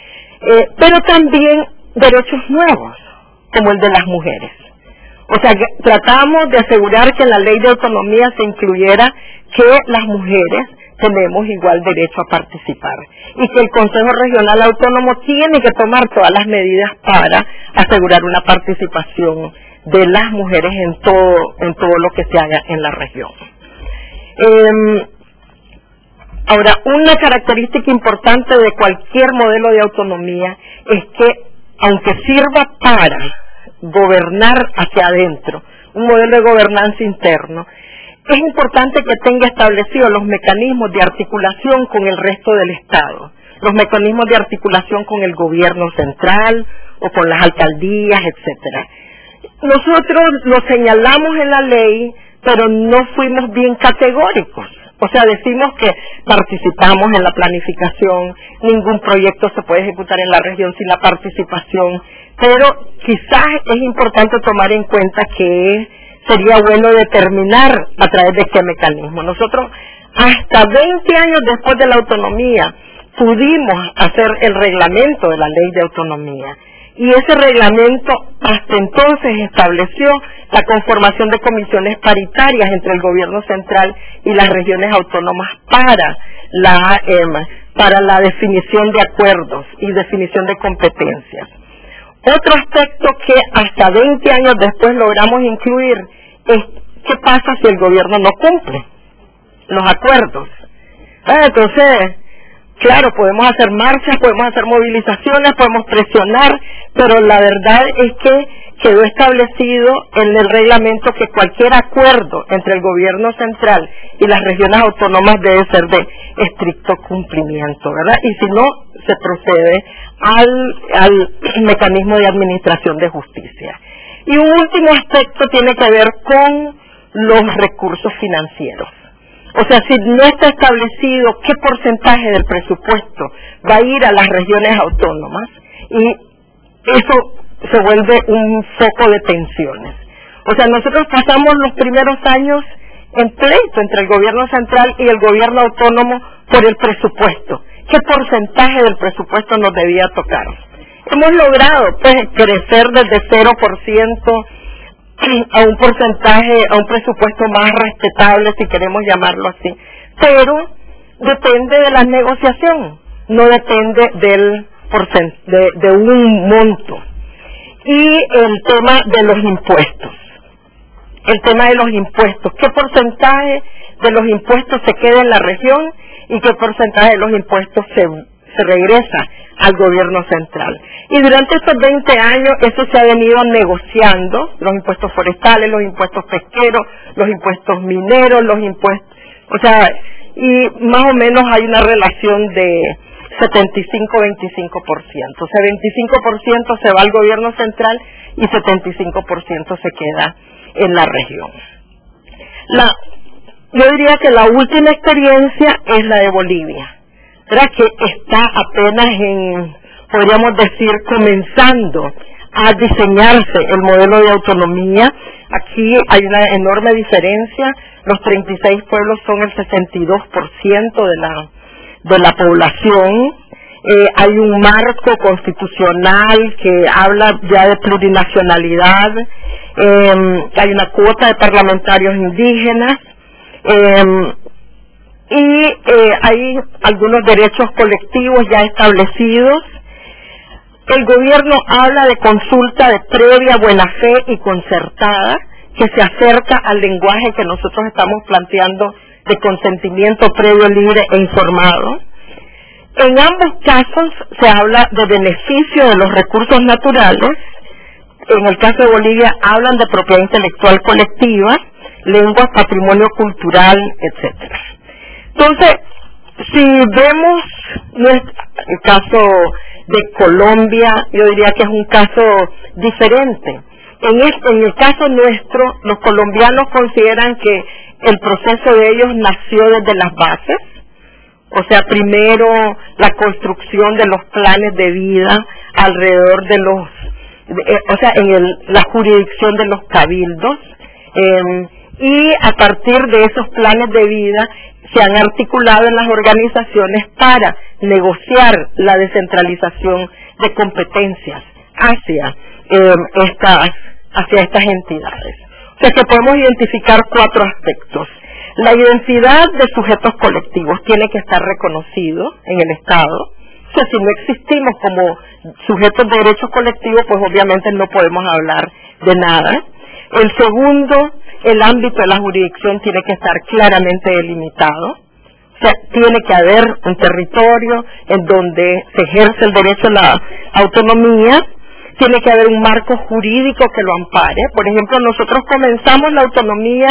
eh, pero también derechos nuevos, como el de las mujeres. O sea, que tratamos de asegurar que en la ley de autonomía se incluyera que las mujeres tenemos igual derecho a participar y que el Consejo Regional Autónomo tiene que tomar todas las medidas para asegurar una participación de las mujeres en todo, en todo lo que se haga en la región. Eh, ahora, una característica importante de cualquier modelo de autonomía es que, aunque sirva para gobernar hacia adentro, un modelo de gobernanza interno, es importante que tenga establecidos los mecanismos de articulación con el resto del Estado, los mecanismos de articulación con el gobierno central o con las alcaldías, etcétera. Nosotros lo señalamos en la ley, pero no fuimos bien categóricos. O sea, decimos que participamos en la planificación, ningún proyecto se puede ejecutar en la región sin la participación, pero quizás es importante tomar en cuenta que sería bueno determinar a través de qué mecanismo. Nosotros, hasta veinte años después de la autonomía, pudimos hacer el reglamento de la ley de autonomía. Y ese reglamento hasta entonces estableció la conformación de comisiones paritarias entre el gobierno central y las regiones autónomas para la, eh, para la definición de acuerdos y definición de competencias. Otro aspecto que hasta veinte años después logramos incluir es qué pasa si el gobierno no cumple los acuerdos. Ah, entonces, claro, podemos hacer marchas, podemos hacer movilizaciones, podemos presionar, pero la verdad es que quedó establecido en el reglamento que cualquier acuerdo entre el gobierno central y las regiones autónomas debe ser de estricto cumplimiento, ¿verdad? Y si no, se procede al, al mecanismo de administración de justicia. Y un último aspecto tiene que ver con los recursos financieros. O sea, si no está establecido qué porcentaje del presupuesto va a ir a las regiones autónomas, y eso se vuelve un foco de tensiones. O sea, nosotros pasamos los primeros años en pleito entre el gobierno central y el gobierno autónomo por el presupuesto. ¿Qué porcentaje del presupuesto nos debía tocar? Hemos logrado pues crecer desde cero por ciento a un porcentaje, a un presupuesto más respetable, si queremos llamarlo así, pero depende de la negociación, no depende del porcent de, de un monto. Y el tema de los impuestos, el tema de los impuestos, ¿qué porcentaje de los impuestos se queda en la región y qué porcentaje de los impuestos se, se regresa al gobierno central? Y durante estos veinte años eso se ha venido negociando, los impuestos forestales, los impuestos pesqueros, los impuestos mineros, los impuestos, o sea, y más o menos hay una relación de setenta y cinco a veinticinco por ciento. O sea, veinticinco por ciento se va al gobierno central y setenta y cinco por ciento se queda en la región. La, yo diría que la última experiencia es la de Bolivia, ¿verdad? Que está apenas en, podríamos decir, comenzando a diseñarse el modelo de autonomía. Aquí hay una enorme diferencia. Los treinta y seis pueblos son el sesenta y dos por ciento de la de la población. Eh, hay un marco constitucional que habla ya de plurinacionalidad. Eh, hay una cuota de parlamentarios indígenas. Eh, y eh, hay algunos derechos colectivos ya establecidos. El gobierno habla de consulta de previa buena fe y concertada, que se acerca al lenguaje que nosotros estamos planteando de consentimiento previo, libre e informado. En ambos casos se habla de beneficio de los recursos naturales. En el caso de Bolivia hablan de propiedad intelectual colectiva, lenguas, patrimonio cultural, etcétera. Entonces, si vemos el caso de Colombia, yo diría que es un caso diferente. En, este, en el caso nuestro, los colombianos consideran que el proceso de ellos nació desde las bases, o sea, primero la construcción de los planes de vida alrededor de los, de, o sea, en el, la jurisdicción de los cabildos, eh, y a partir de esos planes de vida se han articulado en las organizaciones para negociar la descentralización de competencias hacia eh, estas hacia estas entidades. O sea que podemos identificar cuatro aspectos. La identidad de sujetos colectivos tiene que estar reconocido en el Estado. O sea, si no existimos como sujetos de derechos colectivos, pues obviamente no podemos hablar de nada. El segundo, el ámbito de la jurisdicción tiene que estar claramente delimitado. O sea, tiene que haber un territorio en donde se ejerce el derecho a la autonomía. Tiene que haber un marco jurídico que lo ampare. Por ejemplo, nosotros comenzamos la autonomía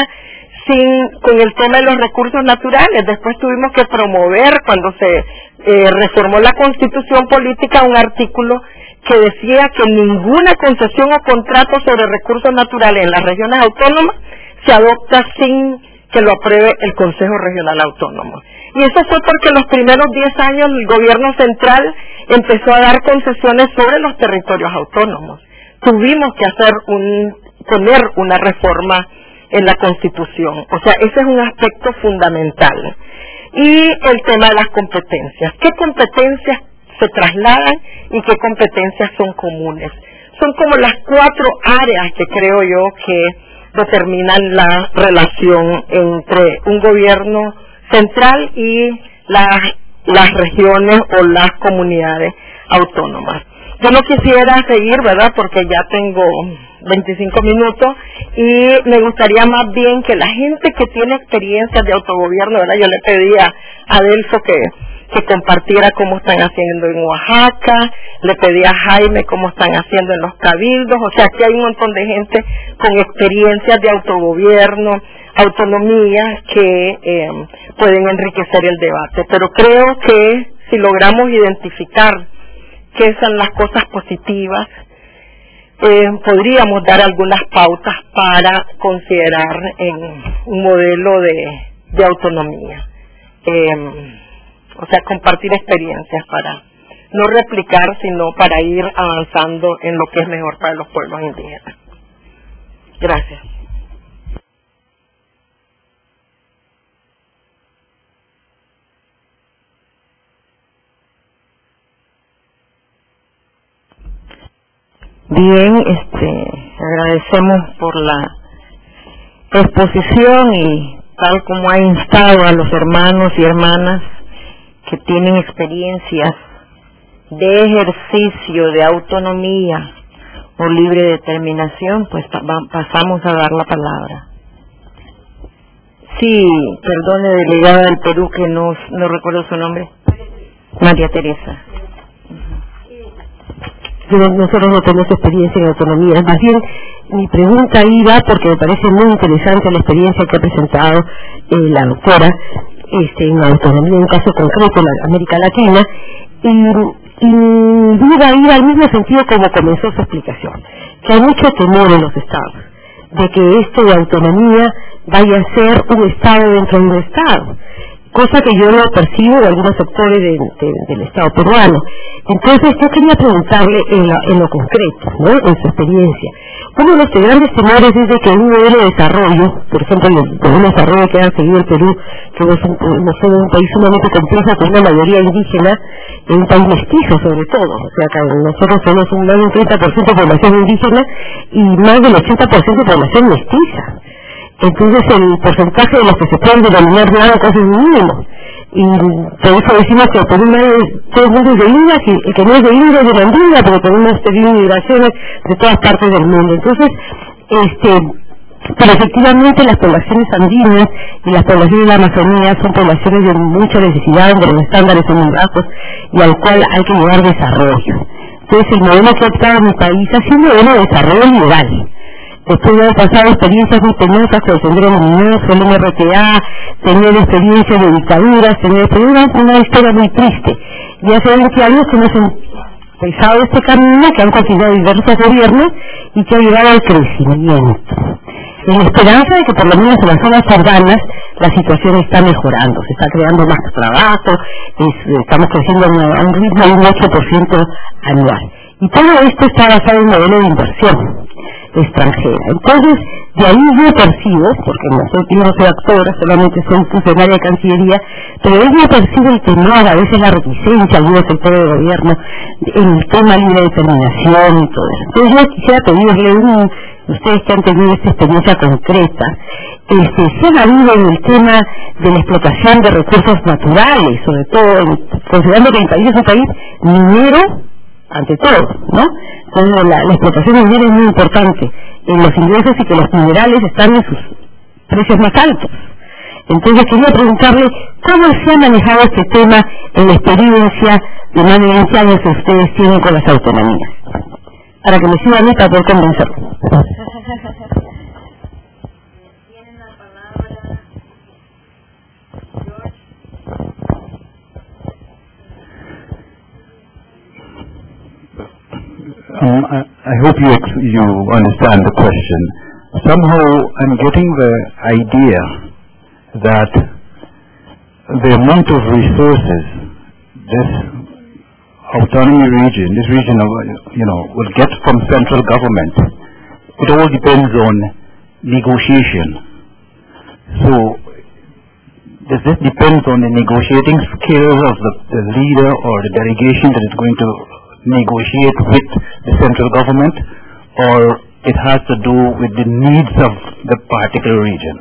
sin con el tema de los recursos naturales. Después tuvimos que promover, cuando se eh, reformó la Constitución Política, un artículo que decía que ninguna concesión o contrato sobre recursos naturales en las regiones autónomas se adopta sin que lo apruebe el Consejo Regional Autónomo. Y eso fue porque los primeros diez años el gobierno central empezó a dar concesiones sobre los territorios autónomos. Tuvimos que hacer un, poner una reforma en la Constitución. O sea, ese es un aspecto fundamental. Y el tema de las competencias. ¿Qué competencias se trasladan y qué competencias son comunes? Son como las cuatro áreas que creo yo que determinan la relación entre un gobierno central y las, las regiones o las comunidades autónomas. Yo no quisiera seguir, ¿verdad?, porque ya tengo veinticinco minutos y me gustaría más bien que la gente que tiene experiencias de autogobierno, ¿verdad?, yo le pedía a Adelso que, que compartiera cómo están haciendo en Oaxaca, le pedí a Jaime cómo están haciendo en los cabildos. O sea, aquí hay un montón de gente con experiencias de autogobierno, autonomía, que eh, pueden enriquecer el debate. Pero creo que si logramos identificar qué son las cosas positivas, eh, podríamos dar algunas pautas para considerar en un modelo de, de autonomía. Eh, o sea, compartir experiencias para no replicar, sino para ir avanzando en lo que es mejor para los pueblos indígenas. Gracias. Bien, este, agradecemos por la exposición y tal como ha instado a los hermanos y hermanas que tienen experiencias de ejercicio de autonomía o libre determinación, pues pasamos a dar la palabra. Sí, perdone, delegada del Perú, que no, no recuerdo su nombre. María Teresa. Nosotros no tenemos experiencia en autonomía. Más bien, mi pregunta iba, porque me parece muy interesante la experiencia que ha presentado eh, la doctora este, en autonomía, en un caso concreto en América Latina, Y, y mi duda iba al mismo sentido como comenzó su explicación, que hay mucho temor en los estados, de que esto de autonomía vaya a ser un estado dentro de un estado, cosa que yo no percibo de algunos sectores de, de, del Estado peruano. Entonces yo quería preguntarle en, la, en lo concreto, ¿no?, en su experiencia, uno de los grandes temores es de que un modelo de desarrollo, por ejemplo el modelo de desarrollo que ha seguido el Perú, que es un, no solo un país sumamente complejo con una mayoría indígena, es un país mestizo sobre todo, o sea que nosotros somos un más del treinta por ciento de población indígena y más del ochenta por ciento de población mestiza. Entonces el porcentaje de los que se pueden denominar blancos es mínimo, y por eso decimos que por un lado todo el mundo es de India, y el que no es de India es de Mandinga, porque tenemos tenido migraciones de todas partes del mundo. Entonces, este, pero efectivamente las poblaciones andinas y las poblaciones de la Amazonía son poblaciones de mucha necesidad, donde los estándares son muy bajos y al cual hay que llevar desarrollo. Entonces el modelo que ha optado mi país ha sido un modelo de desarrollo liberal. Después de haber pasado experiencias muy penosas con el Sendero Luminoso, el M R T A, tener experiencias de dictaduras, tener una, una historia muy triste. Y hace veinte años que hemos empezado este camino, que han continuado diversos gobiernos y que ha llevado al crecimiento. En la esperanza de que por lo menos en las zonas urbanas la situación está mejorando, se está creando más trabajo, es, estamos creciendo a un ritmo de un ocho por ciento anual. Y todo esto está basado en un modelo de inversión extranjera. Entonces, de ahí yo percibo, porque nosotros, yo no soy actora, solamente soy funcionaria de Cancillería, pero de ahí yo percibo el temor, a veces la reticencia, algunos sectores del gobierno, en el tema de libre determinación y todo eso. Entonces yo quisiera pedirle, un, ustedes que han tenido esta experiencia concreta, este, se han habido en el tema de la explotación de recursos naturales, sobre todo en, considerando que el país es un país minero, ante todo, ¿no? Entonces la, la explotación minera es muy importante en los ingresos y que los minerales están en sus precios más altos. Entonces quería preguntarle cómo se ha manejado este tema en la experiencia de más de veinte años que ustedes tienen con las autonomías, para que me sigan y para poder convencerlo. Um, I, I hope you you understand the question. Somehow I'm getting the idea that the amount of resources this autonomy region, this region of, you know, will get from central government, it all depends on negotiation. So does this depend on the negotiating skills of the, the leader or the delegation that is going to negotiate with the central government, or it has to do with the needs of the particular region?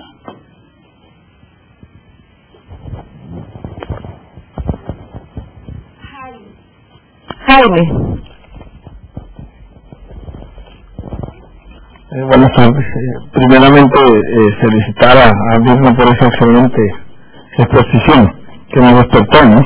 Jaime. Eh, buenas tardes. Eh, primeramente, eh, felicitar a, a Vilma por esa excelente exposición que me despertó, ¿no?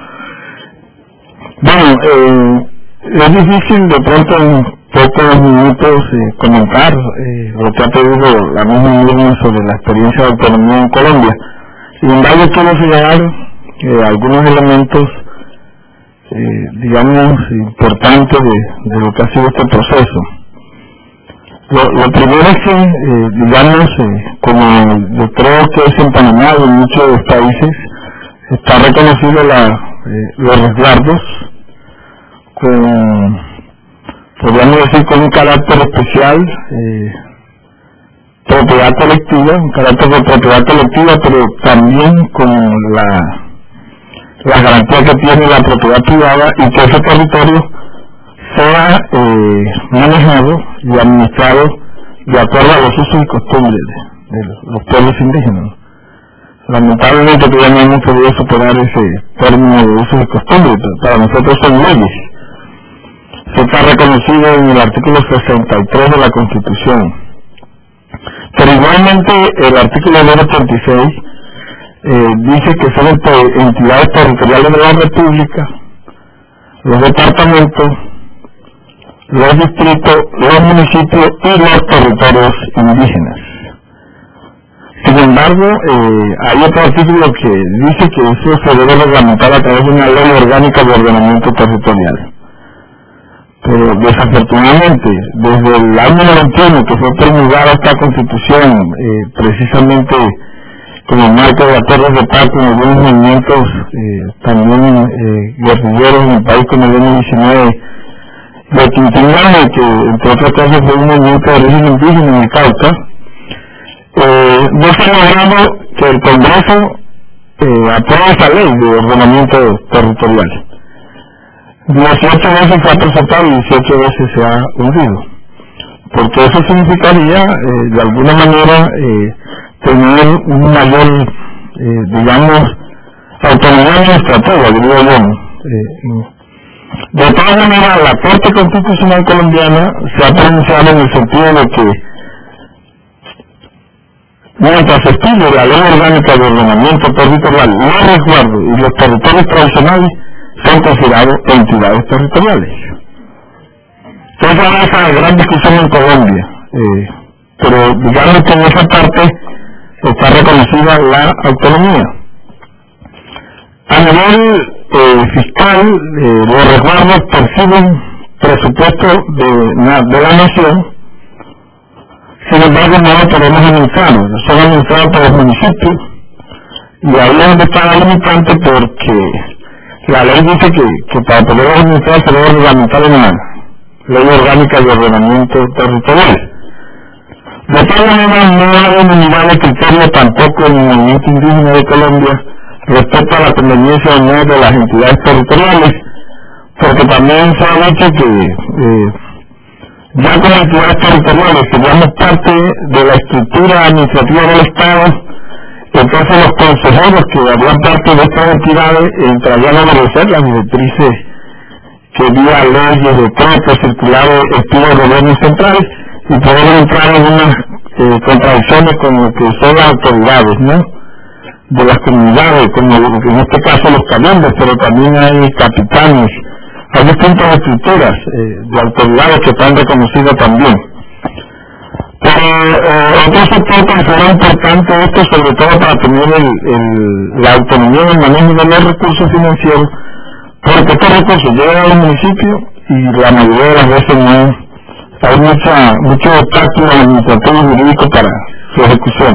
Bueno, eh, es difícil de pronto en pocos minutos eh, comentar eh, lo que ha pedido la misma Vilma sobre la experiencia de autonomía en Colombia. Sin embargo, quiero señalar eh, algunos elementos, eh, digamos, importantes de, de lo que ha sido este proceso. Lo, lo primero es que, eh, digamos, eh, como yo creo que es en Panamá y en muchos países, está reconocido la, eh, los resguardos con, podríamos decir, con un carácter especial, eh, propiedad colectiva, un carácter de propiedad colectiva, pero también con la, la garantía que tiene la propiedad privada y que ese territorio sea eh, manejado y administrado de acuerdo a los usos y costumbres de, de los pueblos indígenas. Lamentablemente todavía no hemos podido superar ese término de usos y costumbres, para nosotros son leyes. Eso está reconocido en el artículo sesenta y tres de la Constitución. Pero igualmente el artículo ochenta y seis eh, dice que son entidades territoriales de la República, los departamentos, los distritos, los municipios y los territorios indígenas. Sin embargo, eh, hay otro artículo que dice que eso se debe reglamentar a través de una ley orgánica de ordenamiento territorial. Pero desafortunadamente, desde el año noventa y uno que fue promulgada esta constitución, eh, precisamente como marco de acuerdos de paz con algunos movimientos eh, también eh, guerrilleros en el país como el año diecinueve de Quintinana, que entre otras cosas fue un movimiento de origen indígena en el Cauca, eh, no se ha logrado que el Congreso eh, apruebe esa ley de ordenamiento territorial. dieciocho veces se ha presentado y dieciocho veces se ha hundido, porque eso significaría eh, de alguna manera eh, tener un mayor, eh, digamos, autonomía administrativa, diría yo. Eh, de todas maneras, la Corte Constitucional Colombiana se ha pronunciado en el sentido de que mientras se estudie la ley orgánica de ordenamiento territorial, los resguardos y los territorios tradicionales son considerados entidades territoriales. Entonces hay esa gran discusión en Colombia, eh, pero digamos que en esa parte está reconocida la autonomía. A nivel eh, fiscal, eh, los resguardos perciben presupuesto de, de la nación, sin embargo no lo podemos administrar, son administrados por los municipios, y ahí es donde está la limitante, porque la ley dice que, que para poder administrar se debe reglamentar en la ley orgánica de ordenamiento territorial. De tal manera no hay unidad de criterio tampoco en el movimiento indígena de Colombia respecto a la conveniencia o no de las entidades territoriales, porque también se ha dicho que eh, ya como entidades territoriales seríamos parte de la estructura administrativa del Estado. Entonces los consejeros que harían parte de estas entidades entrarían a obedecer las directrices que vía leyes, decretos, circulares, estilos de gobierno central, y podemos entrar en unas eh, contradicciones con lo que son las autoridades, ¿no?, de las comunidades, como en este caso los cabildos, pero también hay capitanes, hay distintas estructuras eh, de autoridades que están reconocidas también. Pero eh, otro sector considera importante esto, sobre todo para tener el, el, la autonomía en el manejo de los recursos financieros, porque estos recursos llegan a los municipios y la mayoría de las veces no hay mucha, mucho obstáculo administrativo y jurídico para su ejecución.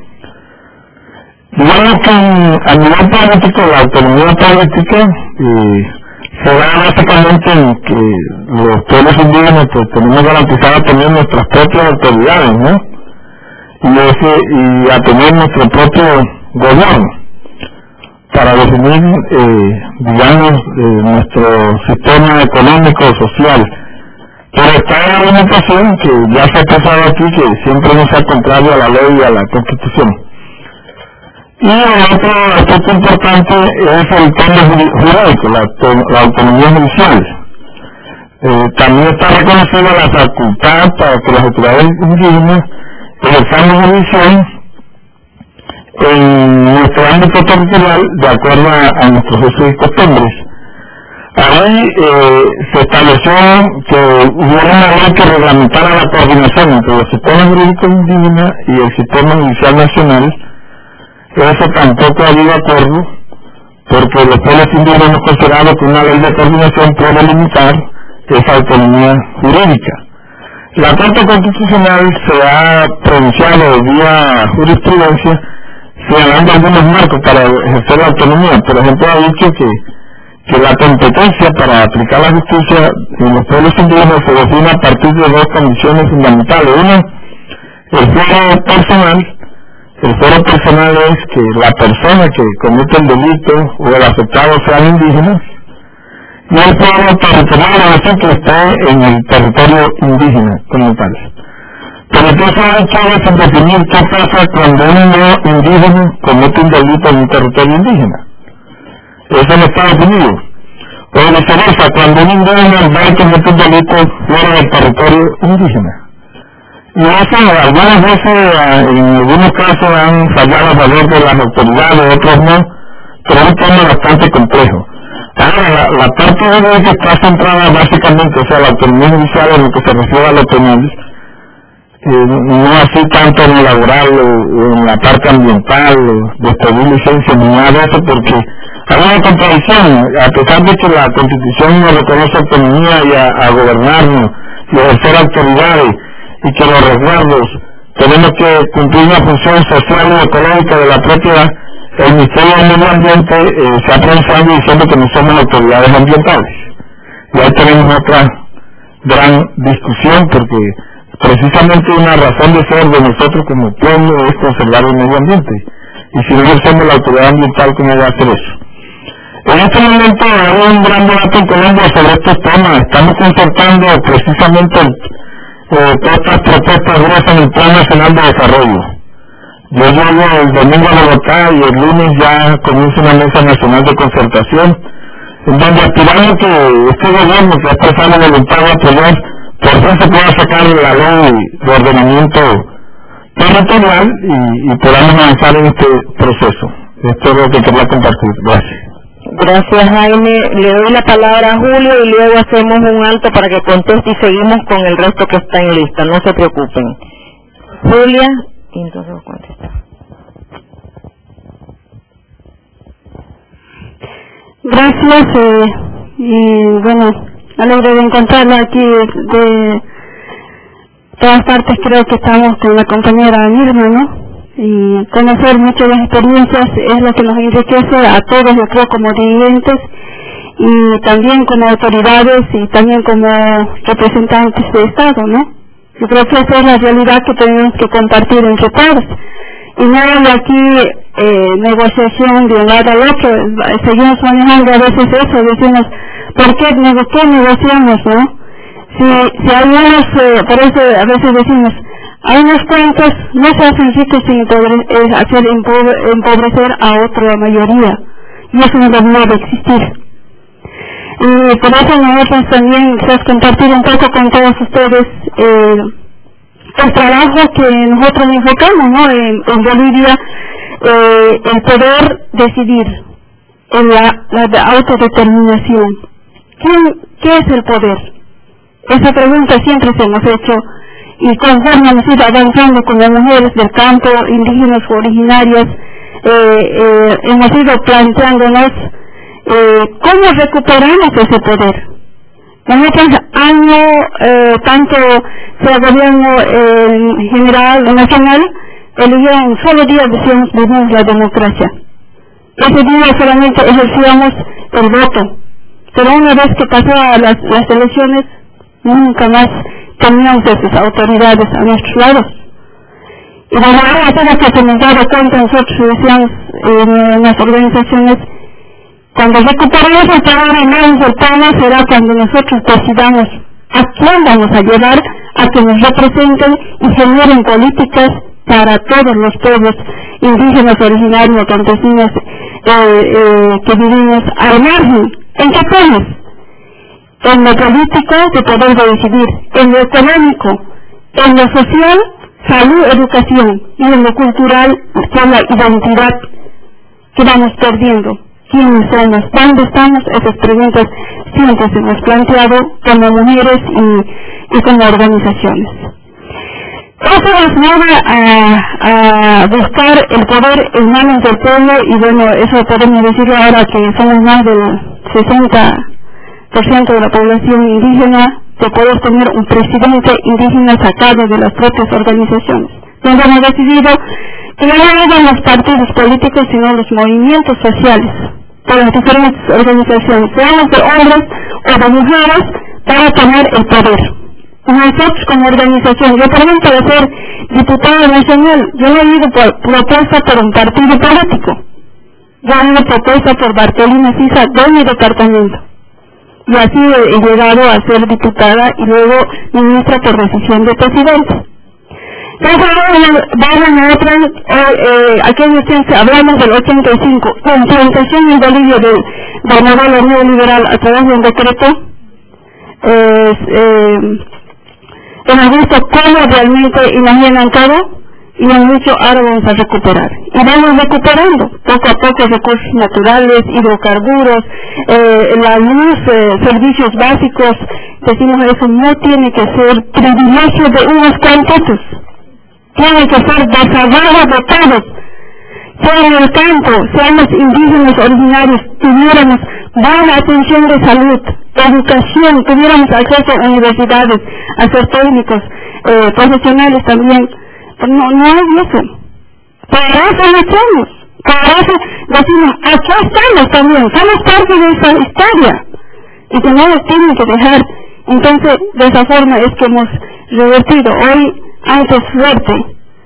Digamos que a nivel político, la autonomía política eh, se da básicamente en que los pueblos indígenas pues tenemos garantizado tener nuestras propias autoridades, ¿no?, y, ese, y a tener nuestro propio gobierno para definir, eh, digamos, eh, nuestro sistema económico social. Pero está en la limitación que ya se ha pasado aquí, que siempre no sea contrario a la ley y a la Constitución. Y el otro aspecto importante es el tema jurídico, la, la autonomía judicial. Eh, también está reconocida la facultad para que las autoridades indígenas ejerzan jurisdicción en nuestro ámbito territorial de acuerdo a, a nuestros usos y costumbres. Ahí eh, se estableció que hubiera una ley que reglamentara la coordinación entre los sistemas jurídicos indígenas y el sistema judicial nacional. Eso tampoco ha habido acuerdo, porque los pueblos indígenas hemos considerado que una ley de coordinación puede limitar esa autonomía jurídica. La Corte Constitucional se ha pronunciado vía jurisprudencia señalando algunos marcos para ejercer la autonomía. Por ejemplo, ha dicho que, que la competencia para aplicar la justicia en los pueblos indígenas se define a partir de dos condiciones fundamentales. Una, el fuero personal. El fuero personal es que la persona que comete el delito o el afectado sean indígenas, y el fuero territorial es decir que está en el territorio indígena como tal. Pero entonces hay que definir qué pasa cuando un no indígena comete un delito en un territorio indígena. Eso no está definido. O viceversa, cuando un indígena va y comete un delito fuera del territorio indígena. Y eso algunas veces, en algunos casos, han fallado a favor de las autoridades, otros no, pero es un tema bastante complejo. Ahora, la, la parte de que está centrada básicamente, o sea, la autonomía judicial en lo que se refiere a lo penal, eh, no así tanto en lo laboral o, o en la parte ambiental, o de pedir licencia ni nada de eso, porque hay una contradicción, a pesar de que la Constitución nos reconoce autonomía y a, a gobernarnos y ejercer autoridades, y que los resguardos tenemos que cumplir una función social y ecológica de la propia, el Ministerio del Medio Ambiente eh, se ha pronunciado diciendo que no somos autoridades ambientales. Y ahí tenemos otra gran discusión, porque precisamente una razón de ser de nosotros como pueblo es conservar el medio ambiente. Y si no ejercemos la autoridad ambiental, ¿cómo va a hacer eso? En este momento hay un gran debate en Colombia sobre estos temas. Estamos concertando precisamente eh, todas estas propuestas gruesas en el Plan Nacional de Desarrollo. Yo llego el domingo a Bogotá y el lunes ya comienza una mesa nacional de concertación, en donde aspiramos que este gobierno que ha expresado la voluntad de apoyar, por fin se pueda sacar la ley de ordenamiento territorial y, y podamos avanzar en este proceso. Esto es lo que quería compartir. Gracias. Gracias, Jaime. Le doy la palabra a Julio y luego hacemos un alto para que conteste y seguimos con el resto que está en lista. No se preocupen. Julia, y entonces contesta. Gracias, eh, y bueno, alegre de encontrarla aquí de todas partes. Creo que estamos con la compañera Mirna, ¿no? Y conocer muchas de las experiencias es lo que nos enriquece a todos, yo creo, como dirigentes y también como autoridades y también como representantes de Estado, ¿no? Yo creo que esa es la realidad que tenemos que compartir entre todos. Y no hay aquí eh, negociación de un lado al otro, seguimos manejando a veces eso, decimos, ¿por qué, qué negociamos, no? Si, si hay unos, eh, por eso a veces decimos, hay unos cuantos, no se hacen ricos sin empobre, es hacer empobre, empobrecer a otra mayoría, y eso no debe existir. Y por eso nosotros también quizás compartir un poco con todos ustedes eh, el trabajo que nosotros enfocamos, ¿no? En, en Bolivia, eh, el poder decidir, en la, la autodeterminación. ¿Quién, ¿Qué es el poder? Esa pregunta siempre se hemos hecho, y conforme hemos ido avanzando con las mujeres del campo, indígenas o originarias, eh, eh, hemos ido planteándonos eh, cómo recuperamos ese poder. Nosotros año, eh, tanto sea gobierno eh, general o nacional, eligió un solo día decíamos vivimos la democracia. Ese día solamente ejercíamos el voto, pero una vez que pasaban las, las elecciones, nunca más teníamos esas autoridades a nuestros lados. Y la verdad es que se hemos dado cuenta nosotros decíamos en las organizaciones, cuando recuperemos el poder en manos del pueblo será cuando nosotros decidamos a quién vamos a llevar a que nos representen y generen políticas para todos los pueblos indígenas, originarios, campesinos eh, eh, que vivimos al margen. ¿En qué temas? En lo político, de poder decidir, en lo económico, en lo social, salud, educación, y en lo cultural, con la identidad que vamos perdiendo. ¿Quiénes somos? ¿Dónde estamos? Esas preguntas siempre se nos han planteado como mujeres y, y como organizaciones. Eso nos lleva a, a buscar el poder en manos del pueblo, y bueno, eso podemos decirlo ahora que somos más del sesenta por ciento de la población indígena, de poder tener un presidente indígena sacado de las propias organizaciones, donde hemos decidido que no eran los partidos políticos, sino los movimientos sociales de las diferentes organizaciones, sean de hombres o de mujeres, para tener el poder. Nosotros como organización, yo por ejemplo de ser diputada nacional, yo no he ido por, propuesta por un partido político, yo he ido propuesta por Bartolina Sisa de mi departamento, y así he llegado a ser diputada y luego ministra por decisión del presidente. Entonces, vamos a otra, eh, eh, aquellos que hablamos del ochenta y cinco, la implementación en Bolivia del, del modelo neoliberal a través de un decreto, eh, eh, hemos visto cómo realmente imaginan todo, y han dicho, ahora vamos a recuperar. Y vamos recuperando, poco a poco, recursos naturales, hidrocarburos, eh, la luz, eh, servicios básicos. Decimos, eso no tiene que ser privilegio de unos cuantos, tiene que ser desarrollo de todos. Sea en el campo, sean los indígenas originarios, tuviéramos buena atención de salud, educación, tuviéramos acceso a universidades, a ser técnicos, eh, profesionales también. No, no hay eso. Para eso luchamos, para eso decimos, aquí estamos también, somos parte de esa historia y que no nos tienen que dejar. Entonces, de esa forma es que hemos revertido. Hoy, antes fuerte,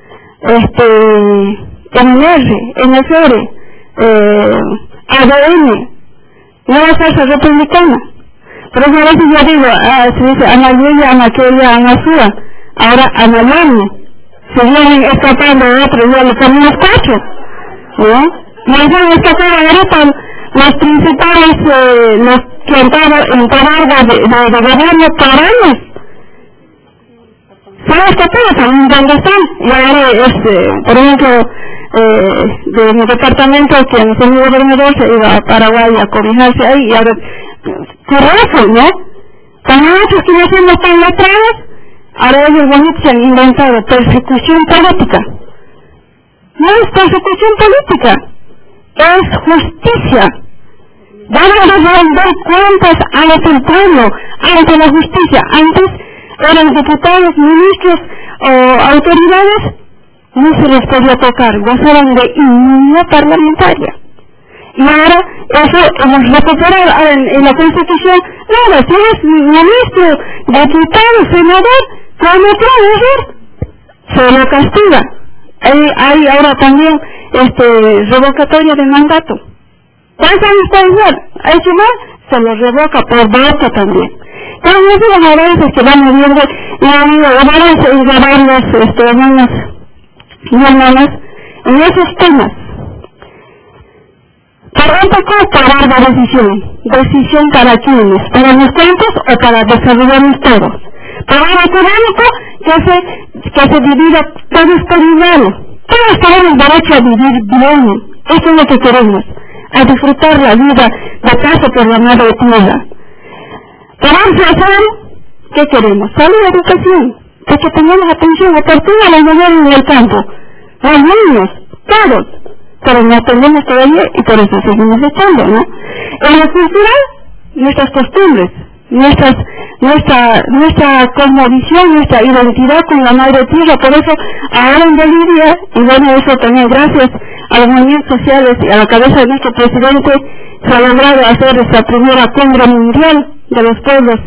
este, M R, N F R, eh, A D N, nueva salsa republicana. Por eso a veces yo digo, ah, se dice Anayuya, Anaquelia, Anazúa, ahora Anayami. Se vienen escapando de otros, ya los tenemos cacho, ¿no? Y ellos han escapado ahorita los principales, eh, los que entraron en carga de, de, de gobierno por años. Se han escapado, saben dónde están. Y ahora, este, por ejemplo, eh, de mi departamento, que en el gobernador se iba a Paraguay a cobijarse ahí, y ahora, curioso, ¿no? También otros que ya no están letrados, ahora ellos bonitos se han inventado persecución política. No es persecución política, es justicia. Vamos a rendir cuentas ante el pueblo, ante la justicia. Antes eran diputados, ministros o autoridades, no se les podía tocar, gozaban de inmunidad parlamentaria. Y ahora eso hemos recuperado en, en la Constitución. Nada, si eres ministro, diputado, senador, promotor, se lo castiga. Hay, hay ahora también este revocatoria de mandato. ¿Cuántos años puede ser? Hay que más, se lo revoca por voto también. Pero no son los avances que vamos viendo y vamos a grabarnos, este, hermanos y hermanas, en esos temas. Para un poco parar la decisión. Decisión para quiénes, para los cuantos o para desarrollarnos todos. Para el económico, que se, que se divida todos por igual. Todos tenemos derecho a vivir bien. Eso es lo que queremos. A disfrutar la vida de paso por la madre tierra. Queremos hacer, ¿qué queremos? Salud y educación. De que tengamos atención oportuna a los mayores en el campo. Los niños, todos. Pero no atendemos todavía y por eso seguimos echando, ¿no? En lo cultural, nuestras costumbres, nuestras, nuestra, nuestra cosmovisión, nuestra identidad con la madre tierra. Por eso, ahora en Bolivia, y bueno, eso también gracias a los movimientos sociales y a la cabeza de nuestro presidente, se ha logrado hacer esta primera cumbre mundial de los pueblos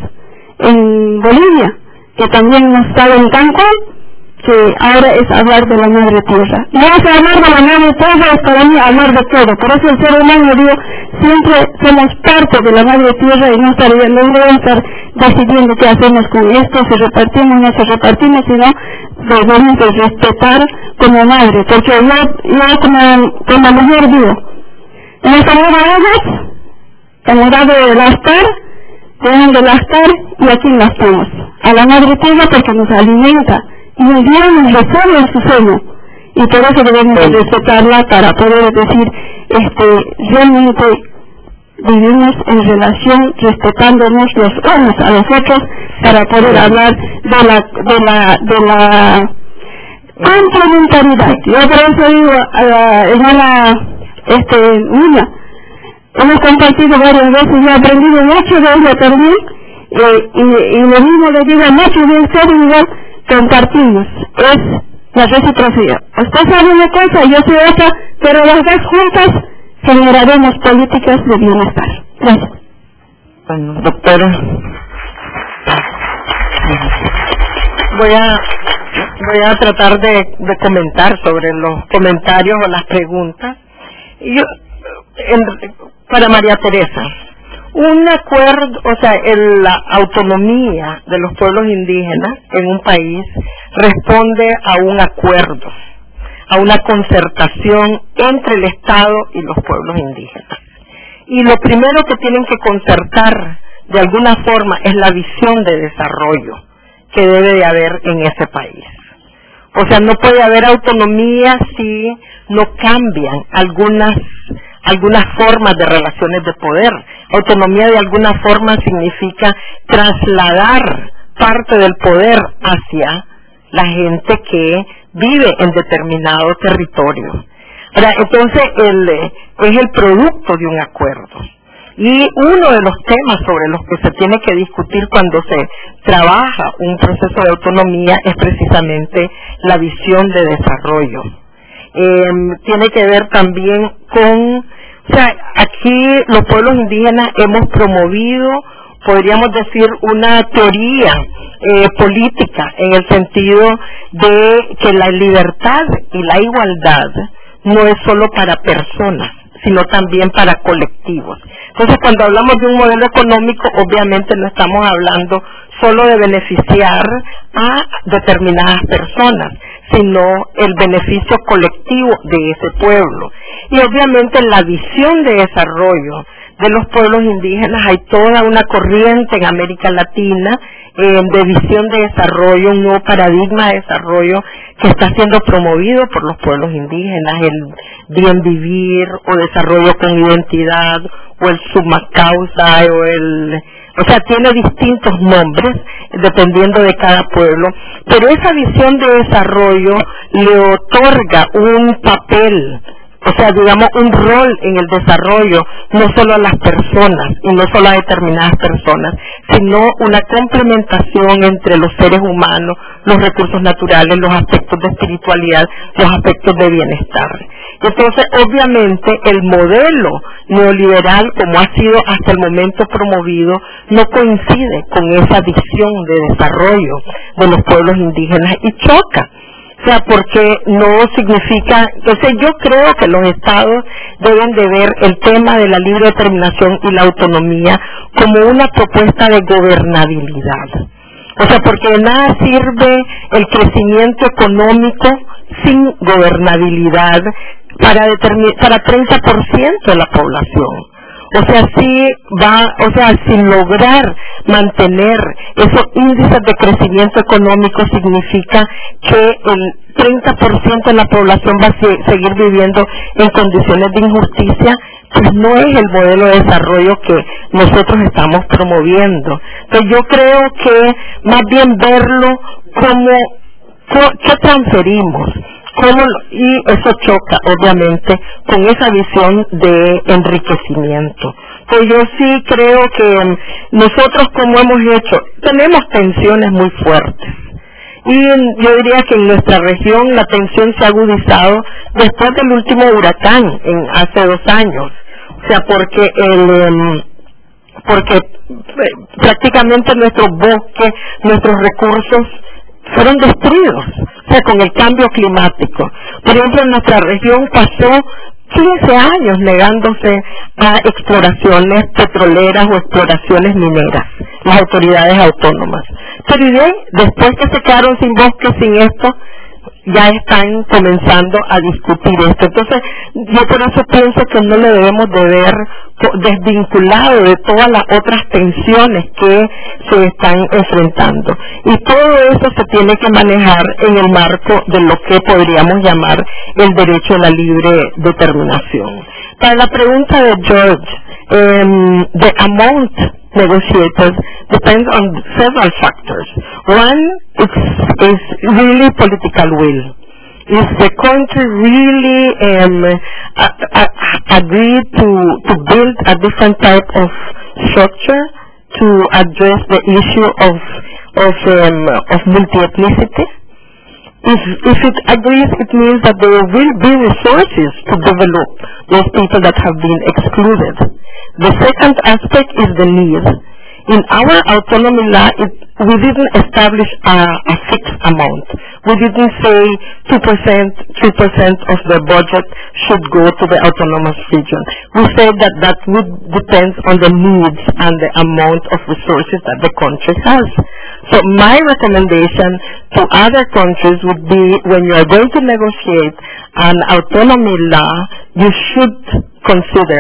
en Bolivia, que también nos está en Cancún, que ahora es hablar de la madre tierra. Y ese hablar de la madre tierra es para mí hablar de todo. Por eso el ser humano, digo, siempre somos parte de la madre tierra y no estaría, no debemos estar decidiendo qué hacemos con esto, si repartimos, no se repartimos, sino debemos de respetar como madre. Porque yo, yo como, como mujer digo, en esta nueva edad, en la edad de lastar, deben de lastar y aquí lastamos. A la madre tierra porque nos alimenta. Y nos dieron el resuelve en su seno, y por eso debemos de respetarla para poder decir, este, realmente vivimos en relación, respetándonos los unos a los otros, para poder hablar de la, de la, de la complementariedad. Yo por eso digo a la hermana, este, Nina, hemos compartido varias veces y he aprendido mucho de ella también, eh, y, y lo mismo le digo a muchos de ustedes, igual, compartimos, es la reciprocidad. Usted sabe una cosa, yo soy otra, pero las dos juntas generaremos políticas de bienestar. Gracias. Bueno, doctora, voy a voy a tratar de, de comentar sobre los comentarios o las preguntas. Yo, en, para María Teresa, un acuerdo, o sea, el, la autonomía de los pueblos indígenas en un país responde a un acuerdo, a una concertación entre el Estado y los pueblos indígenas. Y lo primero que tienen que concertar de alguna forma es la visión de desarrollo que debe de haber en ese país. O sea, no puede haber autonomía si no cambian algunas algunas formas de relaciones de poder. Autonomía de alguna forma significa trasladar parte del poder hacia la gente que vive en determinado territorio. Ahora, entonces, el, es el producto de un acuerdo. Y uno de los temas sobre los que se tiene que discutir cuando se trabaja un proceso de autonomía es precisamente la visión de desarrollo. Eh, tiene que ver también con, o sea, aquí los pueblos indígenas hemos promovido, podríamos decir, una teoría eh, política en el sentido de que la libertad y la igualdad no es solo para personas, sino también para colectivos. Entonces, cuando hablamos de un modelo económico, obviamente no estamos hablando solo de beneficiar a determinadas personas, sino el beneficio colectivo de ese pueblo. Y obviamente en la visión de desarrollo de los pueblos indígenas hay toda una corriente en América Latina eh, de visión de desarrollo, un nuevo paradigma de desarrollo que está siendo promovido por los pueblos indígenas, el bien vivir o desarrollo con identidad o el summa causa o el... O sea, tiene distintos nombres dependiendo de cada pueblo, pero esa visión de desarrollo le otorga un papel, o sea, digamos, un rol en el desarrollo, no solo a las personas y no solo a determinadas personas, sino una complementación entre los seres humanos, los recursos naturales, los aspectos de espiritualidad, los aspectos de bienestar. Entonces, obviamente, el modelo neoliberal, como ha sido hasta el momento promovido, no coincide con esa visión de desarrollo de los pueblos indígenas y choca. O sea, porque no significa, entonces yo creo que los estados deben de ver el tema de la libre determinación y la autonomía como una propuesta de gobernabilidad. O sea, porque de nada sirve el crecimiento económico sin gobernabilidad para determin- para treinta por ciento de la población. O sea, sí va, o sea, sin lograr mantener esos índices de crecimiento económico significa que el treinta por ciento de la población va a se- seguir viviendo en condiciones de injusticia, pues no es el modelo de desarrollo que nosotros estamos promoviendo. Entonces yo creo que más bien verlo como, co- ¿qué transferimos? ¿Cómo? Y eso choca, obviamente, con esa visión de enriquecimiento. Pues yo sí creo que nosotros, como hemos hecho, tenemos tensiones muy fuertes. Y yo diría que en nuestra región la tensión se ha agudizado después del último huracán, en hace dos años. O sea, porque el... porque prácticamente nuestros bosques, nuestros recursos fueron destruidos, o sea, con el cambio climático. Por ejemplo, en nuestra región pasó quince años negándose a exploraciones petroleras o exploraciones mineras, las autoridades autónomas. Pero y de ahí, después que se quedaron sin bosques, sin esto, ya están comenzando a discutir esto. Entonces, yo por eso pienso que no le debemos de ver desvinculado de todas las otras tensiones que se están enfrentando. Y todo eso se tiene que manejar en el marco de lo que podríamos llamar el derecho a la libre determinación. Para la pregunta de George, um, the amount negotiated depends on several factors. One is, is really political will. Is the country really um, a, a, agreed to, to build a different type of structure to address the issue of of, um, of multi-ethnicity? If, if it agrees, it means that there will be resources to develop those people that have been excluded. The second aspect is the need. In our autonomy law, it, we didn't establish a, a fixed amount. We didn't say two percent, three percent of the budget should go to the autonomous region. We said that that would depend on the needs and the amount of resources that the country has. So my recommendation to other countries would be, when you are going to negotiate an autonomy law, you should consider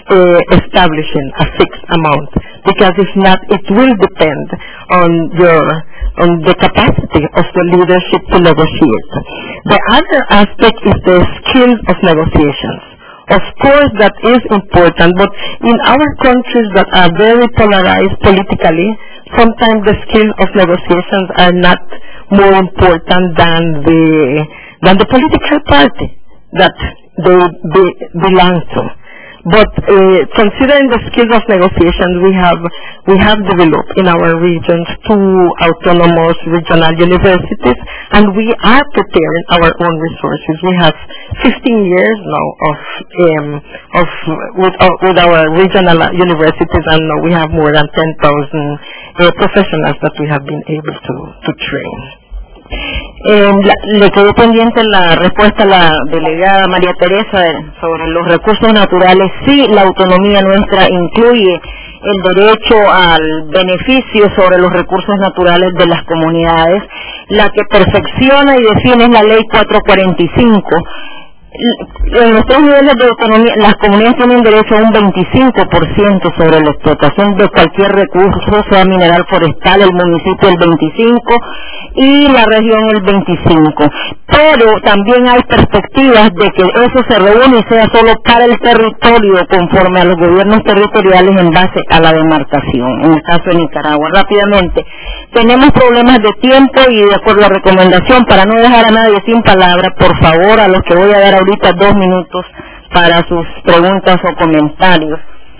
uh, establishing a fixed amount, because if not, it will depend on your on the capacity of the leadership to negotiate. The other aspect is the skill of negotiations. Of course, that is important, but in our countries that are very polarized politically, sometimes the skill of negotiations are not more important than the than the political party that they be, belong to. But uh, considering the skills of negotiation, we have we have developed in our regions two autonomous regional universities, and we are preparing our own resources. We have fifteen years now of um, of with, uh, with our regional universities, and now we have more than ten thousand uh, professionals that we have been able to to train. Eh, la, le quedó pendiente la respuesta a la delegada María Teresa sobre los recursos naturales. Sí, la autonomía nuestra incluye el derecho al beneficio sobre los recursos naturales de las comunidades. La que perfecciona y define es la ley cuatrocientos cuarenta y cinco. En los tres niveles de autonomía, las comunidades tienen derecho a un veinticinco por ciento sobre la explotación de cualquier recurso, sea mineral, forestal, el municipio el veinticinco por ciento y la región el veinticinco por ciento. Pero también hay perspectivas de que eso se reúne y sea solo para el territorio, conforme a los gobiernos territoriales en base a la demarcación. En el caso de Nicaragua, rápidamente, tenemos problemas de tiempo y de acuerdo a la recomendación, para no dejar a nadie sin palabra, por favor, a los que voy a dar ahorita dos minutos para sus preguntas o comentarios.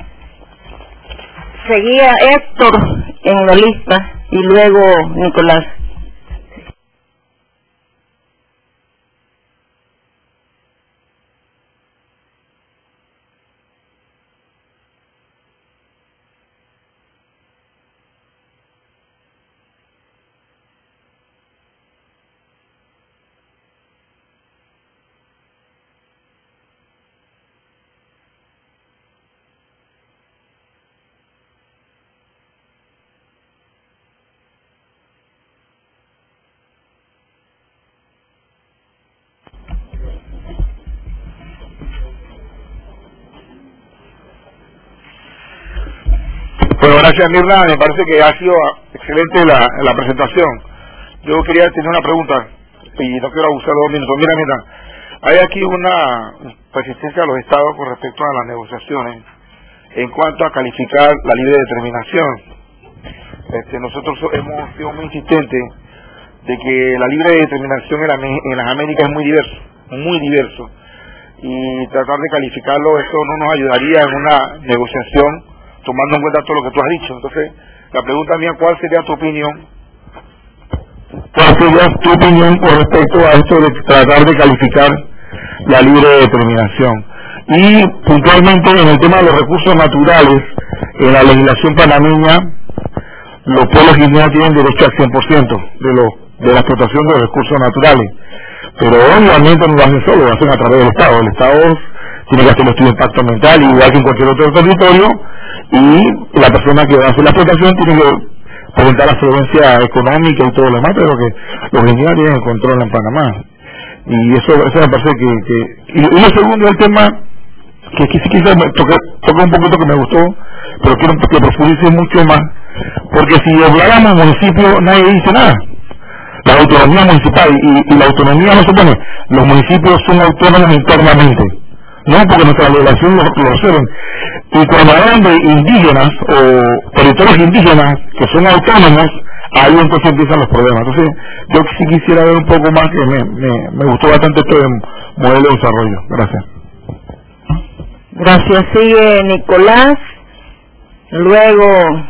Seguía Héctor en la lista y luego Nicolás. Bueno, gracias Mirna, me parece que ha sido excelente la, la presentación. Yo quería tener una pregunta, y no quiero abusar de dos minutos. Mira, mira, hay aquí una persistencia de los estados con respecto a las negociaciones en cuanto a calificar la libre determinación. Este, nosotros hemos sido muy insistentes de que la libre determinación en, la, en las Américas es muy diverso, muy diverso, y tratar de calificarlo, eso no nos ayudaría en una negociación, tomando en cuenta todo lo que tú has dicho. Entonces, la pregunta mía, ¿cuál sería tu opinión? ¿Cuál sería tu opinión con respecto a esto de tratar de calificar la libre determinación? Y puntualmente en el tema de los recursos naturales, en la legislación panameña, los pueblos indígenas tienen derecho al cien por ciento de, lo, de la explotación de los recursos naturales. Pero obviamente no lo hacen solo, lo hacen a través del Estado. El Estado tiene que hacer un estudio de impacto ambiental, igual que en cualquier otro territorio, y la persona que hace la explotación tiene que presentar la solvencia económica y todo lo demás, pero que los indígenas tienen el control en Panamá. Y eso, eso me parece que... que y, y lo segundo, el tema que quizás quizá toca, toca un poquito que me gustó, pero quiero que profundice mucho más, porque si habláramos municipio, nadie dice nada. La autonomía municipal, y, y la autonomía no se pone, los municipios son autónomos internamente, no porque nuestra legislación lo, lo observen. Y cuando hablan de indígenas o territorios indígenas que son autónomos, ahí entonces empiezan los problemas. Entonces yo sí quisiera ver un poco más, que me, me, me gustó bastante este modelo de desarrollo. Gracias. Gracias. Sigue Nicolás, luego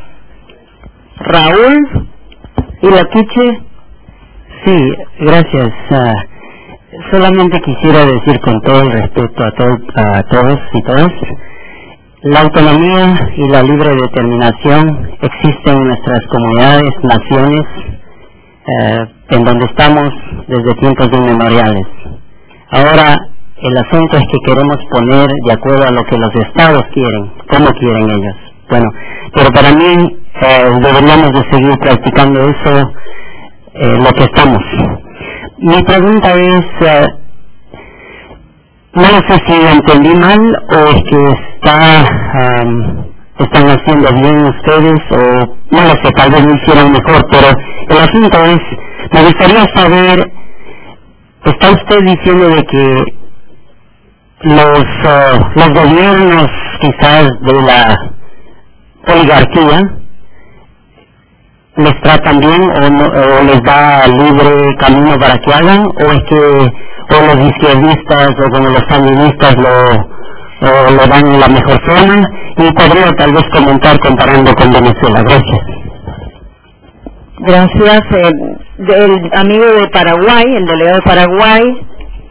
Raúl y la Quiche. Sí, gracias. Uh, solamente quisiera decir con todo el respeto a, to a todos y todas, la autonomía y la libre determinación existen en nuestras comunidades, naciones, eh, en donde estamos desde tiempos inmemoriales. Ahora, el asunto es que queremos poner de acuerdo a lo que los estados quieren, cómo quieren ellos. Bueno, pero para mí eh, deberíamos de seguir practicando eso, eh, lo que estamos. Mi pregunta es, eh, no sé si entendí mal o es que está, um, están haciendo bien ustedes o no lo sé, tal vez lo hicieron mejor, pero el asunto es, me gustaría saber, está usted diciendo de que los, uh, los gobiernos quizás de la oligarquía les tratan bien o, no, o les da libre camino para que hagan, o es que o los izquierdistas o como los sandinistas lo, o lo dan en la mejor forma, y podría tal vez comentar comparando con Venezuela. Gracias. Gracias. Eh, el amigo de Paraguay, el delegado de Paraguay.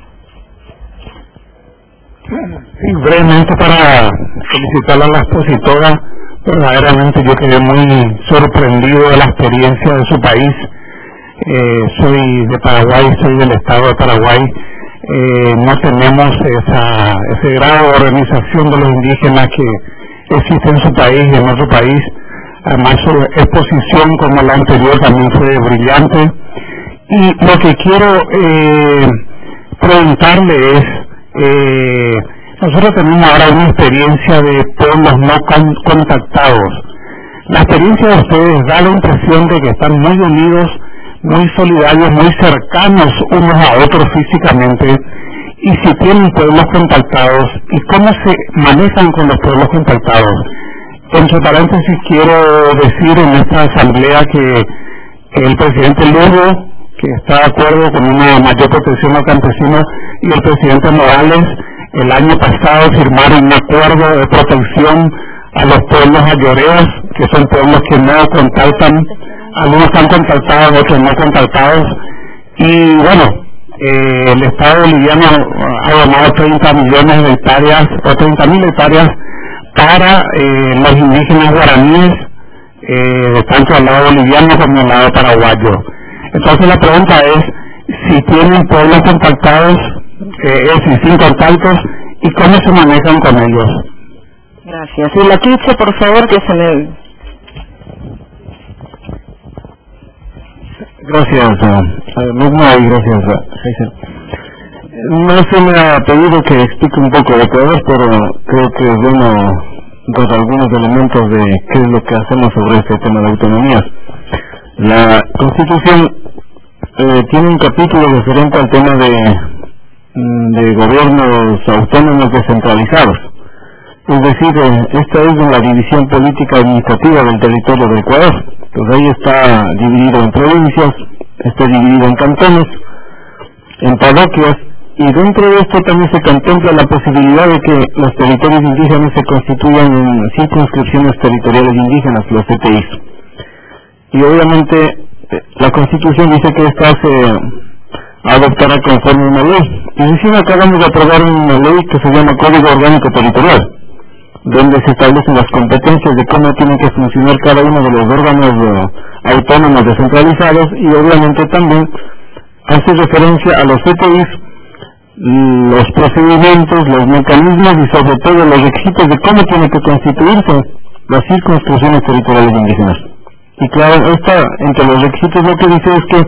Sí, brevemente para felicitar a la expositora. Verdaderamente yo quedé muy sorprendido de la experiencia de su país. Eh, soy de Paraguay, soy del estado de Paraguay. Eh, no tenemos esa, ese grado de organización de los indígenas que existe en su país y en nuestro país. Además su exposición como la anterior también fue brillante. Y lo que quiero eh, preguntarle es, eh, nosotros tenemos ahora una experiencia de pueblos no con, contactados. La experiencia de ustedes da la impresión de que están muy unidos, muy solidarios, muy cercanos unos a otros físicamente, y si tienen pueblos contactados, y cómo se manejan con los pueblos contactados. Entre paréntesis quiero decir en esta asamblea que, que el presidente Lugo, que está de acuerdo con una mayor protección al campesino, y el presidente Morales, el año pasado firmaron un acuerdo de protección a los pueblos ayoreos, que son pueblos que no contactan, algunos están contactados, otros no contactados, y bueno, eh, el Estado boliviano ha donado treinta millones de hectáreas, o treinta mil hectáreas, para eh, los indígenas guaraníes, eh, tanto al lado boliviano como al lado paraguayo. Entonces la pregunta es, si tienen pueblos contactados, eh, es decir, sin contactos, y cómo se manejan con ellos. Gracias. Y la Quiche, por favor, que se me... Gracias, uh, mismo y gracias, uh, no se me ha pedido que explique un poco de Ecuador, pero creo que es bueno dar algunos elementos de qué es lo que hacemos sobre este tema de autonomías. La Constitución eh, tiene un capítulo referente al tema de, de gobiernos autónomos descentralizados. Es decir, eh, esta es la división política administrativa del territorio del Ecuador. Pues ahí está dividido en provincias, está dividido en cantones, en parroquias, y dentro de esto también se contempla la posibilidad de que los territorios indígenas se constituyan en circunscripciones territoriales indígenas, los C T Is. Y obviamente la Constitución dice que esta se adoptará conforme una ley. Y encima acabamos de aprobar una ley que se llama Código Orgánico Territorial, donde se establecen las competencias de cómo tienen que funcionar cada uno de los órganos uh, autónomos descentralizados, y obviamente también hace referencia a los C T Is, los procedimientos, los mecanismos y sobre todo los requisitos de cómo tienen que constituirse las circunscripciones territoriales indígenas. Y claro, esta, entre los requisitos lo que dice es que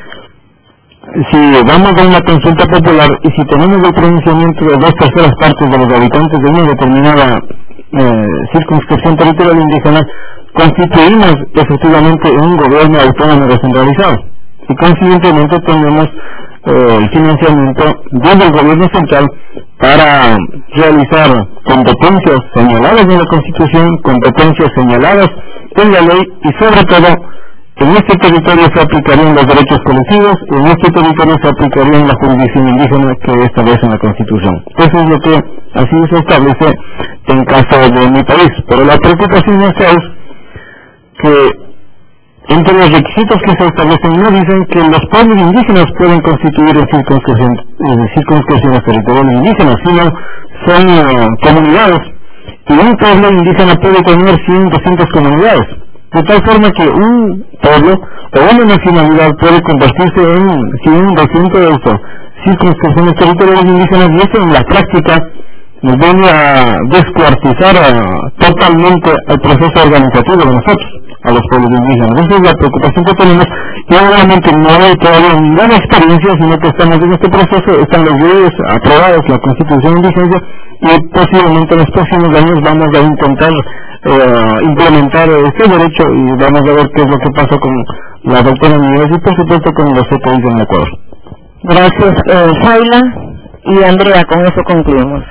si vamos a una consulta popular y si tenemos el pronunciamiento de dos terceras partes de los habitantes de una determinada eh, circunscripción territorial indígena, constituimos efectivamente un gobierno autónomo descentralizado, y consiguientemente tenemos eh, el financiamiento desde el gobierno central para realizar competencias señaladas en la Constitución, competencias señaladas en la ley, y sobre todo en este territorio se aplicarían los derechos colectivos, y en este territorio se aplicaría la jurisdicción indígena que establece en la Constitución. Eso es lo que así se establece en caso de mi país. Pero la preocupación nuestra es que entre los requisitos que se establecen no dicen que los pueblos indígenas pueden constituir en circunscripciones, circunscripciones territoriales indígenas, sino son uh, comunidades, y un pueblo indígena puede tener cien, doscientas comunidades, de tal forma que un pueblo o una nacionalidad puede convertirse en cien, doscientas circunscripciones territoriales indígenas, y eso en la práctica nos viene a descuartizar a, totalmente el proceso organizativo de nosotros. a los pueblos indígenas. Esa es la preocupación que tenemos, y obviamente no hay todavía ninguna experiencia, sino que estamos en este proceso, están las leyes aprobadas, la Constitución en vigencia, y posiblemente en los próximos años vamos a intentar eh, implementar este derecho, y vamos a ver qué es lo que pasa con las autonomías y por supuesto con los C T Is en Ecuador. Gracias, eh, Shaila y Andrea, con eso concluimos.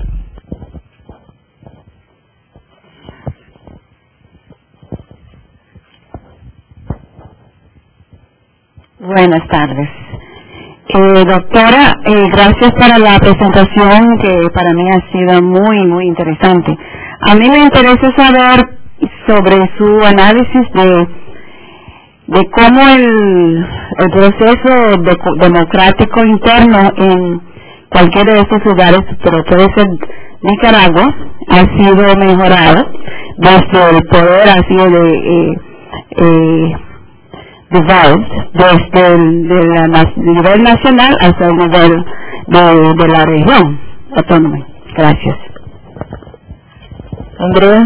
Buenas tardes. Eh, doctora, eh, gracias por la presentación que para mí ha sido muy, muy interesante. A mí me interesa saber sobre su análisis de, de cómo el, el proceso de, democrático interno en cualquiera de estos lugares, pero puede ser Nicaragua, ha sido mejorado desde el poder, ha sido de... Eh, eh, devolved desde el de la, nivel nacional hasta el nivel de, de la región autónoma. Gracias. Andrea.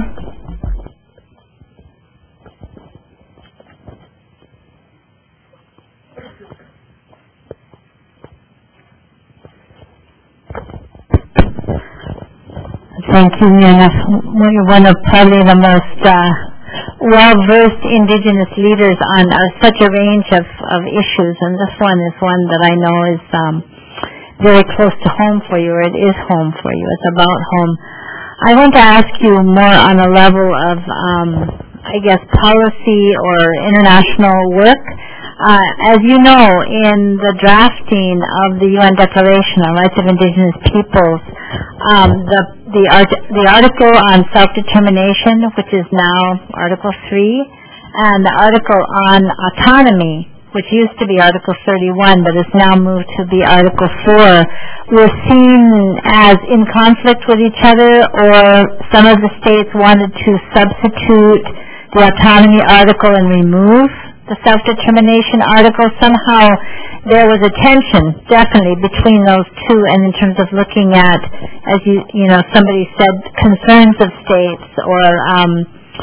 Thank you, Nina. One of probably the most uh, well-versed indigenous leaders on uh, such a range of, of issues, and this one is one that I know is um, very close to home for you, or it is home for you. It's about home. I want to ask you more on a level of, um, I guess, policy or international work. Uh, as you know, in the drafting of the U N Declaration on Rights of Indigenous Peoples, um, the the, art- the article on self-determination, which is now Article three, and the article on autonomy, which used to be Article thirty-one, but is now moved to be Article four, were seen as in conflict with each other, or some of the states wanted to substitute the autonomy article and remove the self-determination article. Somehow there was a tension, definitely, between those two, and in terms of looking at, as you you know, somebody said, concerns of states, or um,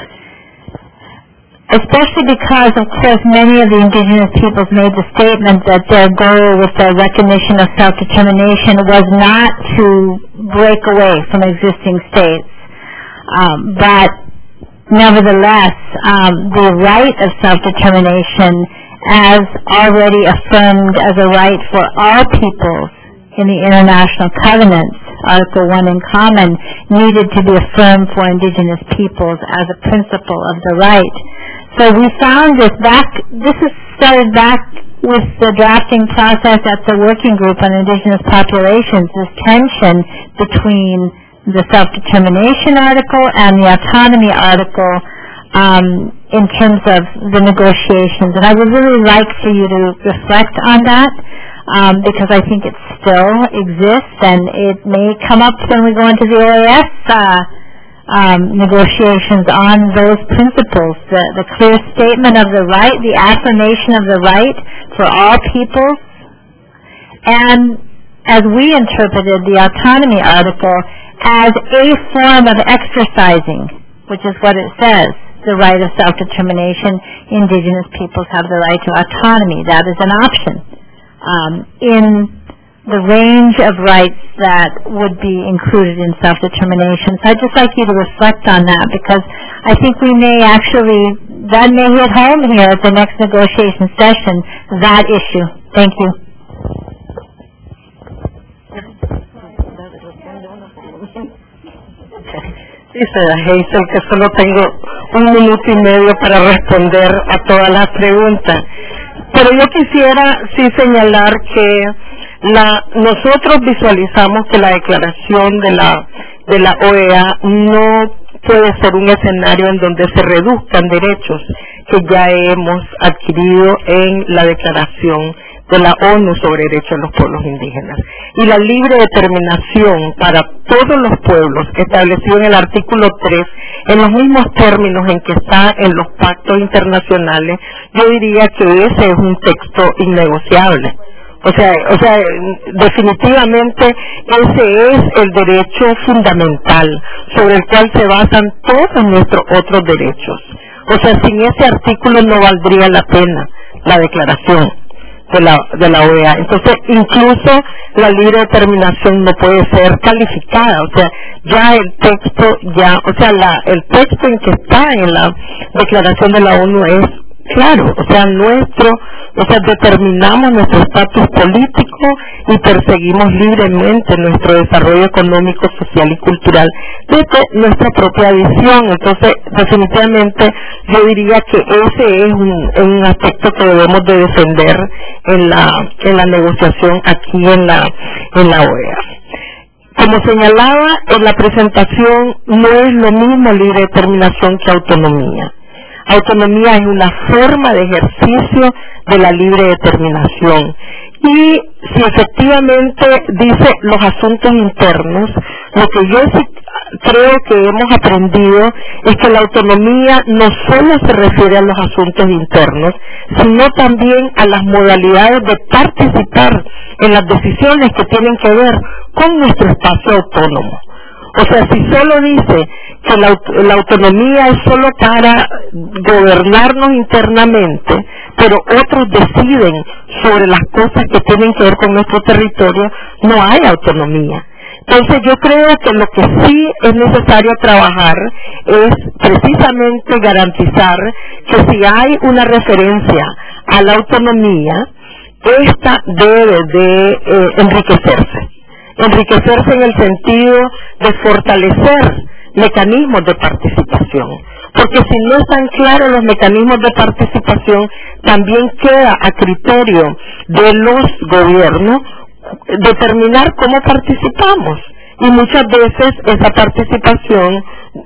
especially because, of course, many of the indigenous peoples made the statement that their goal with the recognition of self-determination was not to break away from existing states, um, but nevertheless, um, the right of self-determination, as already affirmed as a right for all peoples in the international covenants, Article one in common, needed to be affirmed for indigenous peoples as a principle of the right. So we found this back, this is started back with the drafting process at the Working Group on Indigenous Populations, this tension between the self-determination article and the autonomy article um, in terms of the negotiations. And I would really like for you to reflect on that um, because I think it still exists, and it may come up when we go into the O A S uh, um, negotiations on those principles, the, the clear statement of the right, the affirmation of the right for all peoples, and as we interpreted the autonomy article as a form of exercising, which is what it says, the right of self-determination. Indigenous peoples have the right to autonomy. That is an option um, in the range of rights that would be included in self-determination. So I'd just like you to reflect on that, because I think we may actually, that may hit home here at the next negotiation session, that issue. Thank you. Dice Hazel que solo tengo un minuto y medio para responder a todas las preguntas, pero yo quisiera sí señalar que la nosotros visualizamos que la declaración de la de la O E A no puede ser un escenario en donde se reduzcan derechos que ya hemos adquirido en la declaración de la ONU sobre derechos de los pueblos indígenas. Y la libre determinación para todos los pueblos, establecido en el artículo tres, en los mismos términos en que está en los pactos internacionales, yo diría que ese es un texto innegociable. O sea, o sea, definitivamente ese es el derecho fundamental sobre el cual se basan todos nuestros otros derechos. O sea, sin ese artículo no valdría la pena la declaración de la de la O E A. Entonces, incluso la libre determinación no puede ser calificada. O sea, ya el texto, ya, o sea, la, el texto en que está en la declaración de la ONU es claro, o sea, nuestro, o sea, determinamos nuestro estatus político y perseguimos libremente nuestro desarrollo económico, social y cultural desde nuestra propia visión. Entonces, definitivamente, yo diría que ese es un, un aspecto que debemos de defender en la en la negociación aquí en la en la O E A. Como señalaba en la presentación, no es lo mismo libre determinación que autonomía. Autonomía es una forma de ejercicio de la libre determinación. Y si efectivamente dice los asuntos internos, lo que yo sí creo que hemos aprendido es que la autonomía no solo se refiere a los asuntos internos, sino también a las modalidades de participar en las decisiones que tienen que ver con nuestro espacio autónomo. O sea, si solo dice que la, la autonomía es solo para gobernarnos internamente, pero otros deciden sobre las cosas que tienen que ver con nuestro territorio, no hay autonomía. Entonces yo creo que lo que sí es necesario trabajar es precisamente garantizar que si hay una referencia a la autonomía, esta debe de eh, enriquecerse. Enriquecerse en el sentido de fortalecer mecanismos de participación, porque si no están claros los mecanismos de participación, también queda a criterio de los gobiernos determinar cómo participamos, y muchas veces esa participación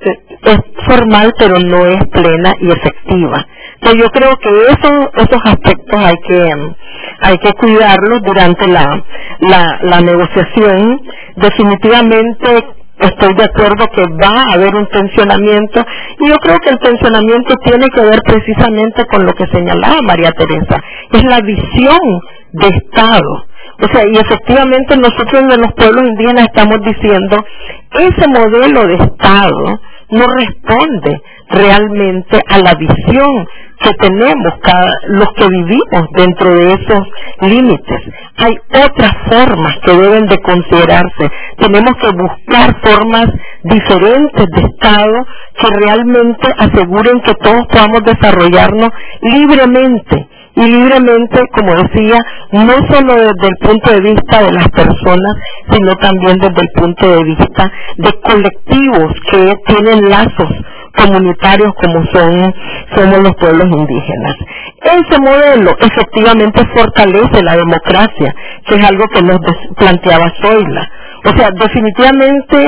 es formal pero no es plena y efectiva. Entonces yo creo que eso, esos aspectos hay que hay que cuidarlos durante la, la, la negociación. Definitivamente estoy de acuerdo que va a haber un tensionamiento, y yo creo que el tensionamiento tiene que ver precisamente con lo que señalaba María Teresa, es la visión de Estado. O sea, y efectivamente nosotros en los pueblos indígenas estamos diciendo, ese modelo de Estado no responde realmente a la visión que tenemos cada, los que vivimos dentro de esos límites. Hay otras formas que deben de considerarse. Tenemos que buscar formas diferentes de Estado que realmente aseguren que todos podamos desarrollarnos libremente. Y libremente, como decía, no solo desde el punto de vista de las personas, sino también desde el punto de vista de colectivos que tienen lazos comunitarios como son somos los pueblos indígenas. Ese modelo efectivamente fortalece la democracia, que es algo que nos planteaba Zoila. O sea, definitivamente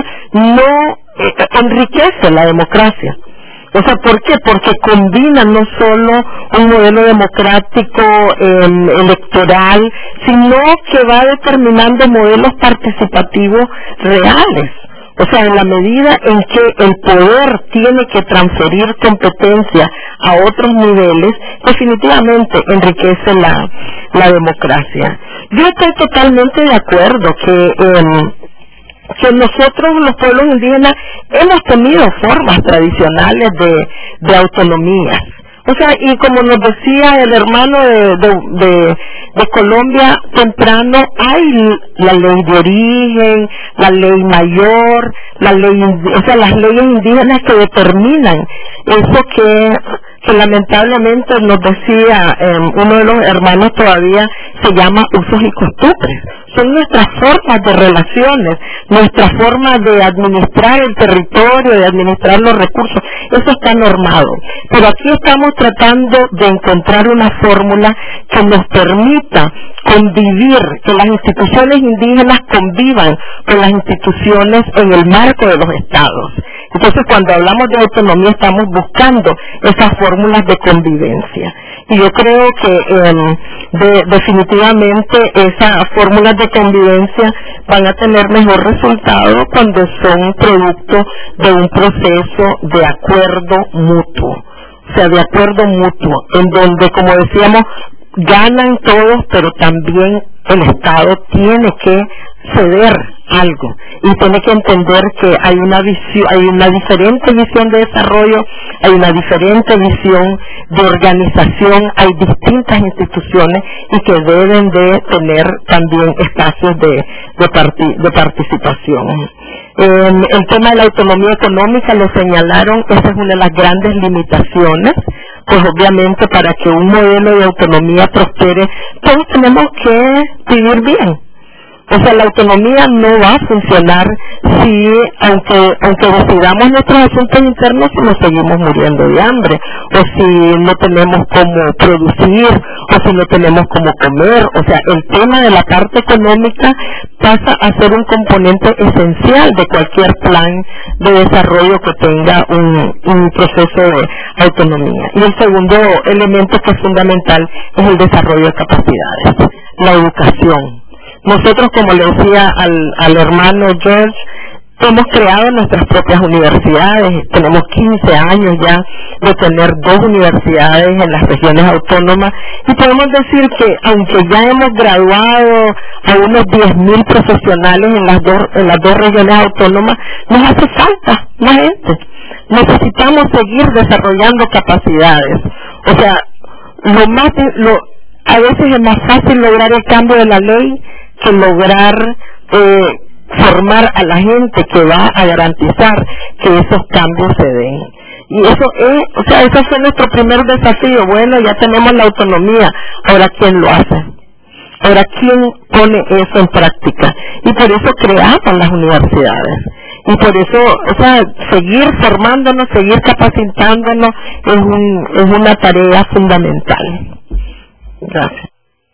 no eh, enriquece la democracia. O sea, ¿por qué? Porque combina no solo un modelo democrático eh, electoral, sino que va determinando modelos participativos reales. O sea, en la medida en que el poder tiene que transferir competencia a otros niveles, definitivamente enriquece la, la democracia. Yo estoy totalmente de acuerdo que... Eh, que nosotros los pueblos indígenas hemos tenido formas tradicionales de, de autonomía. O sea, y como nos decía el hermano de, de, de, de Colombia temprano, hay la ley de origen, la ley mayor, la ley, o sea, las leyes indígenas que determinan eso que, que lamentablemente nos decía eh, uno de los hermanos todavía se llama usos y costumbres. Son nuestras formas de relaciones, nuestra forma de administrar el territorio, de administrar los recursos. Eso está normado. Pero aquí estamos tratando de encontrar una fórmula que nos permita convivir, que las instituciones indígenas convivan con las instituciones en el marco de los estados. Entonces, cuando hablamos de autonomía, estamos buscando esas fórmulas de convivencia. Y yo creo que eh, de, definitivamente esas fórmulas de convivencia van a tener mejor resultado cuando son producto de un proceso de acuerdo mutuo. O sea, de acuerdo mutuo, en donde, como decíamos, ganan todos, pero también el Estado tiene que ceder algo y tiene que entender que hay una visión, hay una diferente visión de desarrollo, hay una diferente visión de organización, hay distintas instituciones y que deben de tener también espacios de de, parti, de participación. Eh, el tema de la autonomía económica lo señalaron, esa es una de las grandes limitaciones, pues obviamente para que un modelo de autonomía prospere, todos tenemos que vivir bien. O sea, la autonomía no va a funcionar si, aunque aunque decidamos nuestros asuntos internos, si nos seguimos muriendo de hambre, o si no tenemos cómo producir, o si no tenemos cómo comer. O sea, el tema de la parte económica pasa a ser un componente esencial de cualquier plan de desarrollo que tenga un, un proceso de autonomía. Y el segundo elemento que es fundamental es el desarrollo de capacidades, la educación. Nosotros, como le decía al, al hermano George, hemos creado nuestras propias universidades, tenemos quince años ya de tener dos universidades en las regiones autónomas y podemos decir que aunque ya hemos graduado a unos diez mil profesionales en las dos en las dos regiones autónomas, nos hace falta más gente. Necesitamos seguir desarrollando capacidades. O sea, lo más lo a veces es más fácil lograr el cambio de la ley que lograr eh, formar a la gente que va a garantizar que esos cambios se den. Y eso es, o sea, ese fue nuestro primer desafío. Bueno, ya tenemos la autonomía, ahora ¿quién lo hace? Ahora ¿quién pone eso en práctica? Y por eso creamos las universidades. Y por eso, o sea, seguir formándonos, seguir capacitándonos es, un, es una tarea fundamental. Gracias.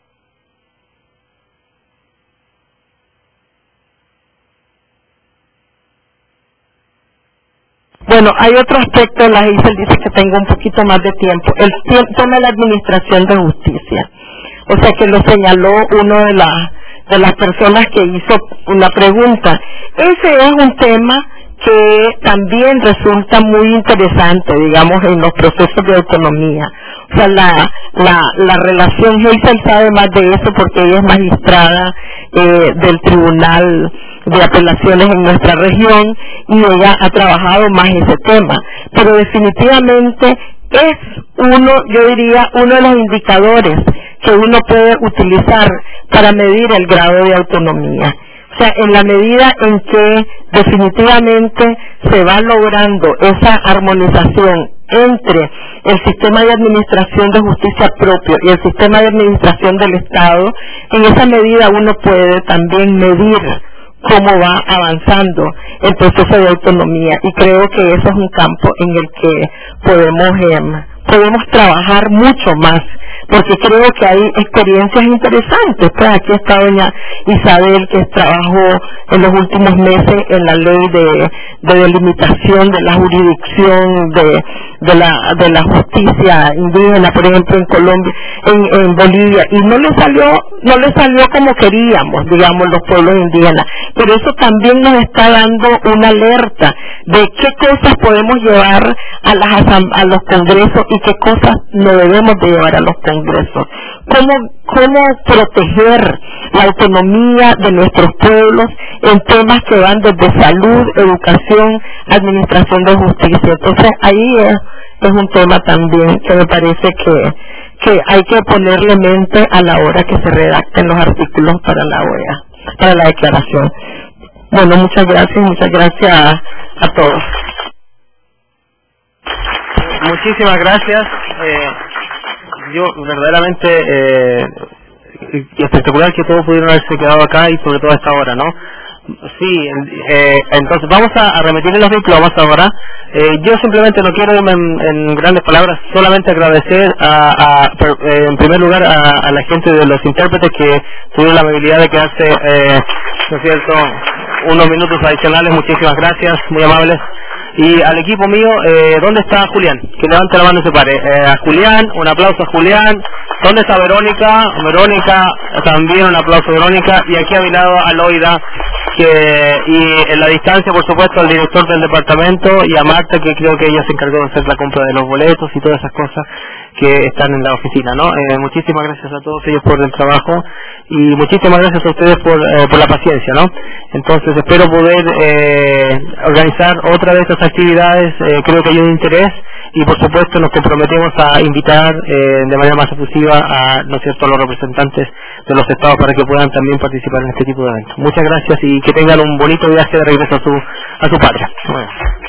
Bueno, hay otro aspecto, la Giselle dice que tengo un poquito más de tiempo, el tema de la administración de justicia. O sea que lo señaló uno de, la, de las personas que hizo una pregunta. Ese es un tema que también resulta muy interesante, digamos, en los procesos de autonomía. O sea, la, la, la relación, Giselle sabe más de eso porque ella es magistrada eh, del Tribunal de Apelaciones en nuestra región y ella ha trabajado más ese tema. Pero definitivamente es uno, yo diría, uno de los indicadores que uno puede utilizar para medir el grado de autonomía. O sea, en la medida en que definitivamente se va logrando esa armonización entre el sistema de administración de justicia propio y el sistema de administración del Estado, en esa medida uno puede también medir cómo va avanzando el proceso de autonomía, y creo que eso es un campo en el que podemos eh, podemos trabajar mucho más, porque creo que hay experiencias interesantes. Pues aquí está doña Isabel, que trabajó en los últimos meses en la ley de, de delimitación de la jurisdicción de, de la de la justicia indígena, por ejemplo en Colombia, en, en Bolivia, y no le salió no le salió como queríamos, digamos, los pueblos indígenas, pero eso también nos está dando una alerta de qué cosas podemos llevar a las a los congresos y qué cosas no debemos de llevar a los congresos. Cómo, cómo proteger la autonomía de nuestros pueblos en temas que van desde salud, educación, administración de justicia. Entonces ahí es, es un tema también que me parece que, que hay que ponerle mente a la hora que se redacten los artículos para la O E A, para la declaración. Bueno, muchas gracias, muchas gracias a, a todos. Muchísimas gracias. Eh, yo verdaderamente eh, espectacular que todos pudieron haberse quedado acá y sobre todo a esta hora, ¿no? Sí, eh, entonces vamos a, a remitir los diplomas ahora. Eh, yo simplemente no quiero irme en, en grandes palabras, solamente agradecer a, a per, eh, en primer lugar a, a la gente de los intérpretes que tuvieron la amabilidad de quedarse, eh, ¿no es cierto?, unos minutos adicionales. Muchísimas gracias, muy amables. Y al equipo mío, eh, ¿dónde está Julián? Que levante la mano y se pare. Eh, a Julián, un aplauso a Julián. ¿Dónde está Verónica? Verónica, también un aplauso a Verónica. Y aquí a mi lado, a Loida. que y en la distancia, por supuesto, al director del departamento y a Marta, que creo que ella se encargó de hacer la compra de los boletos y todas esas cosas que están en la oficina, ¿no? Eh, muchísimas gracias a todos ellos por el trabajo y muchísimas gracias a ustedes por, eh, por la paciencia, ¿no? Entonces espero poder eh, organizar otra de estas actividades, eh, creo que hay un interés y por supuesto nos comprometemos a invitar eh, de manera más efusiva a, ¿no es cierto?, a los representantes de los estados para que puedan también participar en este tipo de eventos. Muchas gracias y que tengan un bonito viaje de regreso a su, a su patria. Bueno.